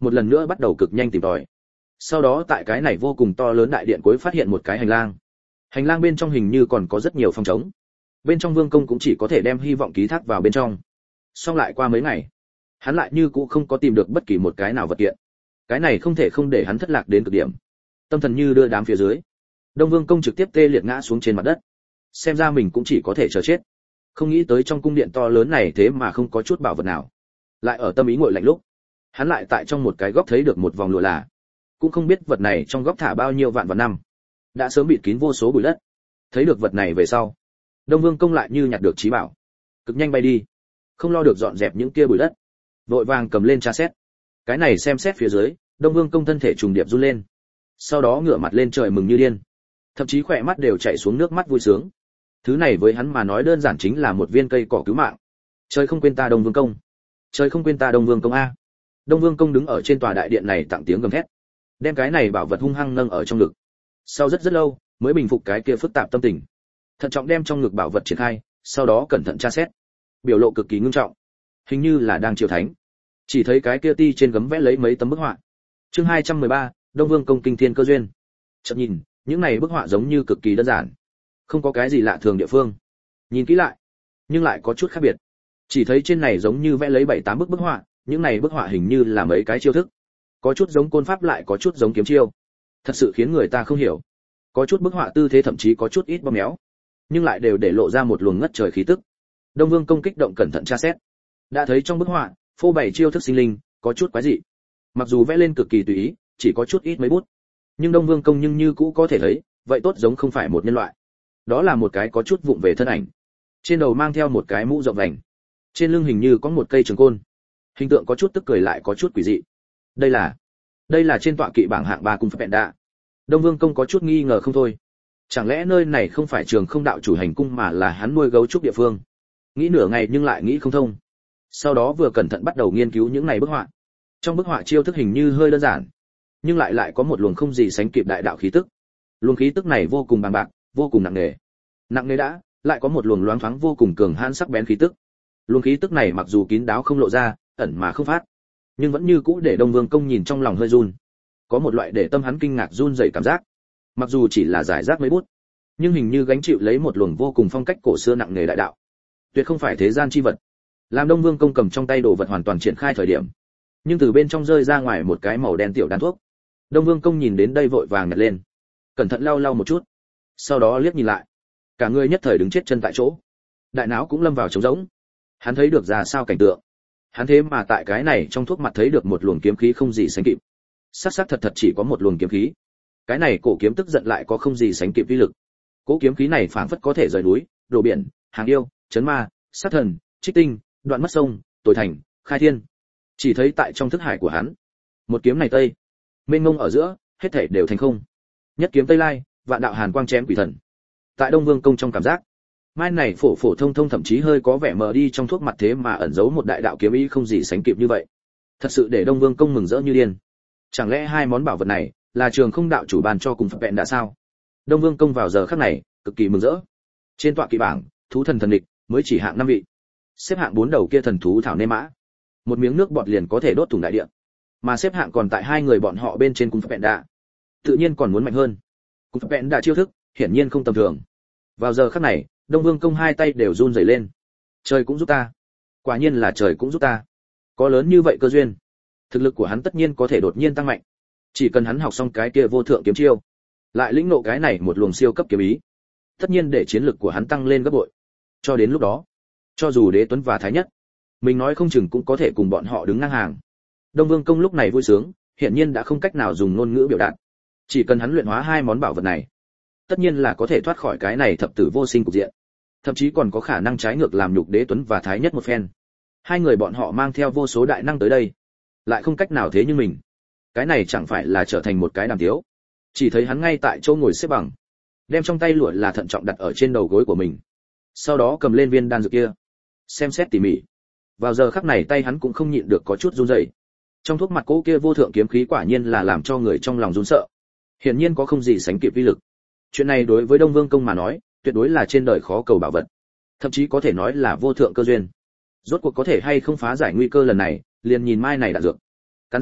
một lần nữa bắt đầu cực nhanh tìm tòi. Sau đó tại cái này vô cùng to lớn đại điện cuối phát hiện một cái hành lang. Hành lang bên trong hình như còn có rất nhiều phòng trống. Bên trong Vương Công cũng chỉ có thể đem hy vọng ký thác vào bên trong. Xong lại qua mấy ngày, hắn lại như cũ không có tìm được bất kỳ một cái nào vật kiện. Cái này không thể không để hắn thất lạc đến cực điểm. Tâm thần như đưa đám phía dưới. Đông Vương Công trực tiếp tê liệt ngã xuống trên mặt đất. Xem ra mình cũng chỉ có thể chờ chết. Không nghĩ tới trong cung điện to lớn này thế mà không có chút bảo vật nào. Lại ở tâm ý ngồi lạnh lúc, hắn lại tại trong một cái góc thấy được một vòng lụa là, cũng không biết vật này trong góc thả bao nhiêu vạn vạn năm, đã sớm bịt kín vô số bụi đất. Thấy được vật này về sau, Đông Vương Công lại như nhặt được trí bảo, cực nhanh bay đi, không lo được dọn dẹp những kia bụi đất, vội vàng cầm lên tra xét. Cái này xem xét phía dưới, Đông Vương Công thân thể trùng điệp run lên, sau đó ngửa mặt lên trời mừng như điên, thậm chí khỏe mắt đều chảy xuống nước mắt vui sướng. Thứ này với hắn mà nói đơn giản chính là một viên cây cỏ cứu mạng. Trời không quên ta Đông Vương Công, trời không quên ta Đông Vương Công a. Đông Vương Công đứng ở trên tòa đại điện này tặng tiếng gầm thét, đem cái này bảo vật hung hăng nâng ở trong ngực. Sau rất rất lâu, mới bình phục cái kia phức tạp tâm tình. Thận trọng đem trong ngực bảo vật triển khai, sau đó cẩn thận tra xét. Biểu lộ cực kỳ ngưng trọng, hình như là đang triều thánh. Chỉ thấy cái kia ti trên gấm vẽ lấy mấy tấm bức họa. Chương hai trăm mười ba, Đông Vương Công kinh thiên cơ duyên. Chợt nhìn, những này bức họa giống như cực kỳ đơn giản, không có cái gì lạ thường địa phương. Nhìn kỹ lại, nhưng lại có chút khác biệt. Chỉ thấy trên này giống như vẽ lấy bảy tám bức bức họa, những này bức họa hình như là mấy cái chiêu thức, có chút giống côn pháp lại có chút giống kiếm chiêu, thật sự khiến người ta không hiểu. Có chút bức họa tư thế thậm chí có chút ít bóp méo, nhưng lại đều để lộ ra một luồng ngất trời khí tức. Đông Vương Công kích động cẩn thận tra xét, đã thấy trong bức họa phô bày chiêu thức sinh linh, có chút quái dị. Mặc dù vẽ lên cực kỳ tùy ý, chỉ có chút ít mấy bút, nhưng Đông Vương Công nhưng như cũ có thể thấy, vậy tốt giống không phải một nhân loại. Đó là một cái có chút vụng về thân ảnh, trên đầu mang theo một cái mũ rộng vành, trên lưng hình như có một cây trường côn, hình tượng có chút tức cười lại có chút quỷ dị. Đây là, đây là trên tọa kỵ bảng hạng ba cung phép đạ. Đông Vương Công có chút nghi ngờ không thôi. Chẳng lẽ nơi này không phải Trường Không đạo chủ hành cung mà là hắn nuôi gấu trúc địa phương? Nghĩ nửa ngày nhưng lại nghĩ không thông. Sau đó vừa cẩn thận bắt đầu nghiên cứu những này bức họa. Trong bức họa chiêu thức hình như hơi đơn giản, nhưng lại lại có một luồng không gì sánh kịp đại đạo khí tức. Luồng khí tức này vô cùng bằng bạc, vô cùng nặng nề. Nặng nề đã, lại có một luồng loáng thoáng vô cùng cường hãn sắc bén khí tức. Luồng khí tức này mặc dù kín đáo không lộ ra, ẩn mà không phát, nhưng vẫn như cũ để Đông Vương Công nhìn trong lòng hơi run. Có một loại để tâm hắn kinh ngạc run rẩy cảm giác. Mặc dù chỉ là giải rác mấy bút, nhưng hình như gánh chịu lấy một luồng vô cùng phong cách cổ xưa nặng nề đại đạo. Tuyệt không phải thế gian chi vật. Làm Đông Vương Công cầm trong tay đồ vật hoàn toàn triển khai thời điểm, nhưng từ bên trong rơi ra ngoài một cái màu đen tiểu đan thuốc. Đông Vương Công nhìn đến đây vội vàng nhặt lên, cẩn thận lau lau một chút, sau đó liếc nhìn lại, cả người nhất thời đứng chết chân tại chỗ, đại não cũng lâm vào trống rỗng. Hắn thấy được ra sao cảnh tượng. Hắn thế mà tại cái này trong thuốc mặt thấy được một luồng kiếm khí không gì sánh kịp. Sắc sắc thật thật chỉ có một luồng kiếm khí. Cái này cổ kiếm tức giận lại có không gì sánh kịp uy lực. Cỗ kiếm khí này phảng phất có thể rời núi, đổ biển, hàng yêu, chấn ma, sát thần, trích tinh, đoạn mất sông, tối thành, khai thiên. Chỉ thấy tại trong thức hải của hắn, một kiếm này tây, mênh mông ở giữa, hết thảy đều thành không. Nhất kiếm tây lai, vạn đạo hàn quang chém quỷ thần. Tại Đông Vương Công trong cảm giác, mai này phổ phổ thông thông thậm chí hơi có vẻ mờ đi trong thuốc mặt thế mà ẩn giấu một đại đạo kiếm ý không gì sánh kịp như vậy. Thật sự để Đông Vương Công mừng rỡ như điên. Chẳng lẽ hai món bảo vật này là Trường Không đạo chủ ban cho cùng Phật vẹn đã sao? Đông Vương Công vào giờ khắc này cực kỳ mừng rỡ. Trên tọa kỵ bảng, thú thần thần địch mới chỉ hạng năm vị, xếp hạng bốn đầu kia thần thú thảo nê mã, một miếng nước bọt liền có thể đốt thủng đại địa, mà xếp hạng còn tại hai người bọn họ bên trên cùng Phật vẹn đã, tự nhiên còn muốn mạnh hơn. Cùng Phật vẹn đã chiêu thức hiển nhiên không tầm thường. Vào giờ khắc này, Đông Vương Công hai tay đều run rẩy lên. Trời cũng giúp ta, quả nhiên là trời cũng giúp ta. Có lớn như vậy cơ duyên, thực lực của hắn tất nhiên có thể đột nhiên tăng mạnh. Chỉ cần hắn học xong cái kia vô thượng kiếm chiêu, lại lĩnh ngộ cái này một luồng siêu cấp kiếm ý, tất nhiên để chiến lực của hắn tăng lên gấp bội. Cho đến lúc đó, cho dù Đế Tuấn và Thái Nhất, mình nói không chừng cũng có thể cùng bọn họ đứng ngang hàng. Đông Vương Công lúc này vui sướng, hiển nhiên đã không cách nào dùng ngôn ngữ biểu đạt. Chỉ cần hắn luyện hóa hai món bảo vật này, tất nhiên là có thể thoát khỏi cái này thập tử vô sinh cục diện, thậm chí còn có khả năng trái ngược làm nhục Đế Tuấn và Thái Nhất một phen. Hai người bọn họ mang theo vô số đại năng tới đây, lại không cách nào thế như mình, cái này chẳng phải là trở thành một cái đàm tiếu. Chỉ thấy hắn ngay tại chỗ ngồi xếp bằng, đem trong tay lụa là thận trọng đặt ở trên đầu gối của mình, sau đó cầm lên viên đan dược kia, xem xét tỉ mỉ. Vào giờ khắc này tay hắn cũng không nhịn được có chút run rẩy. Trong thuốc mặt cỗ kia vô thượng kiếm khí quả nhiên là làm cho người trong lòng run sợ, hiển nhiên có không gì sánh kịp uy lực. Chuyện này đối với Đông Vương Công mà nói, tuyệt đối là trên đời khó cầu bảo vật, thậm chí có thể nói là vô thượng cơ duyên. Rốt cuộc có thể hay không phá giải nguy cơ lần này, liền nhìn mai này đạn dược. Cắn răng,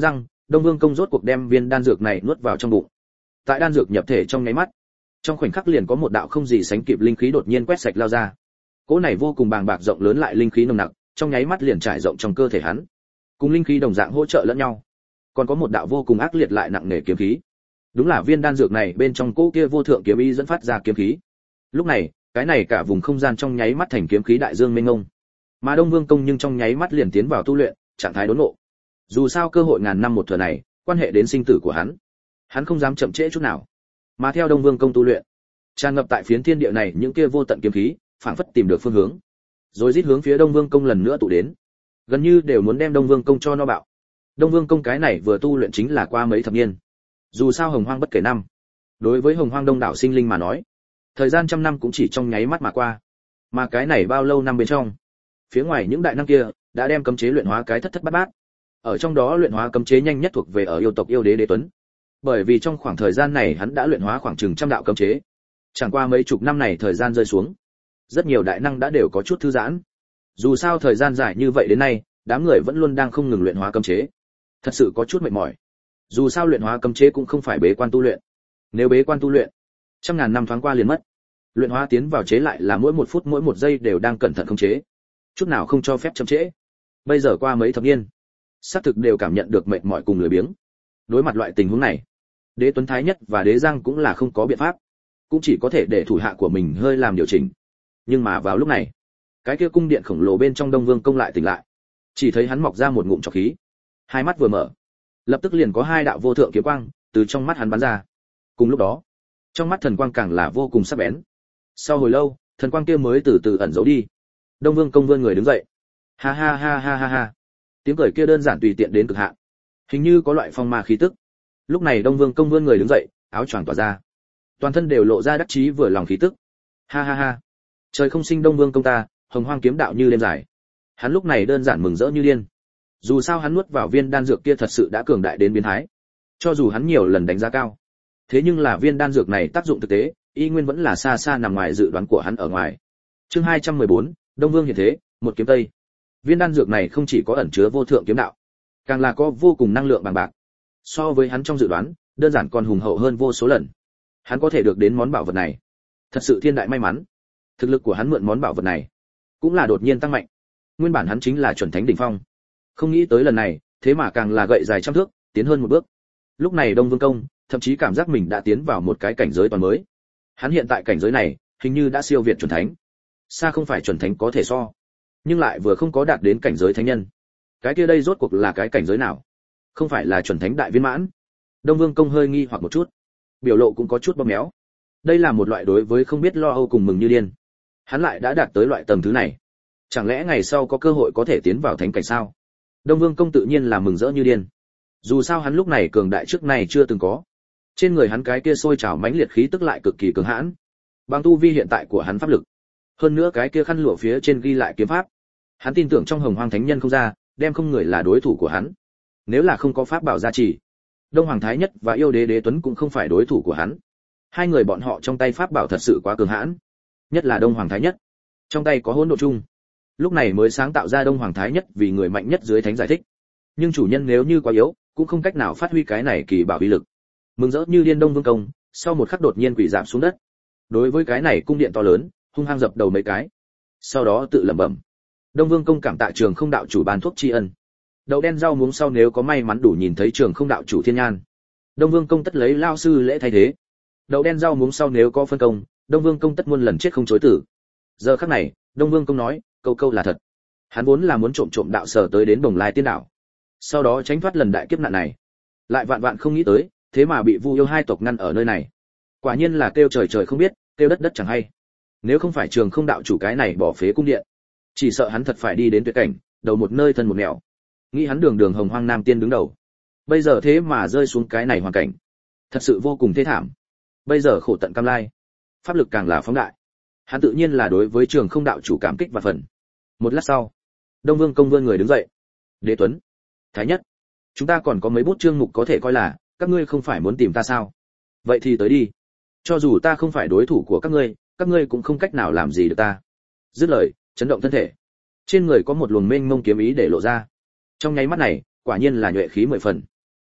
Đông Vương công rốt cuộc đem viên đan dược này nuốt vào trong bụng. Tại đan dược nhập thể trong nháy mắt, trong khoảnh khắc liền có một đạo không gì sánh kịp linh khí đột nhiên quét sạch lao ra. Cỗ này vô cùng bàng bạc rộng lớn lại linh khí nồng nặc, trong nháy mắt liền trải rộng trong cơ thể hắn. Cùng linh khí đồng dạng hỗ trợ lẫn nhau. Còn có một đạo vô cùng ác liệt lại nặng nề kiếm khí. Đúng là viên đan dược này bên trong cỗ kia vô thượng kiếm ý dẫn phát ra kiếm khí. Lúc này, cái này cả vùng không gian trong nháy mắt thành kiếm khí đại dương mênh mông. Mà Đông Vương công nhưng trong nháy mắt liền tiến vào tu luyện, trạng thái đốn ngộ. Dù sao cơ hội ngàn năm một thừa này, quan hệ đến sinh tử của hắn. Hắn không dám chậm trễ chút nào. Mà theo Đông Vương công tu luyện, tràn ngập tại phiến thiên địa này những kia vô tận kiếm khí, phảng phất tìm được phương hướng, rồi rít hướng phía Đông Vương công lần nữa tụ đến, gần như đều muốn đem Đông Vương công cho no bạo. Đông Vương công cái này vừa tu luyện chính là qua mấy thập niên. Dù sao hồng hoang bất kể năm, đối với hồng hoang đông đảo sinh linh mà nói, thời gian trăm năm cũng chỉ trong nháy mắt mà qua. Mà cái này bao lâu năm bên trong, phía ngoài những đại năng kia đã đem cấm chế luyện hóa cái thất thất bát bát. Ở trong đó luyện hóa cấm chế nhanh nhất thuộc về ở yêu tộc yêu đế Đế Tuấn. Bởi vì trong khoảng thời gian này hắn đã luyện hóa khoảng chừng trăm đạo cấm chế. Chẳng qua mấy chục năm này thời gian rơi xuống, rất nhiều đại năng đã đều có chút thư giãn. Dù sao thời gian dài như vậy đến nay, đám người vẫn luôn đang không ngừng luyện hóa cấm chế. Thật sự có chút mệt mỏi. Dù sao luyện hóa cấm chế cũng không phải bế quan tu luyện. Nếu bế quan tu luyện, trăm ngàn năm thoáng qua liền mất. Luyện hóa tiến vào chế lại là mỗi một phút mỗi một giây đều đang cẩn thận khống chế, chút nào không cho phép chậm trễ. Bây giờ qua mấy thập niên, xác thực đều cảm nhận được mệt mỏi cùng lười biếng. Đối mặt loại tình huống này, Đế Tuấn Thái Nhất và Đế Giang cũng là không có biện pháp, cũng chỉ có thể để thủ hạ của mình hơi làm điều chỉnh. Nhưng mà vào lúc này, cái kia cung điện khổng lồ bên trong Đông Vương công lại tỉnh lại, chỉ thấy hắn mọc ra một ngụm trọc khí, hai mắt vừa mở, lập tức liền có hai đạo vô thượng kiếm quang từ trong mắt hắn bắn ra. Cùng lúc đó, trong mắt thần quang càng là vô cùng sắc bén. Sau hồi lâu, thần quang kia mới từ từ ẩn giấu đi. Đông Vương công vươn người đứng dậy. Ha ha ha ha ha ha. Tiếng cười kia đơn giản tùy tiện đến cực hạn, hình như có loại phong ma khí tức. Lúc này Đông Vương công vươn người đứng dậy, áo choàng tỏa ra, toàn thân đều lộ ra đắc chí vừa lòng khí tức. Ha ha ha. Trời không sinh Đông Vương công ta, hồng hoang kiếm đạo như đêm dài. Hắn lúc này đơn giản mừng rỡ như điên. Dù sao hắn nuốt vào viên đan dược kia thật sự đã cường đại đến biến thái. Cho dù hắn nhiều lần đánh giá cao, thế nhưng là viên đan dược này tác dụng thực tế, y nguyên vẫn là xa xa nằm ngoài dự đoán của hắn ở ngoài. Chương hai trăm mười bốn, Đông Vương hiện thế, một kiếm tây. Viên đan dược này không chỉ có ẩn chứa vô thượng kiếm đạo, càng là có vô cùng năng lượng bằng bạc. So với hắn trong dự đoán, đơn giản còn hùng hậu hơn vô số lần. Hắn có thể được đến món bảo vật này, thật sự thiên đại may mắn. Thực lực của hắn mượn món bảo vật này, cũng là đột nhiên tăng mạnh. Nguyên bản hắn chính là chuẩn thánh đỉnh phong, không nghĩ tới lần này, thế mà càng là gậy dài trăm thước, tiến hơn một bước. Lúc này Đông Vương công, thậm chí cảm giác mình đã tiến vào một cái cảnh giới toàn mới. Hắn hiện tại cảnh giới này, hình như đã siêu việt chuẩn thánh. Xa không phải chuẩn thánh có thể so, nhưng lại vừa không có đạt đến cảnh giới thánh nhân. Cái kia đây rốt cuộc là cái cảnh giới nào? Không phải là chuẩn thánh đại viên mãn? Đông Vương công hơi nghi hoặc một chút, biểu lộ cũng có chút bóp méo. Đây là một loại đối với không biết lo âu cùng mừng như điên. Hắn lại đã đạt tới loại tầng thứ này, chẳng lẽ ngày sau có cơ hội có thể tiến vào thánh cảnh sao? Đông Vương công tự nhiên là mừng rỡ như điên. Dù sao hắn lúc này cường đại trước này chưa từng có. Trên người hắn cái kia sôi trào mãnh liệt khí tức lại cực kỳ cường hãn. Bằng tu vi hiện tại của hắn pháp lực, hơn nữa cái kia khăn lụa phía trên ghi lại kiếm pháp, hắn tin tưởng trong hồng hoang thánh nhân không ra, đem không người là đối thủ của hắn. Nếu là không có pháp bảo gia trì, Đông Hoàng Thái Nhất và yêu đế Đế Tuấn cũng không phải đối thủ của hắn. Hai người bọn họ trong tay pháp bảo thật sự quá cường hãn, nhất là Đông Hoàng Thái Nhất, trong tay có hỗn độn chung. Lúc này mới sáng tạo ra Đông Hoàng Thái Nhất vì người mạnh nhất dưới thánh giải thích. Nhưng chủ nhân nếu như quá yếu, cũng không cách nào phát huy cái này kỳ bảo uy lực. Mừng rỡ như điên Đông Vương công, sau một khắc đột nhiên quỳ giảm xuống đất. Đối với cái này cung điện to lớn, hung hăng dập đầu mấy cái. Sau đó tự lẩm bẩm. Đông Vương công cảm tạ Trường Không đạo chủ ban thuốc tri ân. Đậu đen rau muống sau nếu có may mắn đủ nhìn thấy Trường Không đạo chủ thiên nhan, Đông Vương công tất lấy lao sư lễ thay thế. Đậu đen rau muống sau nếu có phân công, Đông Vương công tất muôn lần chết không chối tử. Giờ khắc này, Đông Vương công nói, câu câu là thật. Hắn vốn là muốn trộm trộm đạo sở tới đến Bồng Lai Tiên đảo, sau đó tránh thoát lần đại kiếp nạn này. Lại vạn vạn không nghĩ tới, thế mà bị Vu yêu hai tộc ngăn ở nơi này. Quả nhiên là kêu trời trời không biết, kêu đất đất chẳng hay. Nếu không phải Trường Không đạo chủ cái này bỏ phế cung điện, chỉ sợ hắn thật phải đi đến tuyệt cảnh, đầu một nơi thân một nẻo. Nghĩ hắn đường đường hồng hoang nam tiên đứng đầu, bây giờ thế mà rơi xuống cái này hoàn cảnh, thật sự vô cùng thê thảm. Bây giờ khổ tận cam lai, pháp lực càng là phóng đại. Hắn tự nhiên là đối với Trường Không đạo chủ cảm kích và phần. Một lát sau, Đông Vương công vươn người đứng dậy. Đế Tuấn, Thái Nhất, chúng ta còn có mấy bút chương mục có thể coi là, các ngươi không phải muốn tìm ta sao? Vậy thì tới đi. Cho dù ta không phải đối thủ của các ngươi, các ngươi cũng không cách nào làm gì được ta. Dứt lời, chấn động thân thể. Trên người có một luồng mênh mông kiếm ý để lộ ra. Trong nháy mắt này, quả nhiên là nhuệ khí mười phần.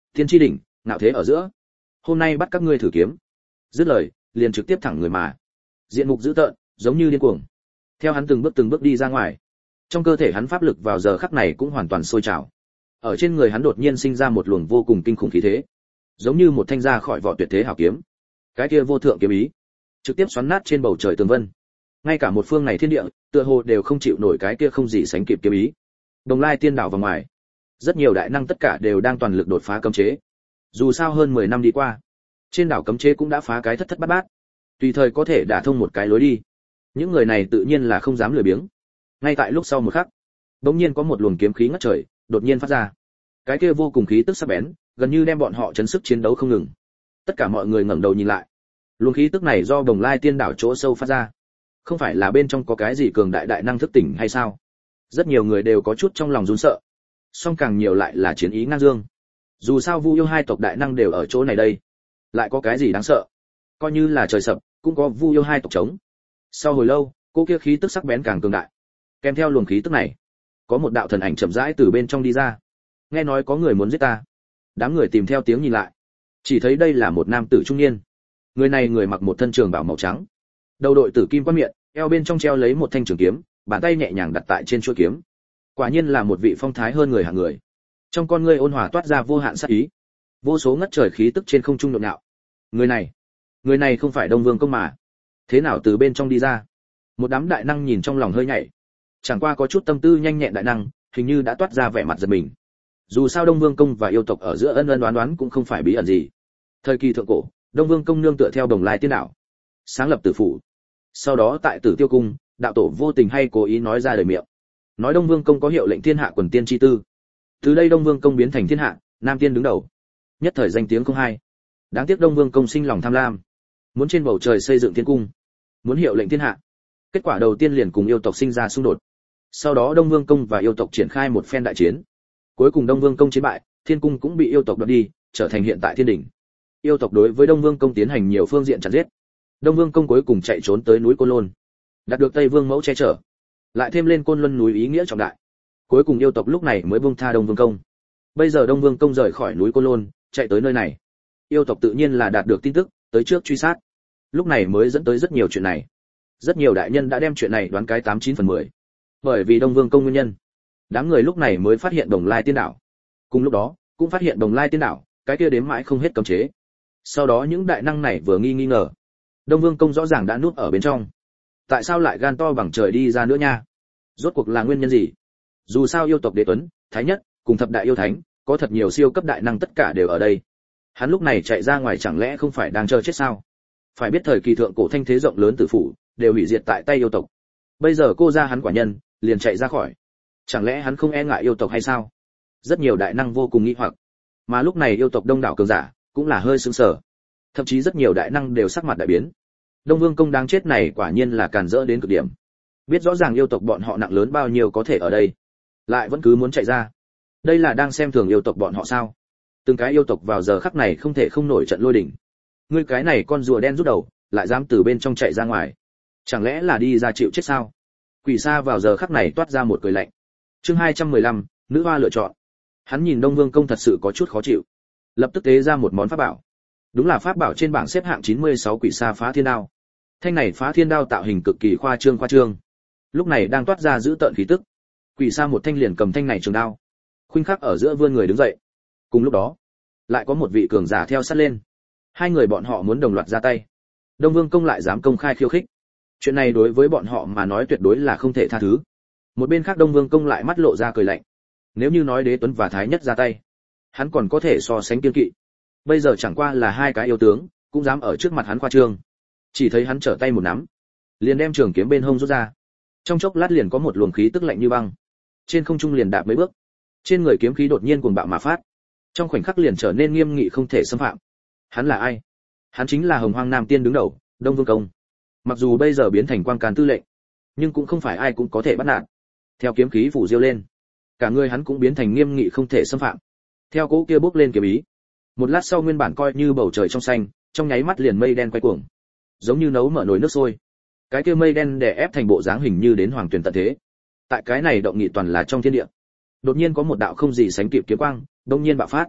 Thiên chi đỉnh, ngạo thế ở giữa. Hôm nay bắt các ngươi thử kiếm. Dứt lời, liền trực tiếp thẳng người mà. Diện mục dữ tợn, giống như điên cuồng. Theo hắn từng bước từng bước đi ra ngoài, trong cơ thể hắn pháp lực vào giờ khắc này cũng hoàn toàn sôi trào. Ở trên người hắn đột nhiên sinh ra một luồng vô cùng kinh khủng khí thế, giống như một thanh ra khỏi vỏ tuyệt thế hảo kiếm. Cái kia vô thượng kiếm ý, trực tiếp xoắn nát trên bầu trời tường vân. Ngay cả một phương này thiên địa, tựa hồ đều không chịu nổi cái kia không gì sánh kịp kiếm ý. Đồng Lai Tiên đảo vào ngoài, rất nhiều đại năng tất cả đều đang toàn lực đột phá cấm chế. Dù sao hơn mười năm đi qua, trên đảo cấm chế cũng đã phá cái thất thất bát bát, tùy thời có thể đả thông một cái lối đi. Những người này tự nhiên là không dám lười biếng. Ngay tại lúc sau một khắc, bỗng nhiên có một luồng kiếm khí ngất trời, đột nhiên phát ra. Cái kia vô cùng khí tức sắc bén, gần như đem bọn họ chấn sức chiến đấu không ngừng. Tất cả mọi người ngẩng đầu nhìn lại. Luồng khí tức này do Đồng Lai Tiên đảo chỗ sâu phát ra. Không phải là bên trong có cái gì cường đại đại năng thức tỉnh hay sao? Rất nhiều người đều có chút trong lòng run sợ. Song càng nhiều lại là chiến ý ngang dương. Dù sao Vu yêu hai tộc đại năng đều ở chỗ này đây, lại có cái gì đáng sợ? Coi như là trời sập, cũng có Vu yêu hai tộc chống. Sau hồi lâu, cô kia khí tức sắc bén càng cường đại. Kèm theo luồng khí tức này, có một đạo thần ảnh chậm rãi từ bên trong đi ra. Nghe nói có người muốn giết ta. Đám người tìm theo tiếng nhìn lại, chỉ thấy đây là một nam tử trung niên. Người này người mặc một thân trường bào màu trắng, đầu đội tử kim quan miệng, eo bên trong treo lấy một thanh trường kiếm, bàn tay nhẹ nhàng đặt tại trên chuôi kiếm. Quả nhiên là một vị phong thái hơn người hạng người. Trong con ngươi ôn hòa toát ra vô hạn sát ý, vô số ngất trời khí tức trên không trung nhộn nhạo. Người này, người này không phải Đông Vương Công mà, thế nào từ bên trong đi ra? Một đám đại năng nhìn trong lòng hơi nhảy. Chẳng qua có chút tâm tư nhanh nhẹn đại năng, hình như đã toát ra vẻ mặt giật mình. Dù sao Đông Vương Công và yêu tộc ở giữa ân ân đoán đoán cũng không phải bí ẩn gì. Thời kỳ thượng cổ, Đông Vương Công nương tựa theo Đồng Lai Tiên đảo, sáng lập Tử phủ. Sau đó tại Tử Tiêu cung, đạo tổ vô tình hay cố ý nói ra lời miệng, nói Đông Vương Công có hiệu lệnh thiên hạ quần tiên chi tư. Từ đây Đông Vương Công biến thành thiên hạ, nam tiên đứng đầu, nhất thời danh tiếng không hai. Đáng tiếc Đông Vương Công sinh lòng tham lam, muốn trên bầu trời xây dựng thiên cung, muốn hiệu lệnh thiên hạ. Kết quả đầu tiên liền cùng yêu tộc sinh ra xung đột. Sau đó Đông Vương Công và yêu tộc triển khai một phen đại chiến. Cuối cùng Đông Vương Công chiến bại, thiên cung cũng bị yêu tộc đoạt đi, trở thành hiện tại thiên đỉnh. Yêu tộc đối với Đông Vương Công tiến hành nhiều phương diện chặn giết. Đông Vương Công cuối cùng chạy trốn tới núi Côn Lôn, đạt được Tây Vương mẫu che chở, lại thêm lên Côn Luân núi ý nghĩa trọng đại. Cuối cùng yêu tộc lúc này mới buông tha Đông Vương Công. Bây giờ Đông Vương Công rời khỏi núi Côn Lôn, chạy tới nơi này. Yêu tộc tự nhiên là đạt được tin tức, tới trước truy sát. Lúc này mới dẫn tới rất nhiều chuyện này. Rất nhiều đại nhân đã đem chuyện này đoán cái tám chín phần mười. Bởi vì Đông Vương Công nguyên nhân, đám người lúc này mới phát hiện Đồng Lai Tiên đảo. Cùng lúc đó, cũng phát hiện Đồng Lai Tiên đảo, cái kia đếm mãi không hết cấm chế. Sau đó những đại năng này vừa nghi nghi ngờ, Đông Vương Công rõ ràng đã núp ở bên trong. Tại sao lại gan to bằng trời đi ra nữa nha? Rốt cuộc là nguyên nhân gì? Dù sao yêu tộc Đế Tuấn, Thái Nhất, cùng thập đại yêu thánh, có thật nhiều siêu cấp đại năng tất cả đều ở đây. Hắn lúc này chạy ra ngoài chẳng lẽ không phải đang chờ chết sao? Phải biết thời kỳ thượng cổ thanh thế rộng lớn tử phủ, đều hủy diệt tại tay yêu tộc. Bây giờ cô ra hắn quả nhân, liền chạy ra khỏi. Chẳng lẽ hắn không e ngại yêu tộc hay sao? Rất nhiều đại năng vô cùng nghi hoặc. Mà lúc này yêu tộc đông đảo cường giả, cũng là hơi sững sờ. Thậm chí rất nhiều đại năng đều sắc mặt đại biến. Đông Vương Công đáng chết này quả nhiên là càn rỡ đến cực điểm. Biết rõ ràng yêu tộc bọn họ nặng lớn bao nhiêu có thể ở đây, lại vẫn cứ muốn chạy ra. Đây là đang xem thường yêu tộc bọn họ sao? Từng cái yêu tộc vào giờ khắc này không thể không nổi trận lôi đỉnh. Ngươi cái này con rùa đen rút đầu, lại dám từ bên trong chạy ra ngoài, chẳng lẽ là đi ra chịu chết sao? Quỷ Sa vào giờ khắc này toát ra một cười lạnh. Chương hai trăm mười lăm, nữ hoa lựa chọn. Hắn nhìn Đông Vương Công thật sự có chút khó chịu, lập tức tế ra một món pháp bảo. Đúng là pháp bảo trên bảng xếp hạng chín mươi sáu Quỷ Sa Phá Thiên Đao. Thanh này Phá Thiên Đao tạo hình cực kỳ khoa trương khoa trương, lúc này đang toát ra giữ tợn khí tức. Quỷ Sa một thanh liền cầm thanh này trường đao, khuynh khắc ở giữa vươn người đứng dậy. Cùng lúc đó, lại có một vị cường giả theo sát lên. Hai người bọn họ muốn đồng loạt ra tay. Đông Vương Công lại dám công khai khiêu khích. Chuyện này đối với bọn họ mà nói tuyệt đối là không thể tha thứ. Một bên khác Đông Vương Công lại mắt lộ ra cười lạnh. Nếu như nói Đế Tuấn và Thái Nhất ra tay, hắn còn có thể so sánh kiên kỵ. Bây giờ chẳng qua là hai cái yêu tướng, cũng dám ở trước mặt hắn khoa trương. Chỉ thấy hắn trở tay một nắm, liền đem trường kiếm bên hông rút ra. Trong chốc lát liền có một luồng khí tức lạnh như băng. Trên không trung liền đạp mấy bước, trên người kiếm khí đột nhiên cuồng bạo mà phát. Trong khoảnh khắc liền trở nên nghiêm nghị không thể xâm phạm. Hắn là ai? Hắn chính là Hồng Hoang Nam Tiên đứng đầu, Đông Vương Công. Mặc dù bây giờ biến thành Quang Càn tư lệnh, nhưng cũng không phải ai cũng có thể bắt nạt. Theo kiếm khí phủ diêu lên, cả người hắn cũng biến thành nghiêm nghị không thể xâm phạm. Theo cỗ kia bốc lên kiếm ý, một lát sau nguyên bản coi như bầu trời trong xanh, trong nháy mắt liền mây đen quay cuồng, giống như nấu mở nồi nước sôi. Cái kia mây đen đè ép thành bộ dáng hình như đến hoàng tuyển tận thế. Tại cái này động nghị toàn là trong thiên địa, đột nhiên có một đạo không gì sánh kịp kiếm quang, đột nhiên bạo phát.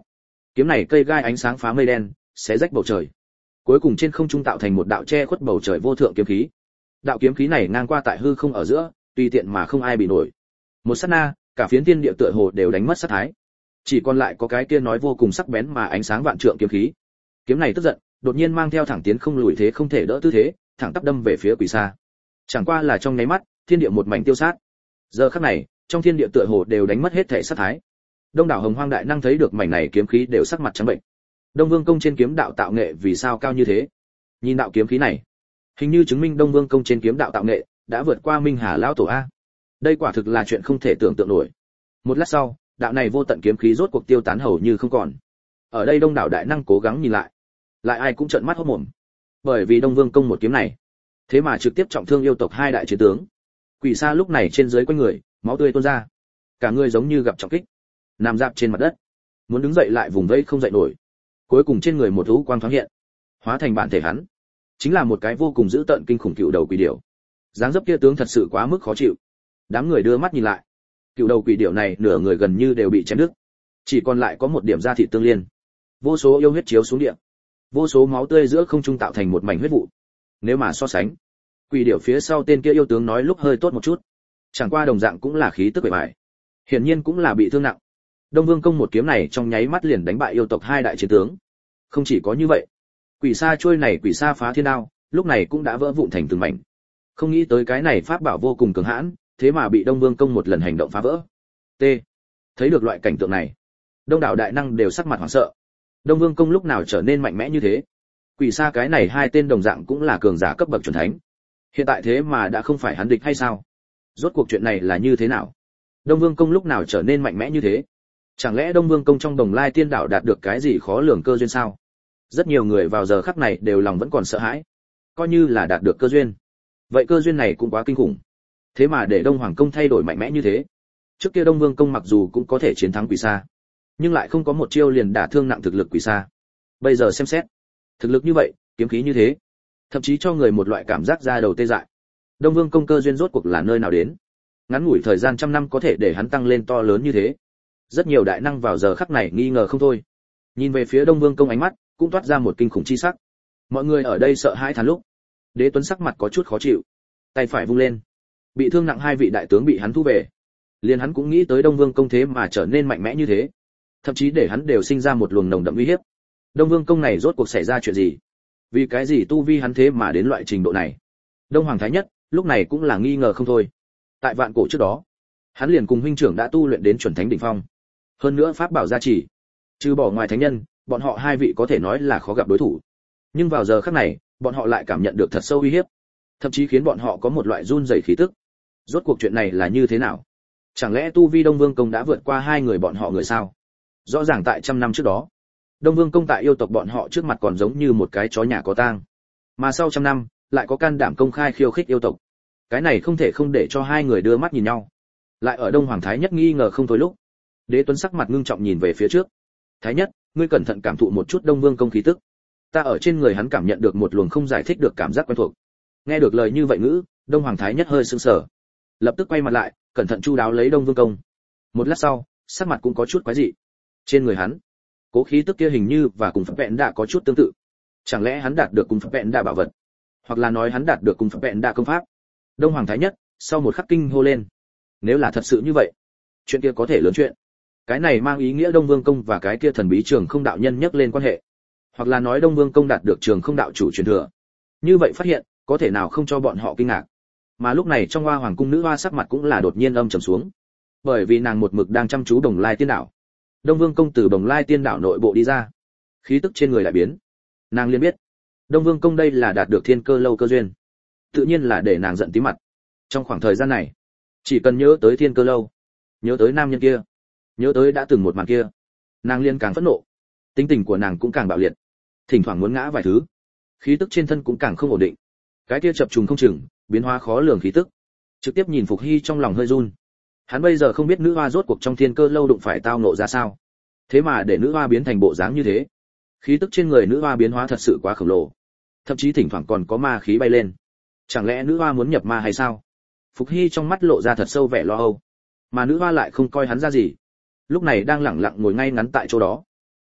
Kiếm này cây gai ánh sáng phá mây đen, xé rách bầu trời. Cuối cùng trên không trung tạo thành một đạo che khuất bầu trời vô thượng kiếm khí. Đạo kiếm khí này ngang qua tại hư không ở giữa, tùy tiện mà không ai bị nổi. Một sát na, cả phiến thiên địa tựa hồ đều đánh mất sát thái. Chỉ còn lại có cái kia nói vô cùng sắc bén mà ánh sáng vạn trượng kiếm khí. Kiếm này tức giận, đột nhiên mang theo thẳng tiến không lùi thế không thể đỡ tư thế, thẳng tắp đâm về phía Quỷ Sa. Chẳng qua là trong nháy mắt, thiên địa một mảnh tiêu sát. Giờ khắc này, trong thiên địa tựa hồ đều đánh mất hết thể sát thái. Đông đảo Hồng Hoang đại năng thấy được mảnh này kiếm khí đều sắc mặt trắng bệnh. Đông Vương công trên kiếm đạo tạo nghệ vì sao cao như thế? Nhìn đạo kiếm khí này, hình như chứng minh Đông Vương công trên kiếm đạo tạo nghệ đã vượt qua Minh Hà lão tổ a. Đây quả thực là chuyện không thể tưởng tượng nổi. Một lát sau, đạo này vô tận kiếm khí rốt cuộc tiêu tán hầu như không còn. Ở đây đông đảo đại năng cố gắng nhìn lại, lại ai cũng trợn mắt hốt mồm. Bởi vì Đông Vương công một kiếm này, thế mà trực tiếp trọng thương yêu tộc hai đại chiến tướng. Quỷ Sa lúc này trên dưới quanh người, máu tươi tuôn ra, cả người giống như gặp trọng kích, nằm rạp trên mặt đất, muốn đứng dậy lại vùng vẫy không dậy nổi. Cuối cùng trên người một thú quang thoáng hiện, hóa thành bản thể hắn, chính là một cái vô cùng dữ tợn kinh khủng cựu đầu quỷ điểu. Dáng dấp kia tướng thật sự quá mức khó chịu. Đám người đưa mắt nhìn lại, cựu đầu quỷ điểu này nửa người gần như đều bị chém đứt, chỉ còn lại có một điểm da thịt tương liên. Vô số yêu huyết chiếu xuống địa, vô số máu tươi giữa không trung tạo thành một mảnh huyết vụ. Nếu mà so sánh, quỷ điểu phía sau tên kia yêu tướng nói lúc hơi tốt một chút, chẳng qua đồng dạng cũng là khí tức bề bại, hiển nhiên cũng là bị thương nặng. Đông Vương công một kiếm này trong nháy mắt liền đánh bại yêu tộc hai đại chiến tướng. Không chỉ có như vậy, Quỷ Sa trôi này Quỷ Sa phá thiên đao, lúc này cũng đã vỡ vụn thành từng mảnh. Không nghĩ tới cái này pháp bảo vô cùng cường hãn, thế mà bị Đông Vương công một lần hành động phá vỡ. T. Thấy được loại cảnh tượng này, đông đảo đại năng đều sắc mặt hoảng sợ. Đông Vương công lúc nào trở nên mạnh mẽ như thế? Quỷ Sa cái này hai tên đồng dạng cũng là cường giả cấp bậc chuẩn thánh. Hiện tại thế mà đã không phải hắn địch hay sao? Rốt cuộc chuyện này là như thế nào? Đông Vương công lúc nào trở nên mạnh mẽ như thế? Chẳng lẽ Đông Vương công trong Đồng Lai Tiên Đảo đạt được cái gì khó lường cơ duyên sao? Rất nhiều người vào giờ khắc này đều lòng vẫn còn sợ hãi. Coi như là đạt được cơ duyên, vậy cơ duyên này cũng quá kinh khủng. Thế mà để Đông Hoàng công thay đổi mạnh mẽ như thế. Trước kia Đông Vương công mặc dù cũng có thể chiến thắng Quỷ Sa, nhưng lại không có một chiêu liền đả thương nặng thực lực Quỷ Sa. Bây giờ xem xét, thực lực như vậy, kiếm khí như thế, thậm chí cho người một loại cảm giác da đầu tê dại. Đông Vương công cơ duyên rốt cuộc là nơi nào đến? Ngắn ngủi thời gian trăm năm có thể để hắn tăng lên to lớn như thế. Rất nhiều đại năng vào giờ khắc này nghi ngờ không thôi. Nhìn về phía Đông Vương công ánh mắt cũng toát ra một kinh khủng chi sắc. Mọi người ở đây sợ hãi thán lúc, Đế Tuấn sắc mặt có chút khó chịu, tay phải vung lên, bị thương nặng hai vị đại tướng bị hắn thu về. Liền hắn cũng nghĩ tới Đông Vương công thế mà trở nên mạnh mẽ như thế, thậm chí để hắn đều sinh ra một luồng nồng đậm uy hiếp. Đông Vương công này rốt cuộc xảy ra chuyện gì? Vì cái gì tu vi hắn thế mà đến loại trình độ này? Đông Hoàng Thái Nhất lúc này cũng là nghi ngờ không thôi. Tại vạn cổ trước đó, hắn liền cùng huynh trưởng đã tu luyện đến chuẩn thánh đỉnh phong. Hơn nữa pháp bảo gia trì, trừ bỏ ngoài thánh nhân, bọn họ hai vị có thể nói là khó gặp đối thủ. Nhưng vào giờ khắc này, bọn họ lại cảm nhận được thật sâu uy hiếp, thậm chí khiến bọn họ có một loại run rẩy khí tức. Rốt cuộc chuyện này là như thế nào? Chẳng lẽ tu vi Đông Vương công đã vượt qua hai người bọn họ người sao? Rõ ràng tại trăm năm trước đó, Đông Vương công tại yêu tộc bọn họ trước mặt còn giống như một cái chó nhà có tang, mà sau trăm năm lại có can đảm công khai khiêu khích yêu tộc. Cái này không thể không để cho hai người đưa mắt nhìn nhau. Lại ở Đông Hoàng Thái Nhất nghi ngờ không thôi lúc, Đế Tuấn sắc mặt ngưng trọng nhìn về phía trước. Thái Nhất, ngươi cẩn thận cảm thụ một chút Đông Vương công khí tức. Ta ở trên người hắn cảm nhận được một luồng không giải thích được cảm giác quen thuộc. Nghe được lời như vậy ngữ, Đông Hoàng Thái Nhất hơi sững sờ, lập tức quay mặt lại, cẩn thận chu đáo lấy Đông Vương công. Một lát sau, sắc mặt cũng có chút quái dị. Trên người hắn, cố khí tức kia hình như và cùng Phật Vẹn đã có chút tương tự. Chẳng lẽ hắn đạt được cùng Phật Vẹn đã bảo vật, hoặc là nói hắn đạt được cùng Phật Vẹn đã công pháp? Đông Hoàng Thái Nhất sau một khắc kinh hô lên. Nếu là thật sự như vậy, chuyện kia có thể lớn chuyện. Cái này mang ý nghĩa Đông Vương công và cái kia thần bí Trường Không đạo nhân nhắc lên quan hệ, hoặc là nói Đông Vương công đạt được Trường Không đạo chủ truyền thừa. Như vậy phát hiện, có thể nào không cho bọn họ kinh ngạc. Mà lúc này trong Hoa Hoàng cung nữ hoa sắc mặt cũng là đột nhiên âm trầm xuống, bởi vì nàng một mực đang chăm chú Đồng Lai Tiên Đảo. Đông Vương công từ Đồng Lai Tiên Đảo nội bộ đi ra, khí tức trên người lại biến. Nàng liền biết, Đông Vương công đây là đạt được Thiên Cơ lâu cơ duyên, tự nhiên là để nàng giận tím mặt. Trong khoảng thời gian này, chỉ cần nhớ tới Thiên Cơ lâu, nhớ tới nam nhân kia, nhớ tới đã từng một màn kia, nàng liền càng phẫn nộ, tính tình của nàng cũng càng bạo liệt, thỉnh thoảng muốn ngã vài thứ, khí tức trên thân cũng càng không ổn định. Cái kia chập trùng không chừng, biến hóa khó lường khí tức, trực tiếp nhìn Phục Hy trong lòng hơi run. Hắn bây giờ không biết nữ hoa rốt cuộc trong Thiên Cơ lâu đụng phải tao nộ ra sao, thế mà để nữ hoa biến thành bộ dáng như thế. Khí tức trên người nữ hoa biến hóa thật sự quá khổng lồ, thậm chí thỉnh thoảng còn có ma khí bay lên. Chẳng lẽ nữ hoa muốn nhập ma hay sao? Phục Hy trong mắt lộ ra thật sâu vẻ lo âu, mà nữ hoa lại không coi hắn ra gì, lúc này đang lẳng lặng ngồi ngay ngắn tại chỗ đó.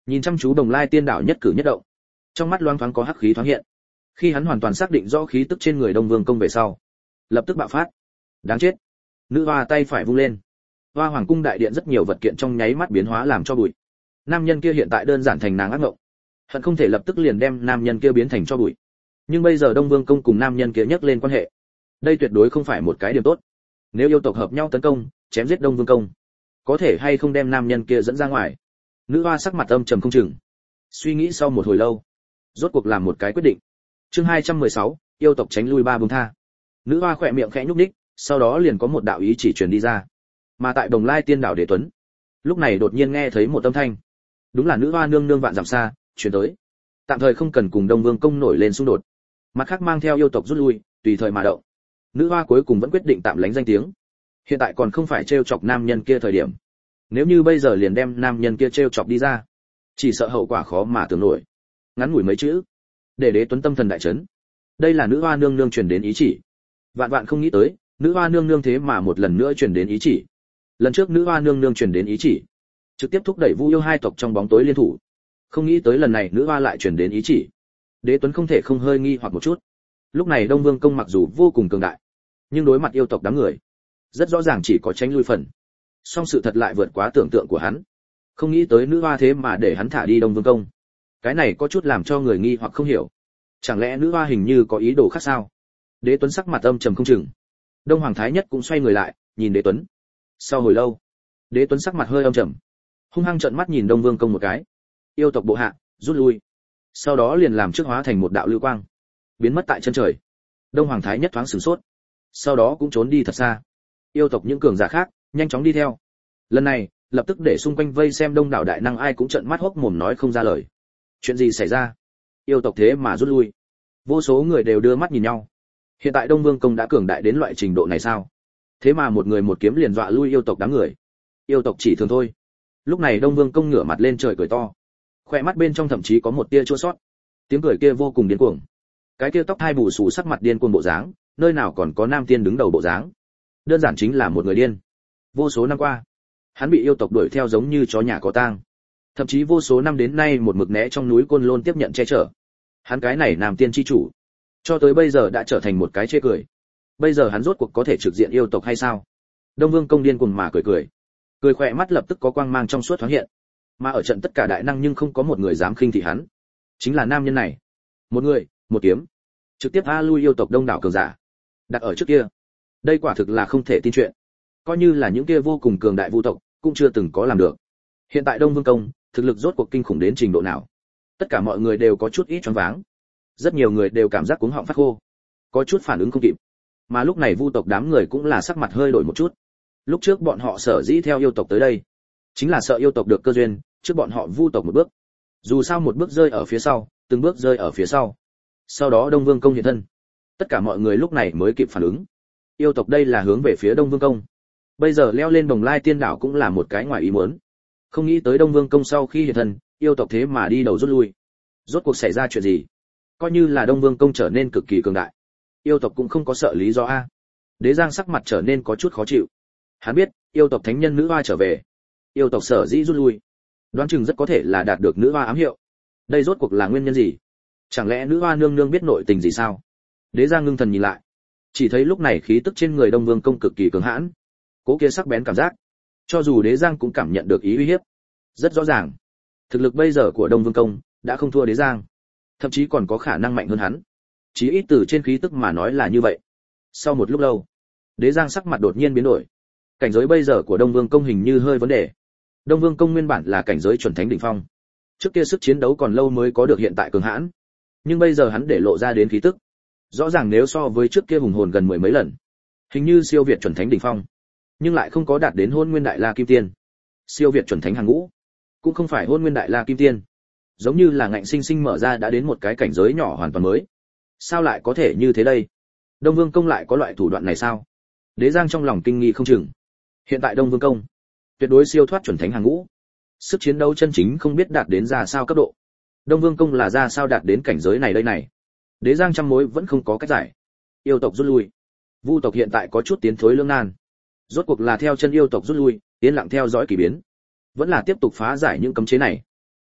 nhìn chăm chú Đồng Lai Tiên Đảo nhất cử nhất động, trong mắt loáng thoáng có hắc khí thoáng hiện. Khi hắn hoàn toàn xác định rõ khí tức trên người Đông Vương Công về sau, lập tức bạo phát. Đáng chết! Nữ hoa tay phải vung lên, Hoa Hoàng cung đại điện rất nhiều vật kiện trong nháy mắt biến hóa làm cho bụi. Nam nhân kia hiện tại đơn giản thành nàng ác ngộng, hận không thể lập tức liền đem nam nhân kia biến thành cho bụi. Nhưng bây giờ Đông Vương Công cùng nam nhân kia nhắc lên quan hệ, đây tuyệt đối không phải một cái điểm tốt. Nếu yêu tộc hợp nhau tấn công, chém giết Đông Vương Công, có thể hay không đem nam nhân kia dẫn ra ngoài? Nữ hoa sắc mặt âm trầm không chừng, suy nghĩ sau một hồi lâu, rốt cuộc làm một cái quyết định. Chương hai trăm mười sáu, yêu tộc tránh lui ba buông tha. Nữ hoa khỏe miệng khẽ nhúc nhích, sau đó liền có một đạo ý chỉ truyền đi ra. Mà tại Đồng Lai Tiên Đảo Đế Tuấn, lúc này đột nhiên nghe thấy một âm thanh, đúng là nữ hoa nương nương vạn dặm xa truyền tới, tạm thời không cần cùng Đông Vương Công nổi lên xung đột, mặt khác mang theo yêu tộc rút lui, tùy thời mà động. Nữ hoa cuối cùng vẫn quyết định tạm lánh danh tiếng, hiện tại còn không phải trêu chọc nam nhân kia thời điểm. Nếu như bây giờ liền đem nam nhân kia trêu chọc đi ra, chỉ sợ hậu quả khó mà tưởng nổi. Ngắn ngủi mấy chữ, để Đế Tuấn tâm thần đại chấn. Đây là nữ hoa nương nương truyền đến ý chỉ. Vạn vạn không nghĩ tới, nữ hoa nương nương thế mà một lần nữa truyền đến ý chỉ. Lần trước nữ hoa nương nương truyền đến ý chỉ, trực tiếp thúc đẩy Vu yêu hai tộc trong bóng tối liên thủ. Không nghĩ tới lần này nữ hoa lại truyền đến ý chỉ. Đế Tuấn không thể không hơi nghi hoặc một chút. Lúc này Đông Vương Công mặc dù vô cùng cường đại, nhưng đối mặt yêu tộc đám người, rất rõ ràng chỉ có tránh lui phần. Song sự thật lại vượt quá tưởng tượng của hắn. Không nghĩ tới nữ hoa thế mà để hắn thả đi Đông Vương Công. Cái này có chút làm cho người nghi hoặc không hiểu. Chẳng lẽ nữ hoa hình như có ý đồ khác sao? Đế Tuấn sắc mặt âm trầm không chừng. Đông Hoàng Thái Nhất cũng xoay người lại, nhìn Đế Tuấn. Sau hồi lâu, Đế Tuấn sắc mặt hơi âm trầm, hung hăng trợn mắt nhìn Đông Vương Công một cái. Yêu tộc bộ hạ, rút lui. Sau đó liền làm trước hóa thành một đạo lưu quang, biến mất tại chân trời. Đông Hoàng Thái Nhất thoáng sửng sốt, sau đó cũng trốn đi thật xa. Yêu tộc những cường giả khác nhanh chóng đi theo. Lần này, lập tức để xung quanh vây xem đông đảo đại năng ai cũng trợn mắt hốc mồm nói không ra lời. Chuyện gì xảy ra? Yêu tộc thế mà rút lui? Vô số người đều đưa mắt nhìn nhau. Hiện tại Đông Vương Công đã cường đại đến loại trình độ này sao? Thế mà một người một kiếm liền dọa lui yêu tộc đám người. Yêu tộc chỉ thường thôi. Lúc này Đông Vương Công ngửa mặt lên trời cười to, khỏe mắt bên trong thậm chí có một tia chua xót. Tiếng cười kia vô cùng điên cuồng. Cái kia tóc hai bù xù sắc mặt điên cuồng bộ dáng, nơi nào còn có nam tiên đứng đầu bộ dáng. Đơn giản chính là một người điên. Vô số năm qua, hắn bị yêu tộc đuổi theo giống như chó nhà có tang. Thậm chí vô số năm đến nay một mực né trong núi Côn Lôn tiếp nhận che chở. Hắn cái này nam tiên chi chủ, cho tới bây giờ đã trở thành một cái chê cười. Bây giờ hắn rốt cuộc có thể trực diện yêu tộc hay sao? Đông Vương Công điên cuồng mà cười cười. Cười khỏe mắt lập tức có quang mang trong suốt thoáng hiện. Mà ở trận tất cả đại năng nhưng không có một người dám khinh thị hắn. Chính là nam nhân này. Một người, một kiếm, trực tiếp a lui yêu tộc đông đảo cường giả. Đặt ở trước kia, đây quả thực là không thể tin chuyện. Coi như là những kia vô cùng cường đại vu tộc, cũng chưa từng có làm được. Hiện tại Đông Vương Công, thực lực rốt cuộc kinh khủng đến trình độ nào? Tất cả mọi người đều có chút ít choáng váng. Rất nhiều người đều cảm giác cuống họng phát khô, có chút phản ứng không kịp. Mà lúc này vu tộc đám người cũng là sắc mặt hơi đổi một chút. Lúc trước bọn họ sở dĩ theo yêu tộc tới đây, chính là sợ yêu tộc được cơ duyên, trước bọn họ vu tộc một bước. Dù sao một bước rơi ở phía sau, từng bước rơi ở phía sau. Sau đó Đông Vương Công hiện thân. Tất cả mọi người lúc này mới kịp phản ứng. Yêu tộc đây là hướng về phía Đông Vương Công. Bây giờ leo lên Đồng Lai Tiên Đảo cũng là một cái ngoài ý muốn. Không nghĩ tới Đông Vương Công sau khi hiện thân, yêu tộc thế mà đi đầu rút lui. Rốt cuộc xảy ra chuyện gì? Coi như là Đông Vương Công trở nên cực kỳ cường đại, yêu tộc cũng không có sợ lý do a. Đế Giang sắc mặt trở nên có chút khó chịu. Hắn biết, yêu tộc thánh nhân nữ hoa trở về, yêu tộc sở dĩ rút lui, đoán chừng rất có thể là đạt được nữ hoa ám hiệu. Đây rốt cuộc là nguyên nhân gì? Chẳng lẽ nữ hoa nương nương biết nội tình gì sao? Đế Giang ngưng thần nhìn lại, chỉ thấy lúc này khí tức trên người Đông Vương Công cực kỳ cường hãn, cố kia sắc bén cảm giác, cho dù Đế Giang cũng cảm nhận được ý uy hiếp. Rất rõ ràng, thực lực bây giờ của Đông Vương Công đã không thua Đế Giang, thậm chí còn có khả năng mạnh hơn hắn. Chí ít từ trên khí tức mà nói là như vậy. Sau một lúc lâu, Đế Giang sắc mặt đột nhiên biến đổi. Cảnh giới bây giờ của Đông Vương Công hình như hơi vấn đề. Đông Vương Công nguyên bản là cảnh giới chuẩn thánh đỉnh phong, trước kia sức chiến đấu còn lâu mới có được hiện tại cường hãn, nhưng bây giờ hắn để lộ ra đến khí tức, rõ ràng nếu so với trước kia hùng hồn gần mười mấy lần, hình như siêu việt chuẩn thánh đỉnh phong, nhưng lại không có đạt đến Hôn Nguyên Đại La Kim Tiên. Siêu việt chuẩn thánh hàng ngũ, cũng không phải Hôn Nguyên Đại La Kim Tiên, giống như là ngạnh sinh sinh mở ra đã đến một cái cảnh giới nhỏ hoàn toàn mới. Sao lại có thể như thế đây? Đông Vương Công lại có loại thủ đoạn này sao? Đế Giang trong lòng kinh nghi không chừng. Hiện tại Đông Vương Công tuyệt đối siêu thoát chuẩn thánh hàng ngũ, sức chiến đấu chân chính không biết đạt đến ra sao cấp độ. Đông Vương Công là ra sao đạt đến cảnh giới này đây này? Đế Giang trăm mối vẫn không có cách giải. Yêu tộc rút lui, vu tộc hiện tại có chút tiến thối lưỡng nan. Rốt cuộc là theo chân yêu tộc rút lui, yên lặng theo dõi kỳ biến, vẫn là tiếp tục phá giải những cấm chế này.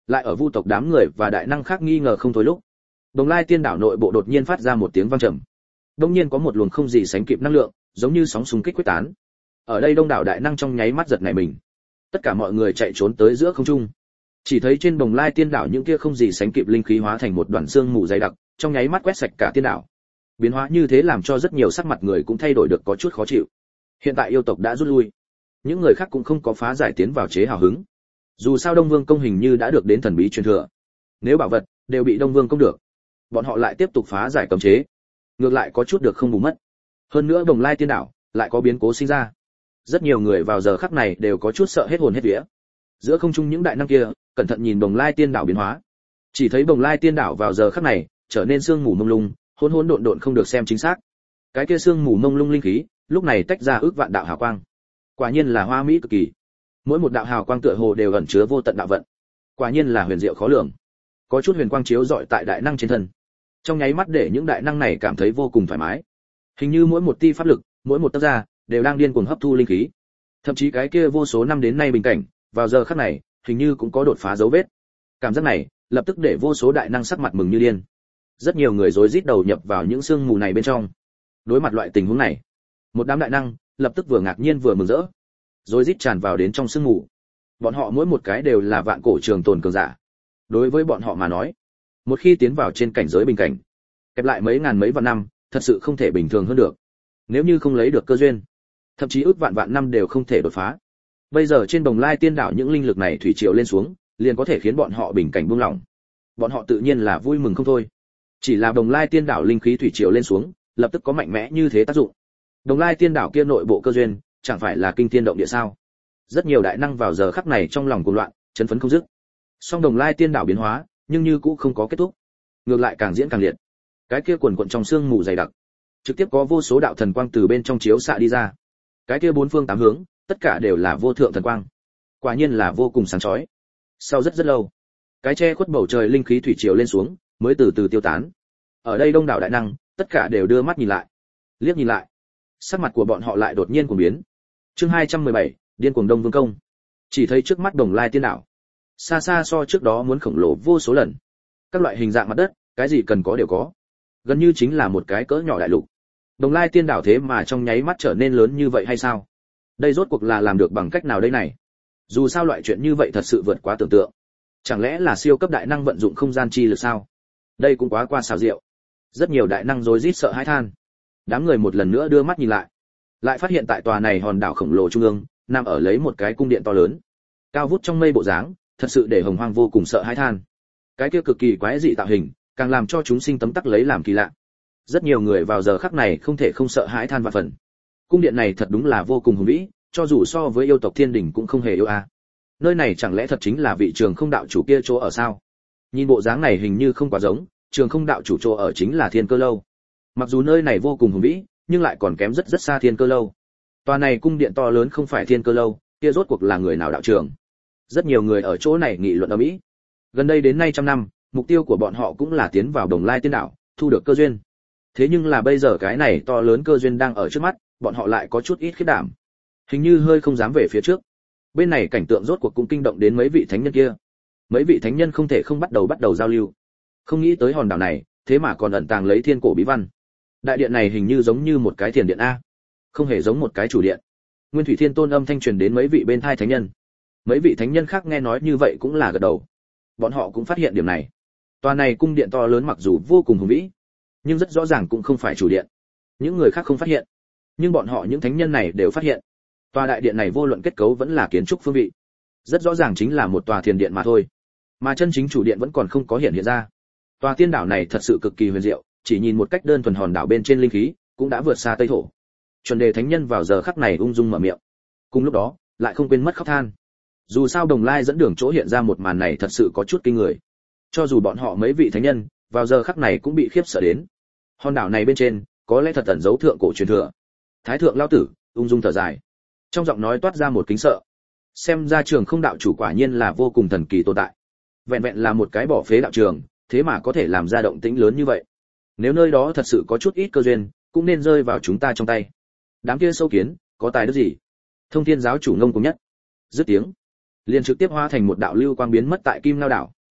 Lại ở vu tộc đám người và đại năng khác nghi ngờ không thôi lúc, Đồng Lai Tiên đảo nội bộ đột nhiên phát ra một tiếng vang trầm. Đột nhiên có một luồng không gì sánh kịp năng lượng, giống như sóng xung kích quyết tán. Ở đây đông đảo đại năng trong nháy mắt giật nảy mình. Tất cả mọi người chạy trốn tới giữa không trung. Chỉ thấy trên Đồng Lai Tiên đảo những kia không gì sánh kịp linh khí hóa thành một đoàn xương mù dày đặc, trong nháy mắt quét sạch cả tiên đảo. Biến hóa như thế làm cho rất nhiều sắc mặt người cũng thay đổi được có chút khó chịu. Hiện tại yêu tộc đã rút lui, những người khác cũng không có phá giải tiến vào chế hào hứng. Dù sao Đông Vương công hình như đã được đến thần bí truyền thừa, nếu bảo vật đều bị Đông Vương công được, bọn họ lại tiếp tục phá giải cấm chế, ngược lại có chút được không bù mất. Hơn nữa Đồng Lai Tiên đảo lại có biến cố sinh ra, rất nhiều người vào giờ khắc này đều có chút sợ hết hồn hết vía. Giữa không trung những đại năng kia cẩn thận nhìn Đồng Lai Tiên đảo biến hóa, chỉ thấy Đồng Lai Tiên đảo vào giờ khắc này trở nên sương mù mông lung, hỗn hỗn độn độn không được xem chính xác. Cái kia sương mù mông lung linh khí lúc này tách ra ước vạn đạo hào quang, quả nhiên là hoa mỹ cực kỳ. Mỗi một đạo hào quang tựa hồ đều ẩn chứa vô tận đạo vận, quả nhiên là huyền diệu khó lường. Có chút huyền quang chiếu rọi tại đại năng trên thân, trong nháy mắt để những đại năng này cảm thấy vô cùng thoải mái. Hình như mỗi một ti pháp lực, mỗi một tấc da đều đang điên cuồng hấp thu linh khí. Thậm chí cái kia vô số năm đến nay bình cảnh, vào giờ khắc này, hình như cũng có đột phá dấu vết. Cảm giác này, lập tức để vô số đại năng sắc mặt mừng như điên. Rất nhiều người rối rít đầu nhập vào những sương mù này bên trong. Đối mặt loại tình huống này, một đám đại năng lập tức vừa ngạc nhiên vừa mừng rỡ, rối rít tràn vào đến trong sương mù. Bọn họ mỗi một cái đều là vạn cổ trường tồn cường giả. Đối với bọn họ mà nói, một khi tiến vào trên cảnh giới bình cảnh, kẹp lại mấy ngàn mấy vạn năm, thật sự không thể bình thường hơn được. Nếu như không lấy được cơ duyên, thậm chí ước vạn vạn năm đều không thể đột phá. Bây giờ trên Đồng Lai Tiên đảo những linh lực này thủy triều lên xuống, liền có thể khiến bọn họ bình cảnh buông lỏng. Bọn họ tự nhiên là vui mừng không thôi. Chỉ là Đồng Lai Tiên đảo linh khí thủy triều lên xuống, lập tức có mạnh mẽ như thế tác dụng. Đồng Lai Tiên đảo kia nội bộ cơ duyên, chẳng phải là kinh thiên động địa sao? Rất nhiều đại năng vào giờ khắc này trong lòng cuồng loạn, chấn phấn không dứt. Song Đồng Lai Tiên đảo biến hóa, nhưng như cũ không có kết thúc, ngược lại càng diễn càng liệt. Cái kia quần quần trong sương mù dày đặc, trực tiếp có vô số đạo thần quang từ bên trong chiếu xạ đi ra. Cái kia bốn phương tám hướng, tất cả đều là vô thượng thần quang. Quả nhiên là vô cùng sáng chói. Sau rất rất lâu, cái che khuất bầu trời linh khí thủy triều lên xuống, mới từ từ tiêu tán. Ở đây đông đảo đại năng, tất cả đều đưa mắt nhìn lại. Liếc nhìn lại, sắc mặt của bọn họ lại đột nhiên cuồng biến. Chương hai trăm mười bảy, điên cuồng Đông Vương công. Chỉ thấy trước mắt Đồng Lai Tiên đảo, xa xa so trước đó muốn khổng lồ vô số lần. Các loại hình dạng mặt đất, cái gì cần có đều có. Gần như chính là một cái cỡ nhỏ đại lục. Đồng Lai Tiên đảo thế mà trong nháy mắt trở nên lớn như vậy hay sao? Đây rốt cuộc là làm được bằng cách nào đây này? Dù sao loại chuyện như vậy thật sự vượt quá tưởng tượng. Chẳng lẽ là siêu cấp đại năng vận dụng không gian chi lực sao? Đây cũng quá qua xảo diệu. Rất nhiều đại năng rối rít sợ hãi than. Đám người một lần nữa đưa mắt nhìn lại, lại phát hiện tại tòa này hòn đảo khổng lồ trung ương, nằm ở lấy một cái cung điện to lớn, cao vút trong mây bộ dáng, thật sự để Hồng Hoang vô cùng sợ hãi than. Cái kia cực kỳ quái dị tạo hình, càng làm cho chúng sinh tấm tắc lấy làm kỳ lạ. Rất nhiều người vào giờ khắc này không thể không sợ hãi than vạn phần. Cung điện này thật đúng là vô cùng hùng vĩ, cho dù so với yêu tộc thiên đình cũng không hề yêu a. À. Nơi này chẳng lẽ thật chính là vị Trường Không đạo chủ kia chỗ ở sao? Nhìn bộ dáng này hình như không quá giống, Trường Không đạo chủ chỗ ở chính là Thiên Cơ lâu. Mặc dù nơi này vô cùng hùng vĩ, nhưng lại còn kém rất rất xa Thiên Cơ lâu. Tòa này cung điện to lớn không phải Thiên Cơ lâu, kia rốt cuộc là người nào đạo trưởng? Rất nhiều người ở chỗ này nghị luận ầm ĩ. Gần đây đến nay trăm năm, mục tiêu của bọn họ cũng là tiến vào Đồng Lai Tiên đảo, thu được cơ duyên. Thế nhưng là bây giờ cái này to lớn cơ duyên đang ở trước mắt, bọn họ lại có chút ít khiếp đảm, hình như hơi không dám về phía trước. Bên này cảnh tượng rốt cuộc cũng kinh động đến mấy vị thánh nhân kia. Mấy vị thánh nhân không thể không bắt đầu bắt đầu giao lưu. Không nghĩ tới hòn đảo này, thế mà còn ẩn tàng lấy thiên cổ bí văn. Đại điện này hình như giống như một cái thiền điện a, không hề giống một cái chủ điện. Nguyên Thủy Thiên Tôn âm thanh truyền đến mấy vị bên thai thánh nhân. Mấy vị thánh nhân khác nghe nói như vậy cũng là gật đầu. Bọn họ cũng phát hiện điểm này. Tòa này cung điện to lớn mặc dù vô cùng hùng vĩ, nhưng rất rõ ràng cũng không phải chủ điện. Những người khác không phát hiện, nhưng bọn họ những thánh nhân này đều phát hiện. Tòa đại điện này vô luận kết cấu vẫn là kiến trúc phương vị, rất rõ ràng chính là một tòa thiền điện mà thôi. Mà chân chính chủ điện vẫn còn không có hiện hiện ra. Tòa tiên đảo này thật sự cực kỳ huyền diệu, chỉ nhìn một cách đơn thuần hòn đảo bên trên linh khí cũng đã vượt xa Tây thổ. Chuẩn đề thánh nhân vào giờ khắc này ung dung mở miệng. Cùng lúc đó, lại không quên mất khóc than. Dù sao Đồng Lai dẫn đường chỗ hiện ra một màn này thật sự có chút kinh người. Cho dù bọn họ mấy vị thánh nhân, vào giờ khắc này cũng bị khiếp sợ đến. Hòn đảo này bên trên, có lẽ thật ẩn giấu thượng cổ truyền thừa. Thái thượng lão tử ung dung thở dài, trong giọng nói toát ra một kính sợ. Xem ra Trường Không đạo chủ quả nhiên là vô cùng thần kỳ tồn tại. Vẹn vẹn là một cái bỏ phế đạo trường, thế mà có thể làm ra động tĩnh lớn như vậy. Nếu nơi đó thật sự có chút ít cơ duyên, cũng nên rơi vào chúng ta trong tay. Đám kia sâu kiến, có tài đức gì? Thông Thiên giáo chủ ngông cuồng nhất. Dứt tiếng, liền trực tiếp hóa thành một đạo lưu quang biến mất tại Kim Lao đảo.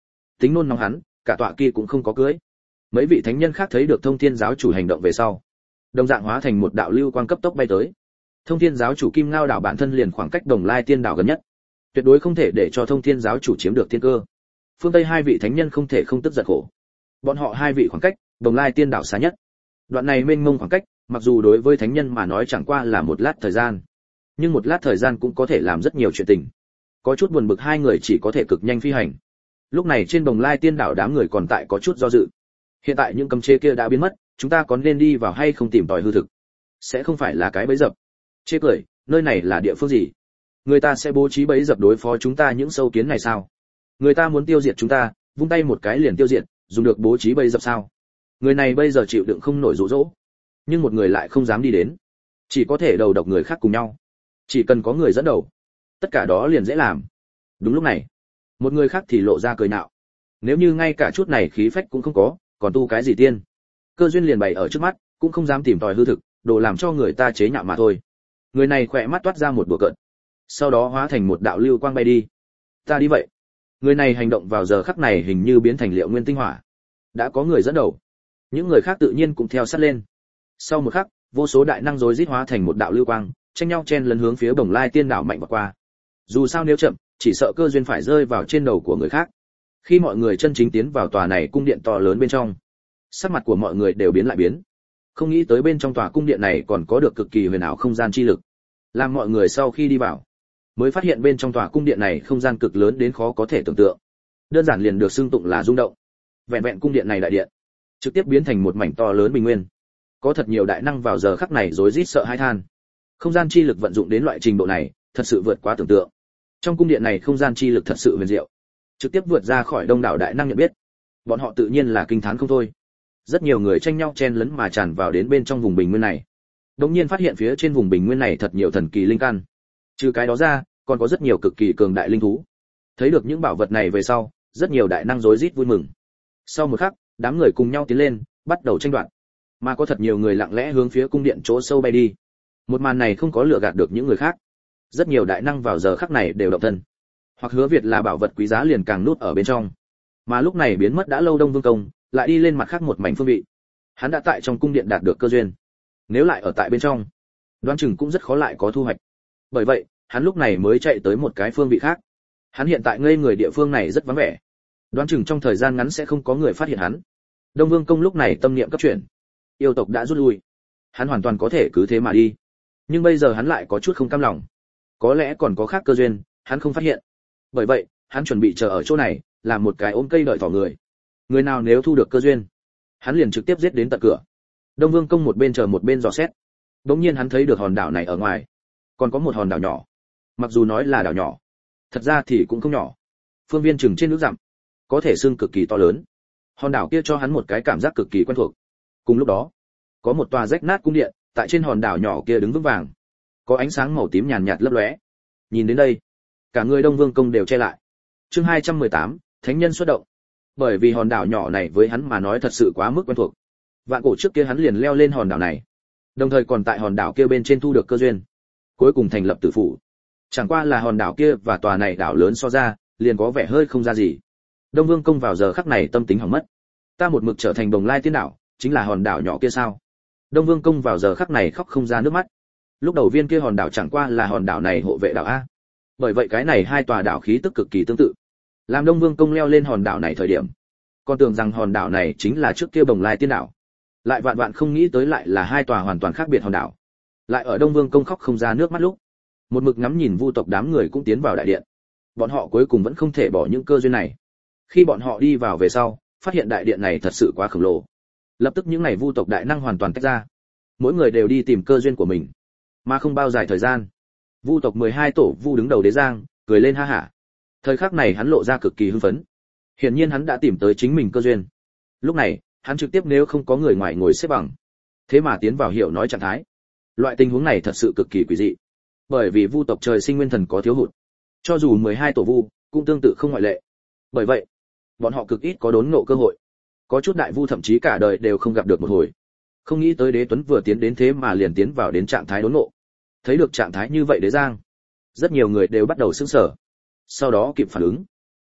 tính nôn nóng hắn, cả tọa kia cũng không có cưới. Mấy vị thánh nhân khác thấy được Thông Thiên giáo chủ hành động về sau, đồng dạng hóa thành một đạo lưu quang cấp tốc bay tới. Thông Thiên giáo chủ Kim Ngao đảo bản thân liền khoảng cách Đồng Lai Tiên đảo gần nhất, tuyệt đối không thể để cho Thông Thiên giáo chủ chiếm được thiên cơ. Phương Tây hai vị thánh nhân không thể không tức giận khổ. Bọn họ hai vị khoảng cách Đồng Lai Tiên đảo xa nhất. Đoạn này mênh mông khoảng cách, mặc dù đối với thánh nhân mà nói chẳng qua là một lát thời gian, nhưng một lát thời gian cũng có thể làm rất nhiều chuyện tình. Có chút buồn bực hai người chỉ có thể cực nhanh phi hành. Lúc này trên Đồng Lai Tiên đảo đám người còn tại có chút do dự. Hiện tại những cấm chế kia đã biến mất, chúng ta có nên đi vào hay không tìm tòi hư thực? Sẽ không phải là cái bẫy dập. Chê cười, nơi này là địa phương gì? Người ta sẽ bố trí bẫy dập đối phó chúng ta những sâu kiến này sao? Người ta muốn tiêu diệt chúng ta, vung tay một cái liền tiêu diệt, dùng được bố trí bẫy dập sao? Người này bây giờ chịu đựng không nổi dụ dỗ, nhưng một người lại không dám đi đến, chỉ có thể đầu độc người khác cùng nhau. Chỉ cần có người dẫn đầu, tất cả đó liền dễ làm. Đúng lúc này, một người khác thì lộ ra cười nạo. Nếu như ngay cả chút này khí phách cũng không có, còn tu cái gì tiên? Cơ duyên liền bày ở trước mắt, cũng không dám tìm tòi hư thực, đồ làm cho người ta chế nhạo mà thôi. Người này khỏe mắt toát ra một đùa cợt, sau đó hóa thành một đạo lưu quang bay đi. Ta đi vậy. Người này hành động vào giờ khắc này hình như biến thành liệu nguyên tinh hỏa. Đã có người dẫn đầu, những người khác tự nhiên cũng theo sát lên. Sau một khắc, vô số đại năng rối rít hóa thành một đạo lưu quang, tranh nhau chen lấn hướng phía Bồng Lai Tiên đảo mạnh vào qua. Dù sao nếu chậm, chỉ sợ cơ duyên phải rơi vào trên đầu của người khác. Khi mọi người chân chính tiến vào tòa này cung điện to lớn bên trong, sắc mặt của mọi người đều biến lại biến. Không nghĩ tới bên trong tòa cung điện này còn có được cực kỳ huyền ảo không gian chi lực. Làm mọi người sau khi đi vào, mới phát hiện bên trong tòa cung điện này không gian cực lớn đến khó có thể tưởng tượng. Đơn giản liền được xưng tụng là rung động. Vẹn vẹn cung điện này đại điện, trực tiếp biến thành một mảnh to lớn bình nguyên. Có thật nhiều đại năng vào giờ khắc này rối rít sợ hãi than. Không gian chi lực vận dụng đến loại trình độ này, thật sự vượt quá tưởng tượng. Trong cung điện này không gian chi lực thật sự huyền diệu, trực tiếp vượt ra khỏi đông đảo đại năng nhận biết. Bọn họ tự nhiên là kinh thán không thôi. Rất nhiều người tranh nhau chen lấn mà tràn vào đến bên trong vùng bình nguyên này. Đột nhiên phát hiện phía trên vùng bình nguyên này thật nhiều thần kỳ linh căn. Trừ cái đó ra, còn có rất nhiều cực kỳ cường đại linh thú. Thấy được những bảo vật này về sau, rất nhiều đại năng rối rít vui mừng. Sau một khắc, đám người cùng nhau tiến lên, bắt đầu tranh đoạt. Mà có thật nhiều người lặng lẽ hướng phía cung điện chỗ sâu bay đi. Một màn này không có lừa gạt được những người khác. Rất nhiều đại năng vào giờ khắc này đều động thân, hoặc hứa Việt là bảo vật quý giá liền càng nút ở bên trong. Mà lúc này biến mất đã lâu Đông Vương Công, lại đi lên mặt khác một mảnh phương vị. Hắn đã tại trong cung điện đạt được cơ duyên. Nếu lại ở tại bên trong, đoán chừng cũng rất khó lại có thu hoạch. Bởi vậy, hắn lúc này mới chạy tới một cái phương vị khác. Hắn hiện tại ngây người địa phương này rất vắng vẻ. Đoán chừng trong thời gian ngắn sẽ không có người phát hiện hắn. Đông Vương Công lúc này tâm niệm cấp chuyển. Yêu tộc đã rút lui. Hắn hoàn toàn có thể cứ thế mà đi. Nhưng bây giờ hắn lại có chút không cam lòng. Có lẽ còn có khác cơ duyên, hắn không phát hiện. Bởi vậy, hắn chuẩn bị chờ ở chỗ này, làm một cái ôm cây đợi thỏ người. Người nào nếu thu được cơ duyên, hắn liền trực tiếp giết đến tận cửa. Đông Vương Công một bên chờ một bên dò xét. Đột nhiên hắn thấy được hòn đảo này ở ngoài, còn có một hòn đảo nhỏ. Mặc dù nói là đảo nhỏ, thật ra thì cũng không nhỏ. Phương viên chừng trên nước dặm, có thể xưng cực kỳ to lớn. Hòn đảo kia cho hắn một cái cảm giác cực kỳ quen thuộc. Cùng lúc đó, có một tòa rách nát cung điện, tại trên hòn đảo nhỏ kia đứng vững vàng. Có ánh sáng màu tím nhàn nhạt lấp lóe. Nhìn đến đây, cả người Đông Vương Công đều che lại. Chương hai trăm mười tám, Thánh nhân xuất động. Bởi vì hòn đảo nhỏ này với hắn mà nói thật sự quá mức quen thuộc. Vạn cổ trước kia hắn liền leo lên hòn đảo này, đồng thời còn tại hòn đảo kia bên trên thu được cơ duyên, cuối cùng thành lập tử phủ. Chẳng qua là hòn đảo kia và tòa này đảo lớn so ra, liền có vẻ hơi không ra gì. Đông Vương Công vào giờ khắc này tâm tính hỏng mất. Ta một mực trở thành Bồng Lai Tiên đảo, chính là hòn đảo nhỏ kia sao? Đông Vương Công vào giờ khắc này khóc không ra nước mắt. Lúc đầu viên kia hòn đảo chẳng qua là hòn đảo này hộ vệ đảo a. Bởi vậy cái này hai tòa đảo khí tức cực kỳ tương tự. Làm Đông Vương Công leo lên hòn đảo này thời điểm, còn tưởng rằng hòn đảo này chính là trước kia Bồng Lai Tiên đảo. Lại vạn vạn không nghĩ tới lại là hai tòa hoàn toàn khác biệt hòn đảo. Lại ở Đông Vương Công khóc không ra nước mắt lúc, một mực ngắm nhìn Vu tộc đám người cũng tiến vào đại điện. Bọn họ cuối cùng vẫn không thể bỏ những cơ duyên này. Khi bọn họ đi vào về sau, phát hiện đại điện này thật sự quá khổng lồ. Lập tức những này Vu tộc đại năng hoàn toàn tách ra. Mỗi người đều đi tìm cơ duyên của mình. Mà không bao dài thời gian, Vu tộc mười hai tổ Vu đứng đầu đế giang, cười lên ha hả. Thời khắc này hắn lộ ra cực kỳ hưng phấn. Hiển nhiên hắn đã tìm tới chính mình cơ duyên. Lúc này, hắn trực tiếp nếu không có người ngoài ngồi xếp bằng, thế mà tiến vào hiểu nói trạng thái. Loại tình huống này thật sự cực kỳ quỷ dị. Bởi vì Vu tộc trời sinh nguyên thần có thiếu hụt, cho dù mười hai tổ Vu cũng tương tự không ngoại lệ. Bởi vậy, bọn họ cực ít có đốn ngộ cơ hội. Có chút đại Vu thậm chí cả đời đều không gặp được một hồi. Không nghĩ tới Đế Tuấn vừa tiến đến thế mà liền tiến vào đến trạng thái đốn ngộ. Thấy được trạng thái như vậy Đế Giang, rất nhiều người đều bắt đầu sững sờ. Sau đó kịp phản ứng,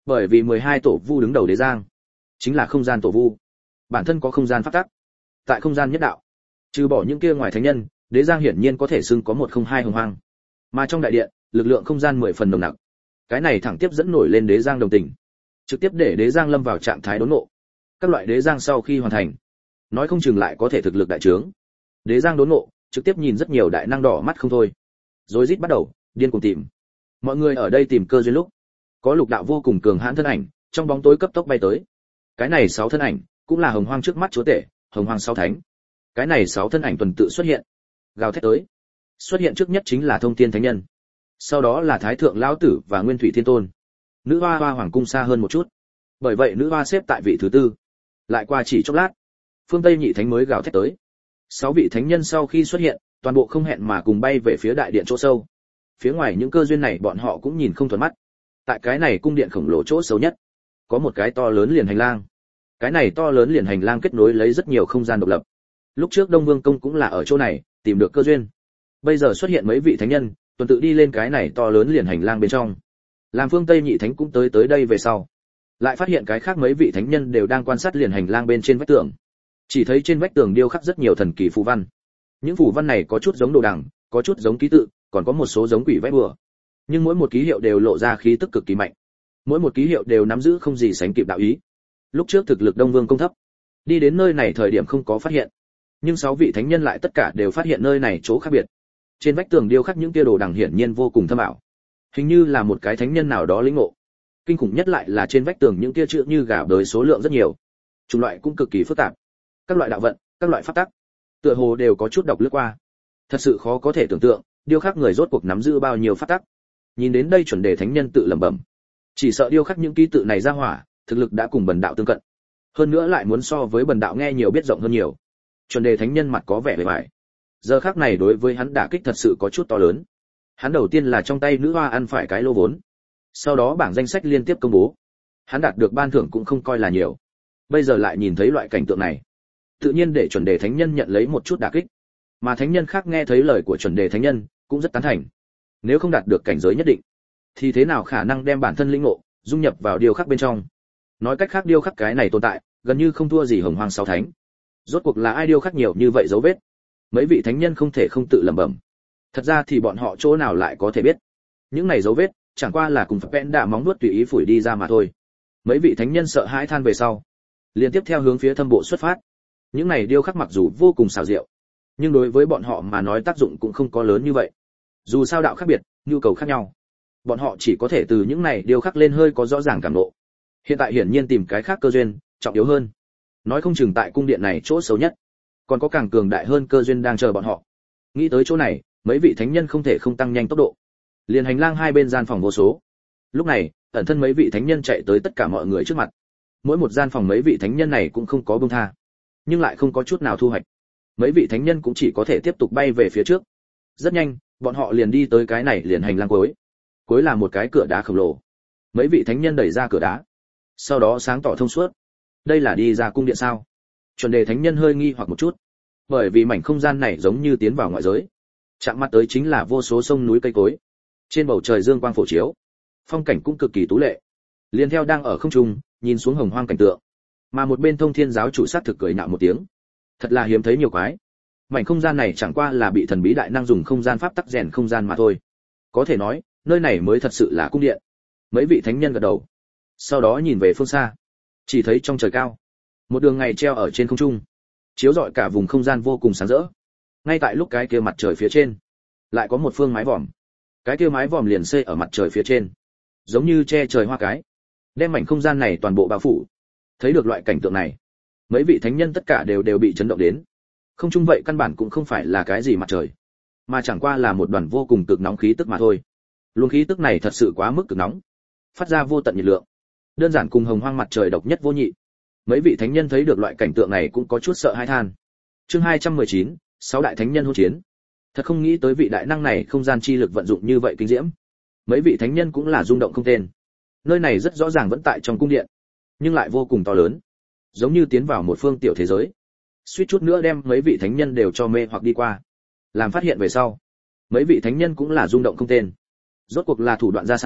Bởi vì mười hai tổ vu đứng đầu đế giang, chính là không gian tổ vu, bản thân có không gian pháp tắc. Tại không gian nhất đạo, trừ bỏ những kia ngoài thánh nhân, đế giang hiển nhiên có thể xưng có một không hai hồng hoang. Mà trong đại điện, lực lượng không gian mười phần nồng nặc. Cái này thẳng tiếp dẫn nổi lên đế giang đồng tình, trực tiếp để đế giang lâm vào trạng thái đốn ngộ. Các loại đế giang sau khi hoàn thành, nói không chừng lại có thể thực lực đại trướng. Đế giang đốn ngộ, trực tiếp nhìn rất nhiều đại năng đỏ mắt không thôi. Rồi rít bắt đầu điên cuồng tìm. Mọi người ở đây tìm cơ duyên lúc, có lục đạo vô cùng cường hãn thân ảnh, trong bóng tối cấp tốc bay tới. Cái này sáu thân ảnh, cũng là hồng hoang trước mắt chúa tể, hồng hoang sáu thánh. Cái này sáu thân ảnh tuần tự xuất hiện, gào thét tới. Xuất hiện trước nhất chính là Thông Thiên Thánh Nhân, sau đó là Thái Thượng lão tử và Nguyên Thủy Thiên Tôn. Nữ hoa hoa hoàng cung xa hơn một chút, bởi vậy nữ hoa xếp tại vị thứ tư. Lại qua chỉ chốc lát, phương Tây nhị thánh mới gào thét tới. Sáu vị thánh nhân sau khi xuất hiện, toàn bộ không hẹn mà cùng bay về phía đại điện chỗ sâu. Phía ngoài những cơ duyên này bọn họ cũng nhìn không thuận mắt. Tại cái này cung điện khổng lồ chỗ xấu nhất, có một cái to lớn liền hành lang. Cái này to lớn liền hành lang kết nối lấy rất nhiều không gian độc lập. Lúc trước Đông Vương công cũng là ở chỗ này tìm được cơ duyên. Bây giờ xuất hiện mấy vị thánh nhân, tuần tự đi lên cái này to lớn liền hành lang bên trong. Làm phương Tây nhị thánh cũng tới tới đây về sau, lại phát hiện cái khác mấy vị thánh nhân đều đang quan sát liền hành lang bên trên vách tường. Chỉ thấy trên vách tường điêu khắc rất nhiều thần kỳ phù văn. Những phù văn này có chút giống đồ đằng, có chút giống ký tự, còn có một số giống quỷ vẽ bùa. Nhưng mỗi một ký hiệu đều lộ ra khí tức cực kỳ mạnh. Mỗi một ký hiệu đều nắm giữ không gì sánh kịp đạo ý. Lúc trước thực lực Đông Vương công thấp, đi đến nơi này thời điểm không có phát hiện, nhưng sáu vị thánh nhân lại tất cả đều phát hiện nơi này chỗ khác biệt. Trên vách tường điêu khắc những tia đồ đằng hiển nhiên vô cùng thâm ảo, hình như là một cái thánh nhân nào đó lĩnh ngộ. Kinh khủng nhất lại là trên vách tường những tia chữ như gà bới số lượng rất nhiều, chủng loại cũng cực kỳ phức tạp. Các loại đạo vận, các loại pháp tắc, tựa hồ đều có chút đọc lướt qua. Thật sự khó có thể tưởng tượng, điêu khắc người rốt cuộc nắm giữ bao nhiêu pháp tắc. Nhìn đến đây chuẩn đề thánh nhân tự lẩm bẩm, chỉ sợ điêu khắc những ký tự này ra hỏa, thực lực đã cùng bần đạo tương cận. Hơn nữa lại muốn so với bần đạo nghe nhiều biết rộng hơn nhiều. Chuẩn đề thánh nhân mặt có vẻ bề bại. Giờ khắc này đối với hắn đả kích thật sự có chút to lớn. Hắn đầu tiên là trong tay nữ hoa ăn phải cái lô vốn, sau đó bảng danh sách liên tiếp công bố. Hắn đạt được ban thưởng cũng không coi là nhiều. Bây giờ lại nhìn thấy loại cảnh tượng này, tự nhiên để chuẩn đề thánh nhân nhận lấy một chút đả kích. Mà thánh nhân khác nghe thấy lời của chuẩn đề thánh nhân, cũng rất tán thành. Nếu không đạt được cảnh giới nhất định, thì thế nào khả năng đem bản thân lĩnh ngộ dung nhập vào điêu khắc bên trong? Nói cách khác điêu khắc cái này tồn tại, gần như không thua gì hồng hoang sáu thánh. Rốt cuộc là ai điêu khắc nhiều như vậy dấu vết? Mấy vị thánh nhân không thể không tự lẩm bẩm. Thật ra thì bọn họ chỗ nào lại có thể biết? Những này dấu vết, chẳng qua là cùng phép vẽn đạ móng nuốt tùy ý phủi đi ra mà thôi. Mấy vị thánh nhân sợ hãi than về sau, liên tiếp theo hướng phía thâm bộ xuất phát. Những này điêu khắc mặc dù vô cùng xảo diệu, nhưng đối với bọn họ mà nói tác dụng cũng không có lớn như vậy. Dù sao đạo khác biệt, nhu cầu khác nhau, bọn họ chỉ có thể từ những này điêu khắc lên hơi có rõ ràng cảm ngộ. Hiện tại hiển nhiên tìm cái khác cơ duyên trọng yếu hơn. Nói không chừng tại cung điện này chỗ xấu nhất, còn có càng cường đại hơn cơ duyên đang chờ bọn họ. Nghĩ tới chỗ này, mấy vị thánh nhân không thể không tăng nhanh tốc độ. Liền hành lang hai bên gian phòng vô số. Lúc này, ẩn thân mấy vị thánh nhân chạy tới tất cả mọi người trước mặt. Mỗi một gian phòng mấy vị thánh nhân này cũng không có buông tha, nhưng lại không có chút nào thu hoạch. Mấy vị thánh nhân cũng chỉ có thể tiếp tục bay về phía trước. Rất nhanh, bọn họ liền đi tới cái này liền hành lang cuối. Cuối là một cái cửa đá khổng lồ. Mấy vị thánh nhân đẩy ra cửa đá, sau đó sáng tỏ thông suốt. Đây là đi ra cung điện sao? Chuẩn đề thánh nhân hơi nghi hoặc một chút, bởi vì mảnh không gian này giống như tiến vào ngoại giới. Chạm mặt tới chính là vô số sông núi cây cối. Trên bầu trời dương quang phổ chiếu, phong cảnh cũng cực kỳ tú lệ. Liên theo đang ở không trung, nhìn xuống hồng hoang cảnh tượng. Mà một bên Thông Thiên giáo chủ sát thực cười nhạo một tiếng. Thật là hiếm thấy nhiều quái. Mảnh không gian này chẳng qua là bị thần bí đại năng dùng không gian pháp tắc rèn không gian mà thôi. Có thể nói, nơi này mới thật sự là cung điện. Mấy vị thánh nhân gật đầu, sau đó nhìn về phương xa, chỉ thấy trong trời cao, một đường ngày treo ở trên không trung, chiếu rọi cả vùng không gian vô cùng sáng rỡ. Ngay tại lúc cái kia mặt trời phía trên, lại có một phương mái vòm. Cái kia mái vòm liền xây ở mặt trời phía trên, giống như che trời hoa cái, đem mảnh không gian này toàn bộ bao phủ. Thấy được loại cảnh tượng này, mấy vị thánh nhân tất cả đều đều bị chấn động đến. Không trung vậy căn bản cũng không phải là cái gì mặt trời, mà chẳng qua là một đoàn vô cùng cực nóng khí tức mà thôi. Luồng khí tức này thật sự quá mức cực nóng, phát ra vô tận nhiệt lượng, đơn giản cùng hồng hoang mặt trời độc nhất vô nhị. Mấy vị thánh nhân thấy được loại cảnh tượng này cũng có chút sợ hãi than. Chương hai trăm mười chín, sáu đại thánh nhân hôn chiến. Thật không nghĩ tới vị đại năng này không gian chi lực vận dụng như vậy kinh diễm. Mấy vị thánh nhân cũng là rung động không tên. Nơi này rất rõ ràng vẫn tại trong cung điện, nhưng lại vô cùng to lớn, giống như tiến vào một phương tiểu thế giới. Suýt chút nữa đem mấy vị thánh nhân đều cho mê hoặc đi qua. Làm phát hiện về sau, mấy vị thánh nhân cũng là rung động không tên. Rốt cuộc là thủ đoạn ra sao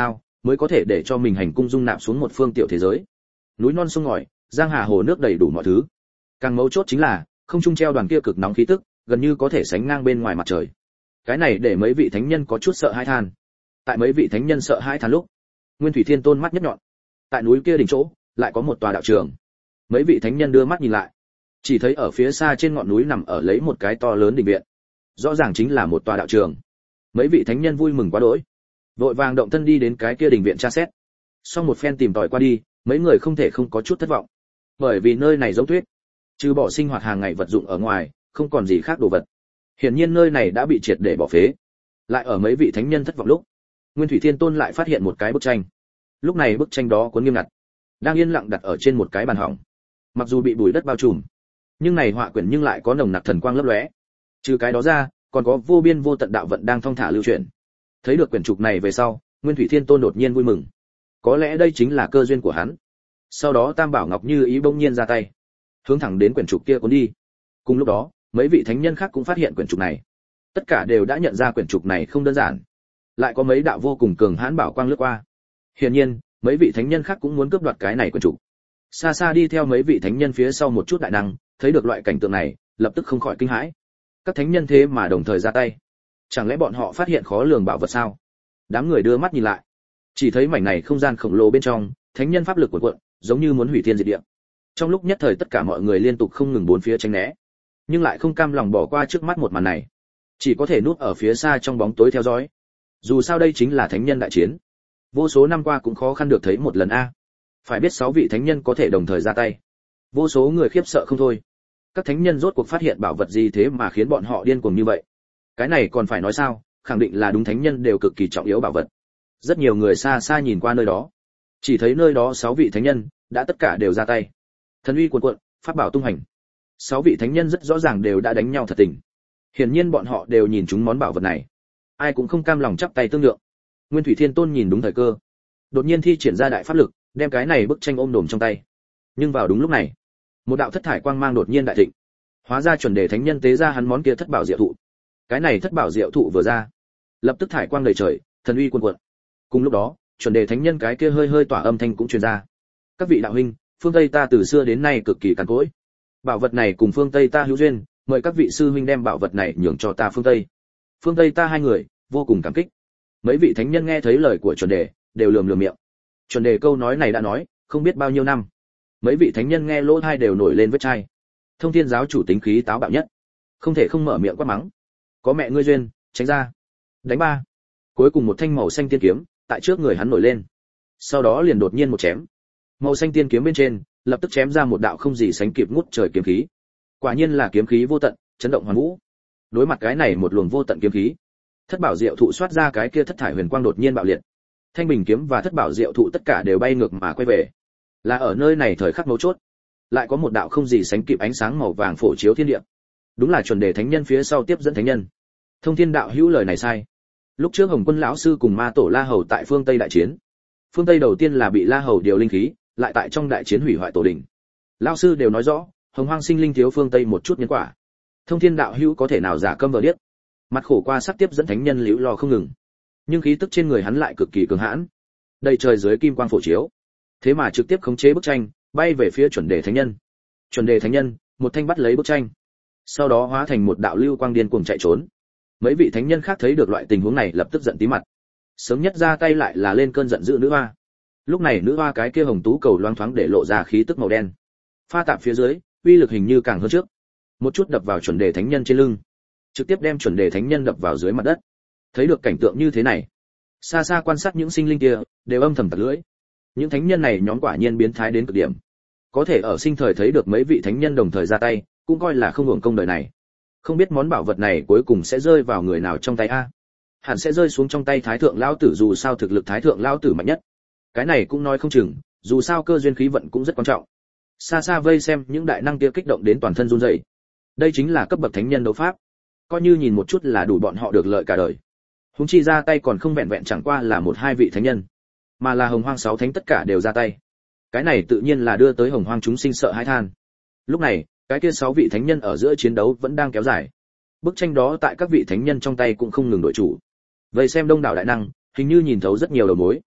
mới có thể để cho mình hành cung dung nạp xuống một phương tiểu thế giới. Núi non sông ngòi, giang hà hồ nước đầy đủ mọi thứ. Càng mấu chốt chính là, không trung treo đoàn kia cực nóng khí tức, gần như có thể sánh ngang bên ngoài mặt trời. Cái này để mấy vị thánh nhân có chút sợ hãi than. Tại mấy vị thánh nhân sợ hãi than lúc, Nguyên Thủy Thiên Tôn mắt nhất nhọn. Tại núi kia đỉnh chỗ, lại có một tòa đạo trường. Mấy vị thánh nhân đưa mắt nhìn lại, chỉ thấy ở phía xa trên ngọn núi nằm ở lấy một cái to lớn đình viện. Rõ ràng chính là một tòa đạo trường. Mấy vị thánh nhân vui mừng quá đỗi, vội vàng động thân đi đến cái kia đình viện tra xét. Sau một phen tìm tòi qua đi, mấy người không thể không có chút thất vọng, bởi vì nơi này giống tuyết, trừ bỏ sinh hoạt hàng ngày vật dụng ở ngoài, không còn gì khác đồ vật. Hiển nhiên nơi này đã bị triệt để bỏ phế. Lại ở mấy vị thánh nhân thất vọng lúc, Nguyên Thủy Thiên Tôn lại phát hiện một cái bức tranh. Lúc này bức tranh đó cuốn nghiêm ngặt, đang yên lặng đặt ở trên một cái bàn hỏng. Mặc dù bị bụi đất bao trùm, nhưng này họa quyển nhưng lại có nồng nặc thần quang lấp lóe. Trừ cái đó ra, còn có vô biên vô tận đạo vận đang thong thả lưu chuyển. Thấy được quyển trục này về sau, Nguyên Thủy Thiên Tôn đột nhiên vui mừng. Có lẽ đây chính là cơ duyên của hắn. Sau đó Tam Bảo Ngọc Như ý bỗng nhiên ra tay, hướng thẳng đến quyển trục kia cuốn đi. Cùng lúc đó, mấy vị thánh nhân khác cũng phát hiện quyển trục này. Tất cả đều đã nhận ra quyển trục này không đơn giản. Lại có mấy đạo vô cùng cường hãn bảo quang lướt qua. Hiển nhiên, mấy vị thánh nhân khác cũng muốn cướp đoạt cái này quyển trục. Xa xa đi theo mấy vị thánh nhân phía sau một chút đại năng, thấy được loại cảnh tượng này, lập tức không khỏi kinh hãi. Các thánh nhân thế mà đồng thời ra tay. Chẳng lẽ bọn họ phát hiện khó lường bảo vật sao? Đám người đưa mắt nhìn lại, chỉ thấy mảnh này không gian khổng lồ bên trong, thánh nhân pháp lực cuộn cuộn, giống như muốn hủy thiên diệt địa. Trong lúc nhất thời tất cả mọi người liên tục không ngừng bốn phía tránh né, nhưng lại không cam lòng bỏ qua trước mắt một màn này, chỉ có thể núp ở phía xa trong bóng tối theo dõi. Dù sao đây chính là thánh nhân đại chiến, vô số năm qua cũng khó khăn được thấy một lần a. Phải biết sáu vị thánh nhân có thể đồng thời ra tay, vô số người khiếp sợ không thôi. Các thánh nhân rốt cuộc phát hiện bảo vật gì thế mà khiến bọn họ điên cuồng như vậy? Cái này còn phải nói sao, khẳng định là đúng thánh nhân đều cực kỳ trọng yếu bảo vật. Rất nhiều người xa xa nhìn qua nơi đó, chỉ thấy nơi đó sáu vị thánh nhân đã tất cả đều ra tay. Thần uy cuồn cuộn, pháp bảo tung hành. Sáu vị thánh nhân rất rõ ràng đều đã đánh nhau thật tình. Hiển nhiên bọn họ đều nhìn chúng món bảo vật này, ai cũng không cam lòng chắp tay tương lượng. Nguyên Thủy Thiên Tôn nhìn đúng thời cơ, đột nhiên thi triển ra đại pháp lực, đem cái này bức tranh ôm đồm trong tay. Nhưng vào đúng lúc này, một đạo thất thải quang mang đột nhiên đại thịnh, hóa ra chuẩn đề thánh nhân tế ra hắn món kia thất bảo diệu thụ. Cái này thất bảo diệu thụ vừa ra, lập tức thải quang đầy trời, thần uy cuồn cuộn. Cùng lúc đó, chuẩn đề thánh nhân cái kia hơi hơi tỏa âm thanh cũng truyền ra. Các vị đạo huynh, phương Tây ta từ xưa đến nay cực kỳ cằn cỗi. Bảo vật này cùng phương Tây ta hữu duyên, mời các vị sư huynh đem bảo vật này nhường cho ta phương Tây. Phương Tây ta hai người vô cùng cảm kích. Mấy vị thánh nhân nghe thấy lời của chuẩn đề, đều lườm lườm miệng. Chuẩn đề câu nói này đã nói, không biết bao nhiêu năm. Mấy vị thánh nhân nghe lỗ tai đều nổi lên vết chai. Thông Thiên giáo chủ tính khí táo bạo nhất, không thể không mở miệng quát mắng. Có mẹ ngươi duyên, tránh ra. Đánh ba. Cuối cùng một thanh màu xanh tiên kiếm tại trước người hắn nổi lên. Sau đó liền đột nhiên một chém. Màu xanh tiên kiếm bên trên lập tức chém ra một đạo không gì sánh kịp ngút trời kiếm khí. Quả nhiên là kiếm khí vô tận, chấn động hoàn vũ. Đối mặt cái này một luồng vô tận kiếm khí, thất bảo diệu thụ xoát ra cái kia thất thải huyền quang đột nhiên bạo liệt. Thanh bình kiếm và thất bảo diệu thụ tất cả đều bay ngược mà quay về. Là ở nơi này thời khắc mấu chốt, lại có một đạo không gì sánh kịp ánh sáng màu vàng phổ chiếu thiên địa. Đúng là chuẩn đề thánh nhân phía sau tiếp dẫn thánh nhân. Thông Thiên đạo hữu lời này sai. Lúc trước Hồng Quân lão sư cùng Ma Tổ La Hầu tại phương Tây đại chiến, phương Tây đầu tiên là bị La Hầu điều linh khí, lại tại trong đại chiến hủy hoại tổ đình. Lão sư đều nói rõ, Hồng Hoang sinh linh thiếu phương Tây một chút nhân quả. Thông Thiên đạo hữu có thể nào giả câm vờ điếc? Mặt khổ qua sắc tiếp dẫn thánh nhân liễu lo không ngừng, nhưng khí tức trên người hắn lại cực kỳ cường hãn. Đầy trời dưới kim quang phổ chiếu, thế mà trực tiếp khống chế bức tranh, bay về phía chuẩn đề thánh nhân. Chuẩn đề thánh nhân một thanh bắt lấy bức tranh, sau đó hóa thành một đạo lưu quang điên cuồng chạy trốn. Mấy vị thánh nhân khác thấy được loại tình huống này lập tức giận tí mặt. Sớm nhất ra tay lại là lên cơn giận dữ nữ hoa. Lúc này nữ hoa cái kia hồng tú cầu loáng thoáng để lộ ra khí tức màu đen, pha tạp phía dưới, uy lực hình như càng hơn trước. Một chút đập vào chuẩn đề thánh nhân trên lưng, trực tiếp đem chuẩn đề thánh nhân đập vào dưới mặt đất. Thấy được cảnh tượng như thế này, xa xa quan sát những sinh linh kia đều âm thầm tặc lưỡi. Những thánh nhân này nhóm quả nhiên biến thái đến cực điểm. Có thể ở sinh thời thấy được mấy vị thánh nhân đồng thời ra tay, cũng coi là không hưởng công đời này. Không biết món bảo vật này cuối cùng sẽ rơi vào người nào trong tay a? Hẳn sẽ rơi xuống trong tay Thái thượng lão tử, dù sao thực lực Thái thượng lão tử mạnh nhất. Cái này cũng nói không chừng, dù sao cơ duyên khí vận cũng rất quan trọng. Xa xa vây xem những đại năng kia kích động đến toàn thân run rẩy. Đây chính là cấp bậc thánh nhân đấu pháp, coi như nhìn một chút là đủ bọn họ được lợi cả đời. Huống chi ra tay còn không vẹn vẹn chẳng qua là một hai vị thánh nhân, mà là Hồng Hoang sáu thánh tất cả đều ra tay. Cái này tự nhiên là đưa tới Hồng Hoang chúng sinh sợ hãi than. Lúc này, cái kia sáu vị thánh nhân ở giữa chiến đấu vẫn đang kéo dài. Bức tranh đó tại các vị thánh nhân trong tay cũng không ngừng đổi chủ. Vậy xem đông đảo đại năng, hình như nhìn thấu rất nhiều đầu mối.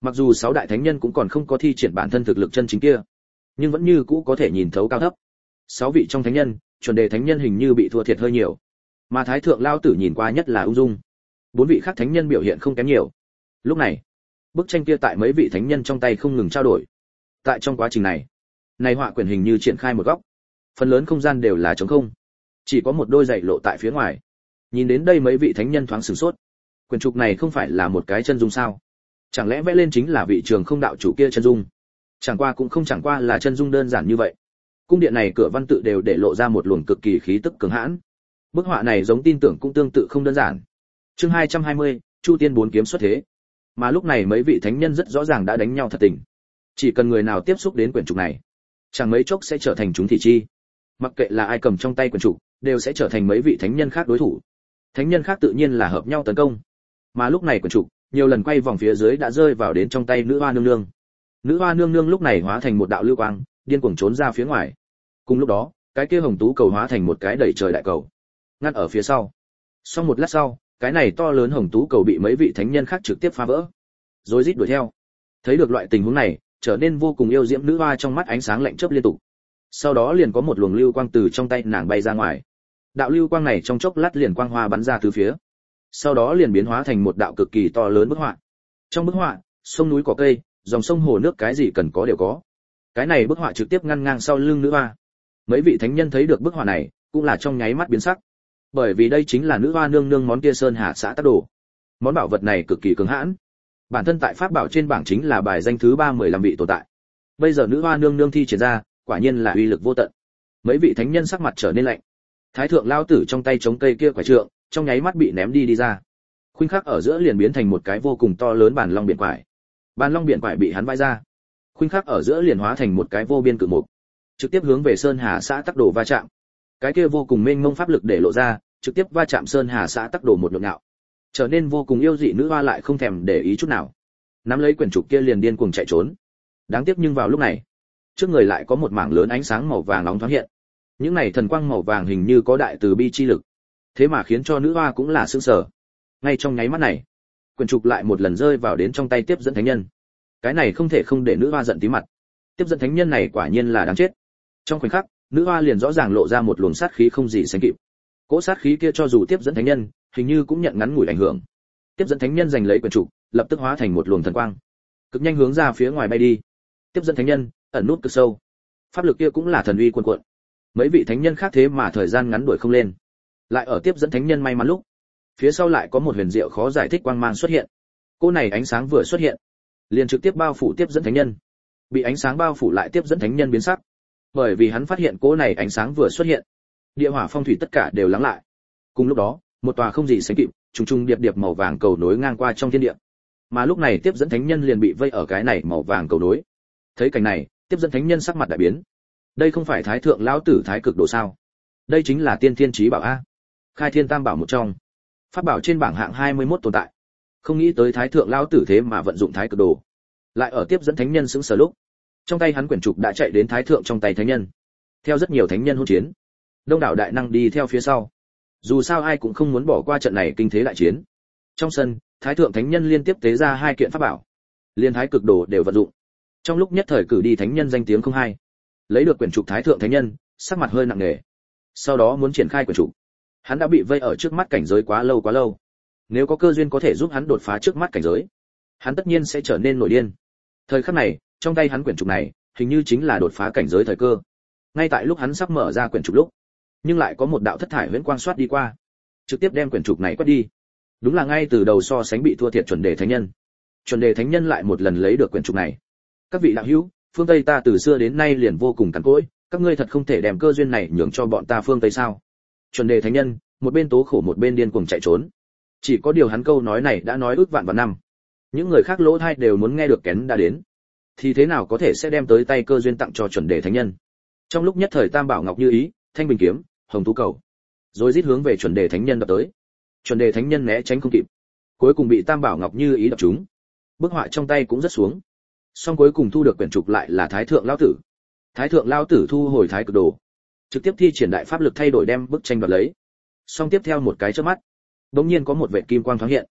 Mặc dù sáu đại thánh nhân cũng còn không có thi triển bản thân thực lực chân chính kia, nhưng vẫn như cũ có thể nhìn thấu cao thấp. Sáu vị trong thánh nhân, chuẩn đề thánh nhân hình như bị thua thiệt hơi nhiều, mà thái thượng lao tử nhìn qua nhất là ung dung. Bốn vị khác thánh nhân biểu hiện không kém nhiều. Lúc này, bức tranh kia tại mấy vị thánh nhân trong tay không ngừng trao đổi. Tại trong quá trình này, này họa quyển hình như triển khai một góc, phần lớn không gian đều là trống không, chỉ có một đôi giày lộ tại phía ngoài. Nhìn đến đây mấy vị thánh nhân thoáng sửng sốt. Quyển trục này không phải là một cái chân dung sao? Chẳng lẽ vẽ lên chính là vị Trường Không đạo chủ kia chân dung? Chẳng qua cũng không chẳng qua là chân dung đơn giản như vậy. Cung điện này cửa văn tự đều để lộ ra một luồng cực kỳ khí tức cường hãn. Bức họa này giống tin tưởng cũng tương tự không đơn giản. Chương hai trăm hai mươi, Chu Tiên bốn kiếm xuất thế. Mà lúc này mấy vị thánh nhân rất rõ ràng đã đánh nhau thật tình. Chỉ cần người nào tiếp xúc đến quyển trục này, chẳng mấy chốc sẽ trở thành chúng thị chi. Mặc kệ là ai cầm trong tay quyển trục, đều sẽ trở thành mấy vị thánh nhân khác đối thủ. Thánh nhân khác tự nhiên là hợp nhau tấn công. Mà lúc này quyển trục nhiều lần quay vòng phía dưới đã rơi vào đến trong tay nữ hoa nương nương. Nữ hoa nương nương lúc này hóa thành một đạo lưu quang, điên cuồng trốn ra phía ngoài. Cùng lúc đó, cái kia hồng tú cầu hóa thành một cái đẩy trời đại cầu, ngăn ở phía sau. Sau một lát sau, cái này to lớn hồng tú cầu bị mấy vị thánh nhân khác trực tiếp phá vỡ, rồi rít đuổi theo. Thấy được loại tình huống này, trở nên vô cùng yêu diễm nữ hoa trong mắt ánh sáng lạnh chớp liên tục. Sau đó liền có một luồng lưu quang từ trong tay nàng bay ra ngoài. Đạo lưu quang này trong chốc lát liền quang hoa bắn ra từ phía. Sau đó liền biến hóa thành một đạo cực kỳ to lớn bức họa. Trong bức họa, sông núi cỏ cây, dòng sông hồ nước cái gì cần có đều có. Cái này bức họa trực tiếp ngăn ngang sau lưng nữ hoa. Mấy vị thánh nhân thấy được bức họa này, cũng là trong nháy mắt biến sắc. Bởi vì đây chính là nữ hoa nương nương món kia sơn hà xã tác đồ. Món bảo vật này cực kỳ cứng hãn. Bản thân tại pháp bảo trên bảng chính là bài danh thứ ba mươi lăm vị tồn tại. Bây giờ nữ hoa nương nương thi triển ra, quả nhiên là uy lực vô tận. Mấy vị thánh nhân sắc mặt trở nên lạnh. Thái thượng lao tử trong tay chống cây kia quả trượng, trong nháy mắt bị ném đi đi ra. Khuynh khắc ở giữa liền biến thành một cái vô cùng to lớn bàn long biển quải. Bàn long biển quải bị hắn vãi ra. Khuynh khắc ở giữa liền hóa thành một cái vô biên cự mục, trực tiếp hướng về sơn hà xã tắc đồ va chạm. Cái kia vô cùng mênh mông pháp lực để lộ ra, trực tiếp va chạm sơn hà xã tắc đồ một nhộn nhạo. Trở nên vô cùng yêu dị nữ hoa lại không thèm để ý chút nào, nắm lấy quyển trục kia liền điên cuồng chạy trốn. Đáng tiếc nhưng vào lúc này, trước người lại có một mảng lớn ánh sáng màu vàng nóng thoáng hiện. Những này thần quang màu vàng hình như có đại từ bi chi lực, thế mà khiến cho nữ hoa cũng là sửng sở. Ngay trong nháy mắt này, quyển trục lại một lần rơi vào đến trong tay tiếp dẫn thánh nhân. Cái này không thể không để nữ hoa giận tí mặt. Tiếp dẫn thánh nhân này quả nhiên là đáng chết. Trong khoảnh khắc, nữ hoa liền rõ ràng lộ ra một luồng sát khí không gì sánh kịp. Cỗ sát khí kia cho dù tiếp dẫn thánh nhân, hình như cũng nhận ngắn ngủi ảnh hưởng. Tiếp dẫn thánh nhân giành lấy quyển trục, lập tức hóa thành một luồng thần quang, cực nhanh hướng ra phía ngoài bay đi. Tiếp dẫn thánh nhân ẩn nút cực sâu, pháp lực kia cũng là thần uy cuồn cuộn. Mấy vị thánh nhân khác thế mà thời gian ngắn đuổi không lên. Lại ở tiếp dẫn thánh nhân may mắn lúc, phía sau lại có một huyền diệu khó giải thích quang mang xuất hiện. Cô này ánh sáng vừa xuất hiện, liền trực tiếp bao phủ tiếp dẫn thánh nhân. Bị ánh sáng bao phủ lại tiếp dẫn thánh nhân biến sắc, bởi vì hắn phát hiện cô này ánh sáng vừa xuất hiện, địa hỏa phong thủy tất cả đều lắng lại. Cùng lúc đó, một tòa không gì sánh kịp, trùng trùng điệp điệp màu vàng cầu nối ngang qua trong thiên địa. Mà lúc này tiếp dẫn thánh nhân liền bị vây ở cái này màu vàng cầu nối. Thấy cảnh này, tiếp dẫn thánh nhân sắc mặt đại biến. Đây không phải thái thượng lão tử thái cực đồ sao? Đây chính là tiên thiên chí bảo a, khai thiên tam bảo một trong, pháp bảo trên bảng hạng hai mươi mốt tồn tại. Không nghĩ tới thái thượng lão tử thế mà vận dụng thái cực đồ. Lại ở tiếp dẫn thánh nhân sững sờ lúc, trong tay hắn quyển trục đã chạy đến thái thượng trong tay thánh nhân. Theo rất nhiều thánh nhân hỗn chiến, đông đảo đại năng đi theo phía sau. Dù sao ai cũng không muốn bỏ qua trận này kinh thế đại chiến. Trong sân, thái thượng thánh nhân liên tiếp tế ra hai kiện pháp bảo, liên thái cực đồ đều vận dụng. Trong lúc nhất thời cử đi thánh nhân danh tiếng không hay. Lấy được quyển trục thái thượng thánh nhân, sắc mặt hơi nặng nề. Sau đó muốn triển khai quyển trục, hắn đã bị vây ở trước mắt cảnh giới quá lâu quá lâu. Nếu có cơ duyên có thể giúp hắn đột phá trước mắt cảnh giới, hắn tất nhiên sẽ trở nên nổi điên. Thời khắc này, trong tay hắn quyển trục này, hình như chính là đột phá cảnh giới thời cơ. Ngay tại lúc hắn sắp mở ra quyển trục lúc, nhưng lại có một đạo thất thải huyễn quang xoát đi qua, trực tiếp đem quyển trục này quét đi. Đúng là ngay từ đầu so sánh bị thua thiệt chuẩn đề thánh nhân. Chuẩn đề thánh nhân lại một lần lấy được quyển trục này. Các vị đạo hữu, phương Tây ta từ xưa đến nay liền vô cùng cằn cỗi, các ngươi thật không thể đem cơ duyên này nhường cho bọn ta phương Tây sao? Chuẩn đề thánh nhân, một bên tố khổ một bên điên cuồng chạy trốn. Chỉ có điều hắn câu nói này đã nói ước vạn vạn năm. Những người khác lỗ tai đều muốn nghe được kén đã đến. Thì thế nào có thể sẽ đem tới tay cơ duyên tặng cho chuẩn đề thánh nhân? Trong lúc nhất thời tam bảo ngọc như ý, thanh bình kiếm, hồng tú cầu, rồi rít hướng về chuẩn đề thánh nhân đập tới. Chuẩn đề thánh nhân né tránh không kịp, cuối cùng bị tam bảo ngọc như ý đập trúng. Bức họa trong tay cũng rất xuống. Song cuối cùng thu được quyển trục lại là thái thượng lão tử. Thái thượng lão tử thu hồi thái cực đồ, trực tiếp thi triển đại pháp lực thay đổi đem bức tranh đoạt lấy. Song tiếp theo một cái chớp mắt, đột nhiên có một vệt kim quang thoáng hiện.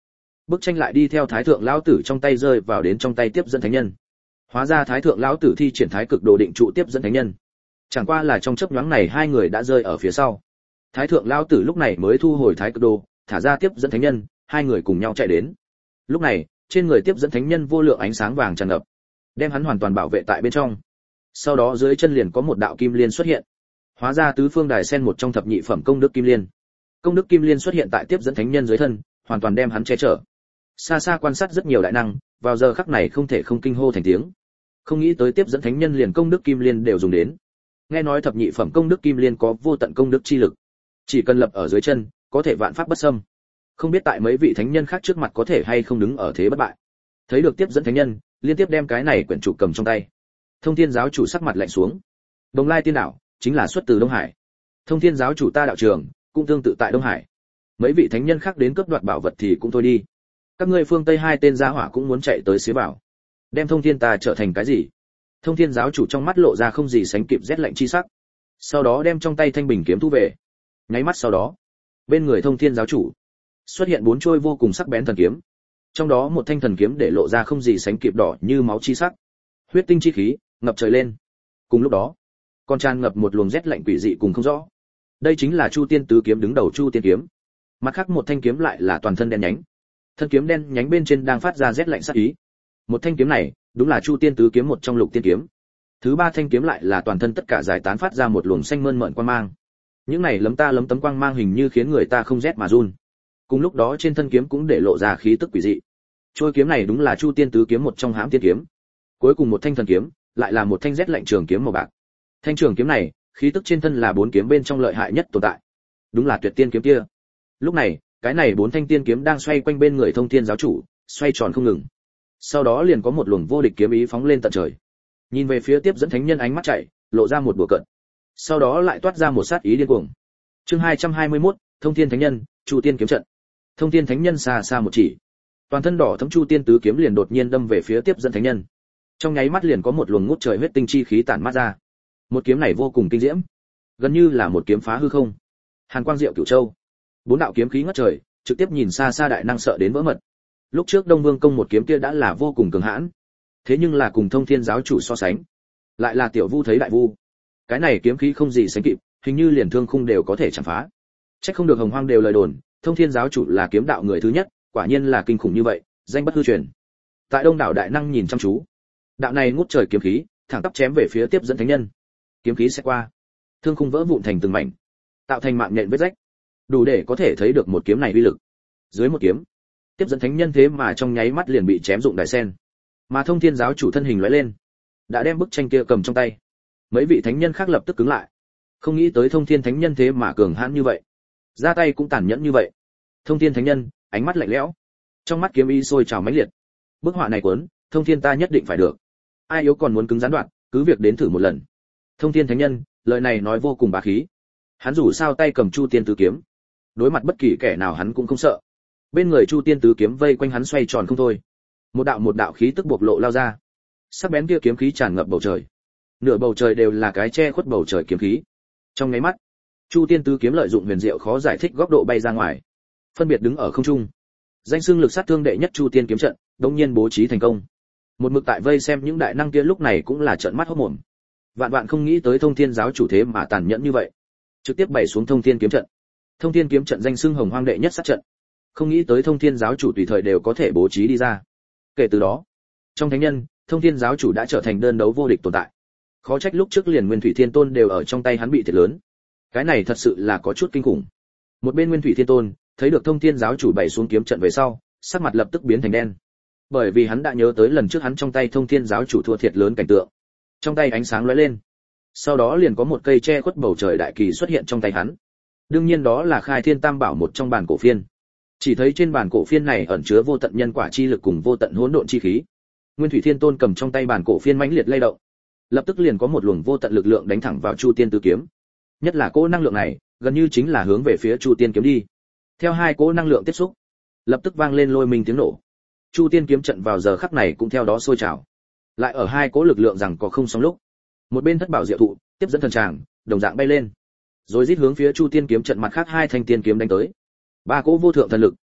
bức tranh lại đi theo thái thượng lão tử trong tay rơi vào đến trong tay tiếp dẫn thánh nhân. Hóa ra thái thượng lão tử thi triển thái cực đồ định trụ tiếp dẫn thánh nhân. Chẳng qua là trong chớp nhoáng này hai người đã rơi ở phía sau. Thái thượng lão tử lúc này mới thu hồi thái cực đồ, thả ra tiếp dẫn thánh nhân, hai người cùng nhau chạy đến. Lúc này, trên người tiếp dẫn thánh nhân vô lượng ánh sáng vàng tràn ngập, đem hắn hoàn toàn bảo vệ tại bên trong. Sau đó dưới chân liền có một đạo kim liên xuất hiện. Hóa ra tứ phương đài sen một trong thập nhị phẩm công đức kim liên. Công đức kim liên xuất hiện tại tiếp dẫn thánh nhân dưới thân, hoàn toàn đem hắn che chở. Xa xa quan sát rất nhiều đại năng, vào giờ khắc này không thể không kinh hô thành tiếng. Không nghĩ tới tiếp dẫn thánh nhân liền công đức kim liên đều dùng đến. Nghe nói thập nhị phẩm công đức kim liên có vô tận công đức chi lực, chỉ cần lập ở dưới chân, có thể vạn pháp bất xâm. Không biết tại mấy vị thánh nhân khác trước mặt có thể hay không đứng ở thế bất bại. Thấy được tiếp dẫn thánh nhân, liên tiếp đem cái này quyển trục cầm trong tay. Thông Thiên giáo chủ sắc mặt lạnh xuống. Đồng Lai Tiên đạo chính là xuất từ Đông Hải. Thông Thiên giáo chủ ta đạo trường cũng tương tự tại Đông Hải. Mấy vị thánh nhân khác đến cướp đoạt bảo vật thì cũng thôi đi. Các ngươi phương Tây hai tên gia hỏa cũng muốn chạy tới xế bảo. Đem Thông Thiên ta trở thành cái gì? Thông Thiên giáo chủ trong mắt lộ ra không gì sánh kịp rét lạnh chi sắc. Sau đó đem trong tay thanh bình kiếm thu về. Nháy mắt sau đó, bên người Thông Thiên giáo chủ xuất hiện bốn trôi vô cùng sắc bén thần kiếm. Trong đó một thanh thần kiếm để lộ ra không gì sánh kịp đỏ như máu chi sắc. Huyết tinh chi khí ngập trời lên. Cùng lúc đó, còn tràn ngập một luồng rét lạnh quỷ dị cùng không rõ. Đây chính là Chu Tiên tứ kiếm đứng đầu Chu Tiên kiếm. Mặt khác một thanh kiếm lại là toàn thân đen nhánh. Thân kiếm đen nhánh bên trên đang phát ra rét lạnh sát ý. Một thanh kiếm này, đúng là Chu Tiên tứ kiếm một trong Lục Tiên kiếm. Thứ ba thanh kiếm lại là toàn thân tất cả giải tán phát ra một luồng xanh mơn mởn quang mang. Những này lấm ta lấm tấm quang mang hình như khiến người ta không rét mà run. Cùng lúc đó trên thân kiếm cũng để lộ ra khí tức quỷ dị. Trôi kiếm này đúng là Chu Tiên tứ kiếm một trong Hãm Tiên kiếm. Cuối cùng một thanh thần kiếm, lại là một thanh rét lạnh trường kiếm màu bạc. Thanh trường kiếm này, khí tức trên thân là bốn kiếm bên trong lợi hại nhất tồn tại. Đúng là Tuyệt Tiên kiếm kia. Lúc này, cái này bốn thanh tiên kiếm đang xoay quanh bên người Thông Thiên giáo chủ, xoay tròn không ngừng. Sau đó liền có một luồng vô địch kiếm ý phóng lên tận trời. Nhìn về phía tiếp dẫn thánh nhân ánh mắt chạy, lộ ra một đùa cợt. Sau đó lại toát ra một sát ý điên cuồng. Chương hai trăm hai mươi mốt, Thông Thiên thánh nhân, Chu Tiên kiếm trận. Thông Thiên thánh nhân xa xa một chỉ, toàn thân đỏ thẫm Chu Tiên tứ kiếm liền đột nhiên đâm về phía tiếp dẫn thánh nhân. Trong nháy mắt liền có một luồng ngút trời huyết tinh chi khí tản mát ra. Một kiếm này vô cùng kinh diễm, gần như là một kiếm phá hư không. Hàn quang diệu cửu châu, bốn đạo kiếm khí ngất trời, trực tiếp nhìn xa xa đại năng sợ đến vỡ mật. Lúc trước Đông Vương công một kiếm kia đã là vô cùng cường hãn, thế nhưng là cùng Thông Thiên giáo chủ so sánh, lại là tiểu vu thấy đại vu. Cái này kiếm khí không gì sánh kịp, hình như liền thương khung đều có thể chạm phá. Chắc không được Hồng Hoang đều lời đồn, Thông Thiên giáo chủ là kiếm đạo người thứ nhất, quả nhiên là kinh khủng như vậy, danh bất hư truyền. Tại đông đảo đại năng nhìn chăm chú, đạo này ngút trời kiếm khí, thẳng tắp chém về phía tiếp dẫn thánh nhân. Kiếm khí sẽ qua, thương khung vỡ vụn thành từng mảnh, tạo thành mạng nhện vết rách, đủ để có thể thấy được một kiếm này uy lực. Dưới một kiếm, tiếp dẫn thánh nhân thế mà trong nháy mắt liền bị chém dụng đại sen. Mà Thông Thiên giáo chủ thân hình lóe lên, đã đem bức tranh kia cầm trong tay. Mấy vị thánh nhân khác lập tức cứng lại, không nghĩ tới Thông Thiên thánh nhân thế mà cường hãn như vậy, ra tay cũng tàn nhẫn như vậy. Thông Thiên thánh nhân ánh mắt lạnh lẽo, trong mắt kiếm ý sôi trào mãnh liệt. Bức họa này cuốn, Thông Thiên ta nhất định phải được. Ai yếu còn muốn cứng rắn đoạn, cứ việc đến thử một lần. Thông Thiên thánh nhân, lời này nói vô cùng bá khí. Hắn dù sao tay cầm Chu Tiên tứ kiếm, đối mặt bất kỳ kẻ nào hắn cũng không sợ. Bên người Chu Tiên tứ kiếm vây quanh hắn xoay tròn không thôi. Một đạo một đạo khí tức bộc lộ lao ra. Sắc bén kia kiếm khí tràn ngập bầu trời. Nửa bầu trời đều là cái che khuất bầu trời kiếm khí. Trong nháy mắt, Chu Tiên tứ kiếm lợi dụng huyền diệu khó giải thích góc độ bay ra ngoài, phân biệt đứng ở không trung. Danh xưng lực sát thương đệ nhất Chu Tiên kiếm trận, đống nhiên bố trí thành công. Một mực tại vây xem những đại năng kia lúc này cũng là trợn mắt hốt mồm. Vạn vạn không nghĩ tới Thông Thiên giáo chủ thế mà tàn nhẫn như vậy, trực tiếp bày xuống Thông Thiên kiếm trận. Thông Thiên kiếm trận danh xưng hồng hoang đệ nhất sát trận, không nghĩ tới Thông Thiên giáo chủ tùy thời đều có thể bố trí đi ra. Kể từ đó, trong thánh nhân, Thông Thiên giáo chủ đã trở thành đơn đấu vô địch tồn tại. Khó trách lúc trước liền Nguyên Thủy Thiên Tôn đều ở trong tay hắn bị thiệt lớn. Cái này thật sự là có chút kinh khủng. Một bên Nguyên Thủy Thiên Tôn thấy được Thông Thiên giáo chủ bày xuống kiếm trận về sau, sắc mặt lập tức biến thành đen. Bởi vì hắn đã nhớ tới lần trước hắn trong tay Thông Thiên giáo chủ thua thiệt lớn cảnh tượng. Trong tay ánh sáng lóe lên, sau đó liền có một cây che khuất bầu trời đại kỳ xuất hiện trong tay hắn. Đương nhiên đó là Khai Thiên Tam Bảo một trong bản cổ phiên. Chỉ thấy trên bản cổ phiên này ẩn chứa vô tận nhân quả chi lực cùng vô tận hỗn độn chi khí. Nguyên Thủy Thiên Tôn cầm trong tay bản cổ phiên mãnh liệt lay động, lập tức liền có một luồng vô tận lực lượng đánh thẳng vào Chu Tiên tứ kiếm. Nhất là cỗ năng lượng này, gần như chính là hướng về phía Chu Tiên kiếm đi. Theo hai cỗ năng lượng tiếp xúc, lập tức vang lên lôi minh tiếng nổ. Chu Tiên kiếm trận vào giờ khắc này cũng theo đó sôi trào. Lại ở hai cỗ lực lượng rằng có không song lúc, một bên thất bảo diệu thụ tiếp dẫn thần tràng đồng dạng bay lên, rồi rít hướng phía Chu Tiên kiếm trận mặt khác hai thanh tiên kiếm đánh tới. Ba cỗ vô thượng thần lực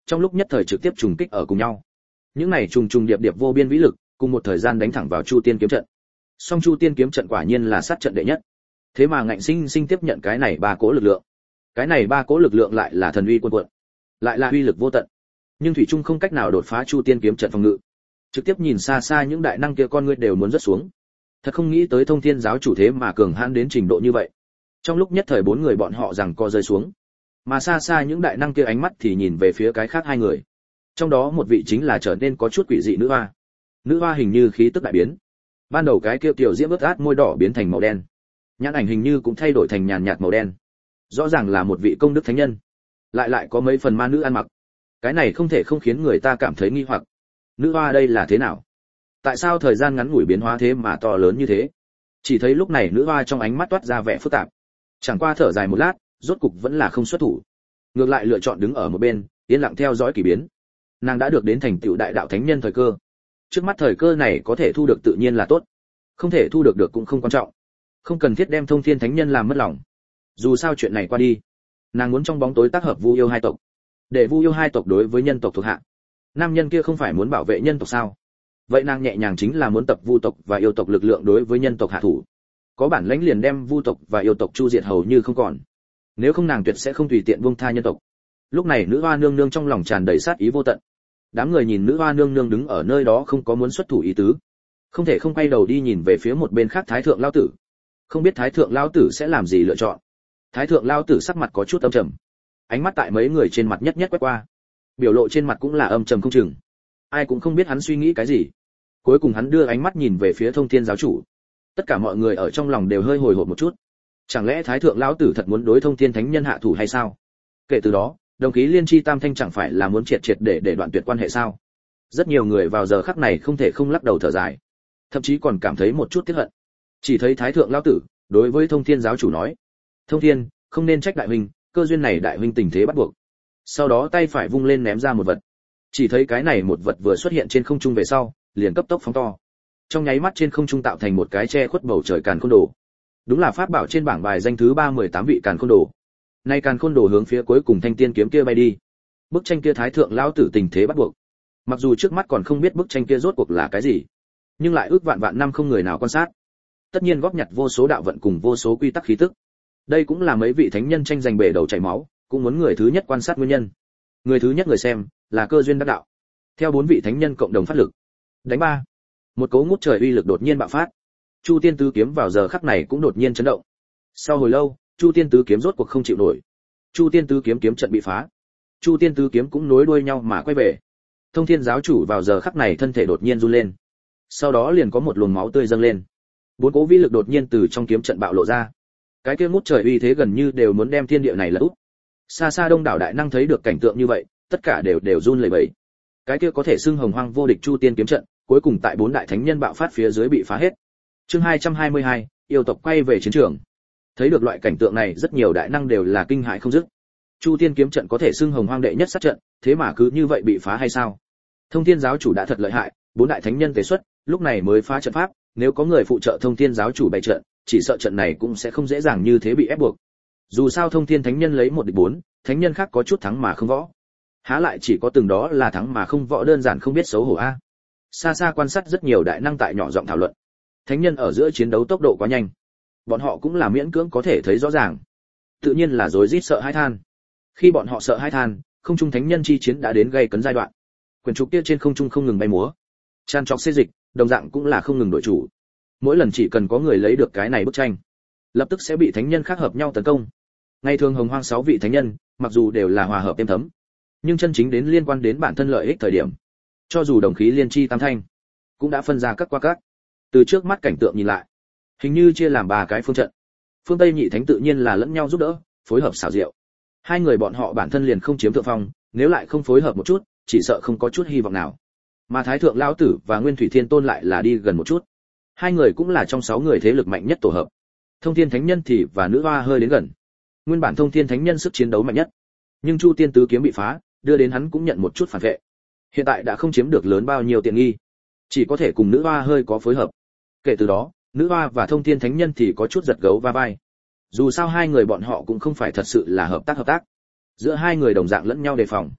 trong lúc nhất thời trực tiếp trùng kích ở cùng nhau. Những này trùng trùng điệp điệp vô biên vĩ lực, cùng một thời gian đánh thẳng vào Chu Tiên kiếm trận. Song Chu Tiên kiếm trận quả nhiên là sát trận đệ nhất. Thế mà ngạnh sinh sinh tiếp nhận cái này ba cỗ lực lượng. Cái này ba cỗ lực lượng lại là thần uy cuồn cuộn, lại là uy lực vô tận. Nhưng thủy trung không cách nào đột phá Chu Tiên kiếm trận phòng ngự. Trực tiếp nhìn xa xa những đại năng kia con ngươi đều muốn rớt xuống. Thật không nghĩ tới Thông Thiên giáo chủ thế mà cường hãn đến trình độ như vậy. Trong lúc nhất thời bốn người bọn họ rằng co rơi xuống. Mà xa xa những đại năng kia ánh mắt thì nhìn về phía cái khác hai người. Trong đó một vị chính là trở nên có chút quỷ dị nữ hoa. Nữ hoa hình như khí tức đại biến. Ban đầu cái kia tiểu diễm ướt át môi đỏ biến thành màu đen. Nhãn ảnh hình như cũng thay đổi thành nhàn nhạt màu đen. Rõ ràng là một vị công đức thánh nhân, lại lại có mấy phần ma nữ ăn mặc. Cái này không thể không khiến người ta cảm thấy nghi hoặc. Nữ hoa đây là thế nào? Tại sao thời gian ngắn ngủi biến hóa thế mà to lớn như thế? Chỉ thấy lúc này nữ hoa trong ánh mắt toát ra vẻ phức tạp. Chẳng qua thở dài một lát, rốt cục vẫn là không xuất thủ. Ngược lại lựa chọn đứng ở một bên, yên lặng theo dõi kỳ biến. Nàng đã được đến thành tựu đại đạo thánh nhân thời cơ. Trước mắt thời cơ này có thể thu được tự nhiên là tốt, không thể thu được được cũng không quan trọng. Không cần thiết đem Thông Thiên thánh nhân làm mất lòng. Dù sao chuyện này qua đi, nàng muốn trong bóng tối tác hợp Vu Yêu hai tộc, để Vu Yêu hai tộc đối với nhân tộc thuộc hạ. Nam nhân kia không phải muốn bảo vệ nhân tộc sao? Vậy nàng nhẹ nhàng chính là muốn tập Vu tộc và yêu tộc lực lượng đối với nhân tộc hạ thủ. Có bản lãnh liền đem Vu tộc và yêu tộc chu diệt hầu như không còn. Nếu không nàng tuyệt sẽ không tùy tiện buông tha nhân tộc. Lúc này nữ hoa nương nương trong lòng tràn đầy sát ý vô tận. Đám người nhìn nữ hoa nương nương đứng ở nơi đó không có muốn xuất thủ ý tứ, không thể không quay đầu đi nhìn về phía một bên khác Thái thượng lão tử. Không biết Thái thượng lão tử sẽ làm gì lựa chọn. Thái thượng lão tử sắc mặt có chút âm trầm, ánh mắt tại mấy người trên mặt nhất nhất quét qua, biểu lộ trên mặt cũng là âm trầm không chừng. Ai cũng không biết hắn suy nghĩ cái gì. Cuối cùng hắn đưa ánh mắt nhìn về phía Thông Thiên giáo chủ. Tất cả mọi người ở trong lòng đều hơi hồi hộp một chút. Chẳng lẽ Thái thượng lão tử thật muốn đối Thông Thiên thánh nhân hạ thủ hay sao? Kể từ đó, đồng khí liên chi tam thanh chẳng phải là muốn triệt triệt để để đoạn tuyệt quan hệ sao? Rất nhiều người vào giờ khắc này không thể không lắc đầu thở dài, thậm chí còn cảm thấy một chút tiếc hận. Chỉ thấy Thái thượng lão tử đối với Thông Thiên giáo chủ nói: "Thông Thiên, không nên trách đại huynh, cơ duyên này đại huynh tình thế bắt buộc." Sau đó tay phải vung lên ném ra một vật. Chỉ thấy cái này một vật vừa xuất hiện trên không trung về sau, liền cấp tốc phóng to. Trong nháy mắt trên không trung tạo thành một cái che khuất bầu trời càn khôn đồ. Đúng là pháp bảo trên bảng bài danh thứ ba mười tám vị càn khôn đồ. Nay càn khôn đồ hướng phía cuối cùng thanh tiên kiếm kia bay đi. Bức tranh kia Thái thượng lão tử tình thế bắt buộc. Mặc dù trước mắt còn không biết bức tranh kia rốt cuộc là cái gì, nhưng lại ước vạn vạn năm không người nào quan sát. Tất nhiên góp nhặt vô số đạo vận cùng vô số quy tắc khí tức. Đây cũng là mấy vị thánh nhân tranh giành bể đầu chảy máu, cũng muốn người thứ nhất quan sát nguyên nhân. Người thứ nhất người xem là cơ duyên đắc đạo. Theo bốn vị thánh nhân cộng đồng phát lực, đánh ba. Một cấu ngút trời uy lực đột nhiên bạo phát. Chu Tiên tứ kiếm vào giờ khắc này cũng đột nhiên chấn động. Sau hồi lâu, Chu Tiên tứ kiếm rốt cuộc không chịu nổi. Chu Tiên tứ kiếm kiếm trận bị phá. Chu Tiên tứ kiếm cũng nối đuôi nhau mà quay về. Thông Thiên giáo chủ vào giờ khắc này thân thể đột nhiên run lên. Sau đó liền có một luồng máu tươi dâng lên. Bốn cỗ vĩ lực đột nhiên từ trong kiếm trận bạo lộ ra. Cái kia ngút trời uy thế gần như đều muốn đem thiên địa này lật úp. Xa xa đông đảo đại năng thấy được cảnh tượng như vậy, tất cả đều đều run lẩy bẩy. Cái kia có thể xưng hồng hoang vô địch Chu Tiên kiếm trận, cuối cùng tại bốn đại thánh nhân bạo phát phía dưới bị phá hết. Chương hai trăm hai mươi hai, yêu tộc quay về chiến trường. Thấy được loại cảnh tượng này, rất nhiều đại năng đều là kinh hãi không dứt. Chu Tiên kiếm trận có thể xưng hồng hoang đệ nhất sát trận, thế mà cứ như vậy bị phá hay sao? Thông Thiên giáo chủ đã thật lợi hại, bốn đại thánh nhân tế xuất, lúc này mới phá trận pháp, nếu có người phụ trợ Thông Thiên giáo chủ bày trận, chỉ sợ trận này cũng sẽ không dễ dàng như thế bị ép buộc. Dù sao Thông Thiên thánh nhân lấy một địch bốn, thánh nhân khác có chút thắng mà không võ. Há lại chỉ có từng đó là thắng mà không võ đơn giản không biết xấu hổ a. Xa xa quan sát rất nhiều đại năng tại nhỏ giọng thảo luận. Thánh nhân ở giữa chiến đấu tốc độ quá nhanh, bọn họ cũng là miễn cưỡng có thể thấy rõ ràng. Tự nhiên là rối rít sợ hãi than. Khi bọn họ sợ hãi than, không trung thánh nhân chi chiến đã đến gây cấn giai đoạn. Quyền trục kia trên không trung không ngừng bay múa, tràn trọc xê dịch, đồng dạng cũng là không ngừng đổi chủ. Mỗi lần chỉ cần có người lấy được cái này bức tranh, lập tức sẽ bị thánh nhân khác hợp nhau tấn công. Ngày thường hồng hoang sáu vị thánh nhân, mặc dù đều là hòa hợp êm thấm, nhưng chân chính đến liên quan đến bản thân lợi ích thời điểm, cho dù đồng khí liên chi tam thanh, cũng đã phân ra các qua các. Từ trước mắt cảnh tượng nhìn lại, hình như chia làm ba cái phương trận. Phương Tây nhị thánh tự nhiên là lẫn nhau giúp đỡ, phối hợp xảo diệu. Hai người bọn họ bản thân liền không chiếm thượng phong, nếu lại không phối hợp một chút, chỉ sợ không có chút hy vọng nào. Mà Thái thượng lão tử và Nguyên Thủy Thiên Tôn lại là đi gần một chút. Hai người cũng là trong sáu người thế lực mạnh nhất tổ hợp. Thông Thiên thánh nhân thì và nữ hoa hơi đến gần. Nguyên bản Thông Thiên thánh nhân sức chiến đấu mạnh nhất, nhưng Chu Tiên tứ kiếm bị phá, đưa đến hắn cũng nhận một chút phản vệ. Hiện tại đã không chiếm được lớn bao nhiêu tiện nghi, chỉ có thể cùng nữ hoa hơi có phối hợp. Kể từ đó, nữ hoa và Thông Thiên thánh nhân thì có chút giật gấu va vai. Dù sao hai người bọn họ cũng không phải thật sự là hợp tác hợp tác, giữa hai người đồng dạng lẫn nhau đề phòng.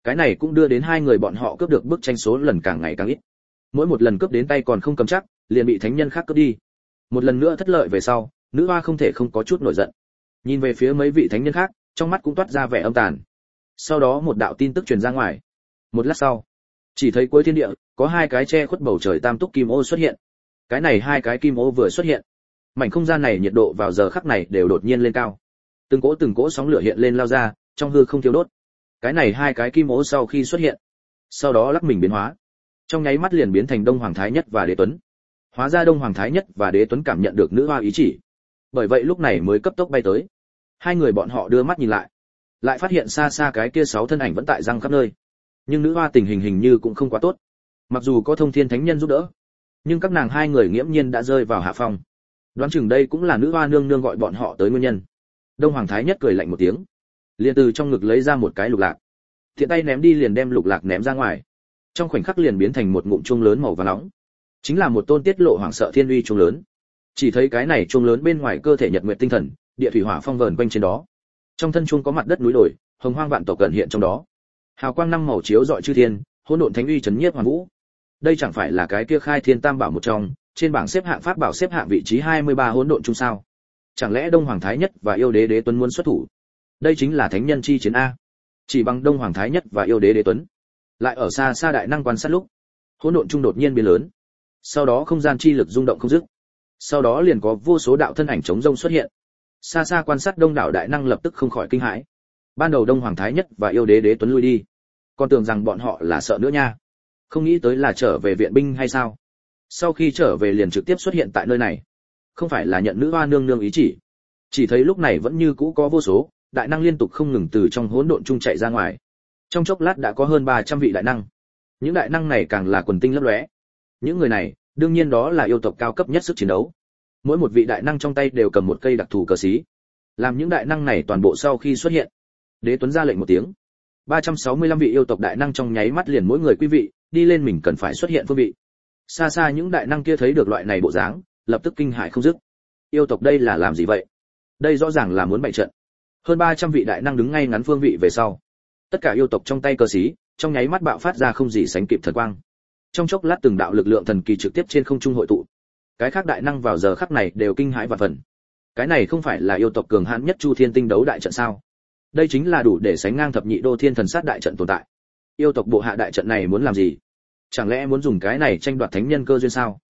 Cái này cũng đưa đến hai người bọn họ cướp được bức tranh số lần càng ngày càng ít. Mỗi một lần cướp đến tay còn không cầm chắc, liền bị thánh nhân khác cướp đi. Một lần nữa thất lợi về sau, nữ hoa không thể không có chút nổi giận. Nhìn về phía mấy vị thánh nhân khác, trong mắt cũng toát ra vẻ âm tàn. Sau đó một đạo tin tức truyền ra ngoài. Một lát sau, chỉ thấy cuối thiên địa có hai cái che khuất bầu trời tam túc kim ô xuất hiện. Cái này hai cái kim ô vừa xuất hiện, mảnh không gian này nhiệt độ vào giờ khắc này đều đột nhiên lên cao. Từng cỗ từng cỗ sóng lửa hiện lên lao ra, trong hư không thiêu đốt. Cái này hai cái kim ô sau khi xuất hiện, sau đó lắc mình biến hóa, trong nháy mắt liền biến thành Đông Hoàng Thái Nhất và Đế Tuấn. Hóa ra Đông Hoàng Thái Nhất và Đế Tuấn cảm nhận được nữ hoa ý chỉ, bởi vậy lúc này mới cấp tốc bay tới. Hai người bọn họ đưa mắt nhìn lại, lại phát hiện xa xa cái kia sáu thân ảnh vẫn tại răng khắp nơi. Nhưng nữ hoa tình hình hình như cũng không quá tốt. Mặc dù có Thông Thiên Thánh Nhân giúp đỡ, nhưng các nàng hai người nghiễm nhiên đã rơi vào hạ phong. Đoán chừng đây cũng là nữ hoa nương nương gọi bọn họ tới nguyên nhân. Đông Hoàng Thái Nhất cười lạnh một tiếng, liền từ trong ngực lấy ra một cái lục lạc, thiện tay ném đi liền đem lục lạc ném ra ngoài. Trong khoảnh khắc liền biến thành một ngụm chuông lớn màu vàng nóng, chính là một tôn tiết lộ hoàng sợ thiên uy chuông lớn. Chỉ thấy cái này chuông lớn bên ngoài cơ thể nhật nguyệt tinh thần, địa thủy hỏa phong vờn quanh trên đó. Trong thân chuông có mặt đất núi đồi, hồng hoang vạn tộc cẩn hiện trong đó. Hào quang năm màu chiếu rọi chư thiên, hỗn độn thánh uy chấn nhiếp hoàn vũ. Đây chẳng phải là cái kia khai thiên tam bảo một trong, trên bảng xếp hạng pháp bảo xếp hạng vị trí hai mươi ba hỗn độn chung sao? Chẳng lẽ Đông Hoàng Thái Nhất và Yêu Đế Đế Tuấn muốn xuất thủ? Đây chính là thánh nhân chi chiến a. Chỉ bằng Đông Hoàng Thái Nhất và Yêu Đế Đế Tuấn, lại ở xa xa đại năng quan sát lúc, hỗn độn chung đột nhiên biến lớn. Sau đó không gian chi lực rung động không dứt. Sau đó liền có vô số đạo thân ảnh chống rông xuất hiện. Xa xa quan sát đông đảo đại năng lập tức không khỏi kinh hãi. Ban đầu Đông Hoàng Thái Nhất và Yêu Đế Đế Tuấn lui đi, còn tưởng rằng bọn họ là sợ nữa nha. Không nghĩ tới là trở về viện binh hay sao? Sau khi trở về liền trực tiếp xuất hiện tại nơi này. Không phải là nhận nữ hoa nương nương ý chỉ. Chỉ thấy lúc này vẫn như cũ có vô số đại năng liên tục không ngừng từ trong hỗn độn chung chạy ra ngoài. Trong chốc lát đã có hơn ba trăm vị đại năng. Những đại năng này càng là quần tinh lấp lóe. Những người này, đương nhiên đó là yêu tộc cao cấp nhất sức chiến đấu. Mỗi một vị đại năng trong tay đều cầm một cây đặc thù cờ xí. Làm những đại năng này toàn bộ sau khi xuất hiện, Đế Tuấn ra lệnh một tiếng. ba trăm sáu mươi lăm vị yêu tộc đại năng trong nháy mắt liền mỗi người quý vị, đi lên mình cần phải xuất hiện phương vị. Xa xa những đại năng kia thấy được loại này bộ dáng, lập tức kinh hãi không dứt. Yêu tộc đây là làm gì vậy? Đây rõ ràng là muốn bày trận. Hơn ba trăm vị đại năng đứng ngay ngắn phương vị về sau. Tất cả yêu tộc trong tay cờ xí, trong nháy mắt bạo phát ra không gì sánh kịp thần quang. Trong chốc lát từng đạo lực lượng thần kỳ trực tiếp trên không trung hội tụ. Cái khác đại năng vào giờ khắc này đều kinh hãi và phần. Cái này không phải là yêu tộc cường hãn nhất Chu Thiên Tinh đấu đại trận sao? Đây chính là đủ để sánh ngang thập nhị đô thiên thần sát đại trận tồn tại. Yêu tộc bộ hạ đại trận này muốn làm gì? Chẳng lẽ muốn dùng cái này tranh đoạt thánh nhân cơ duyên sao?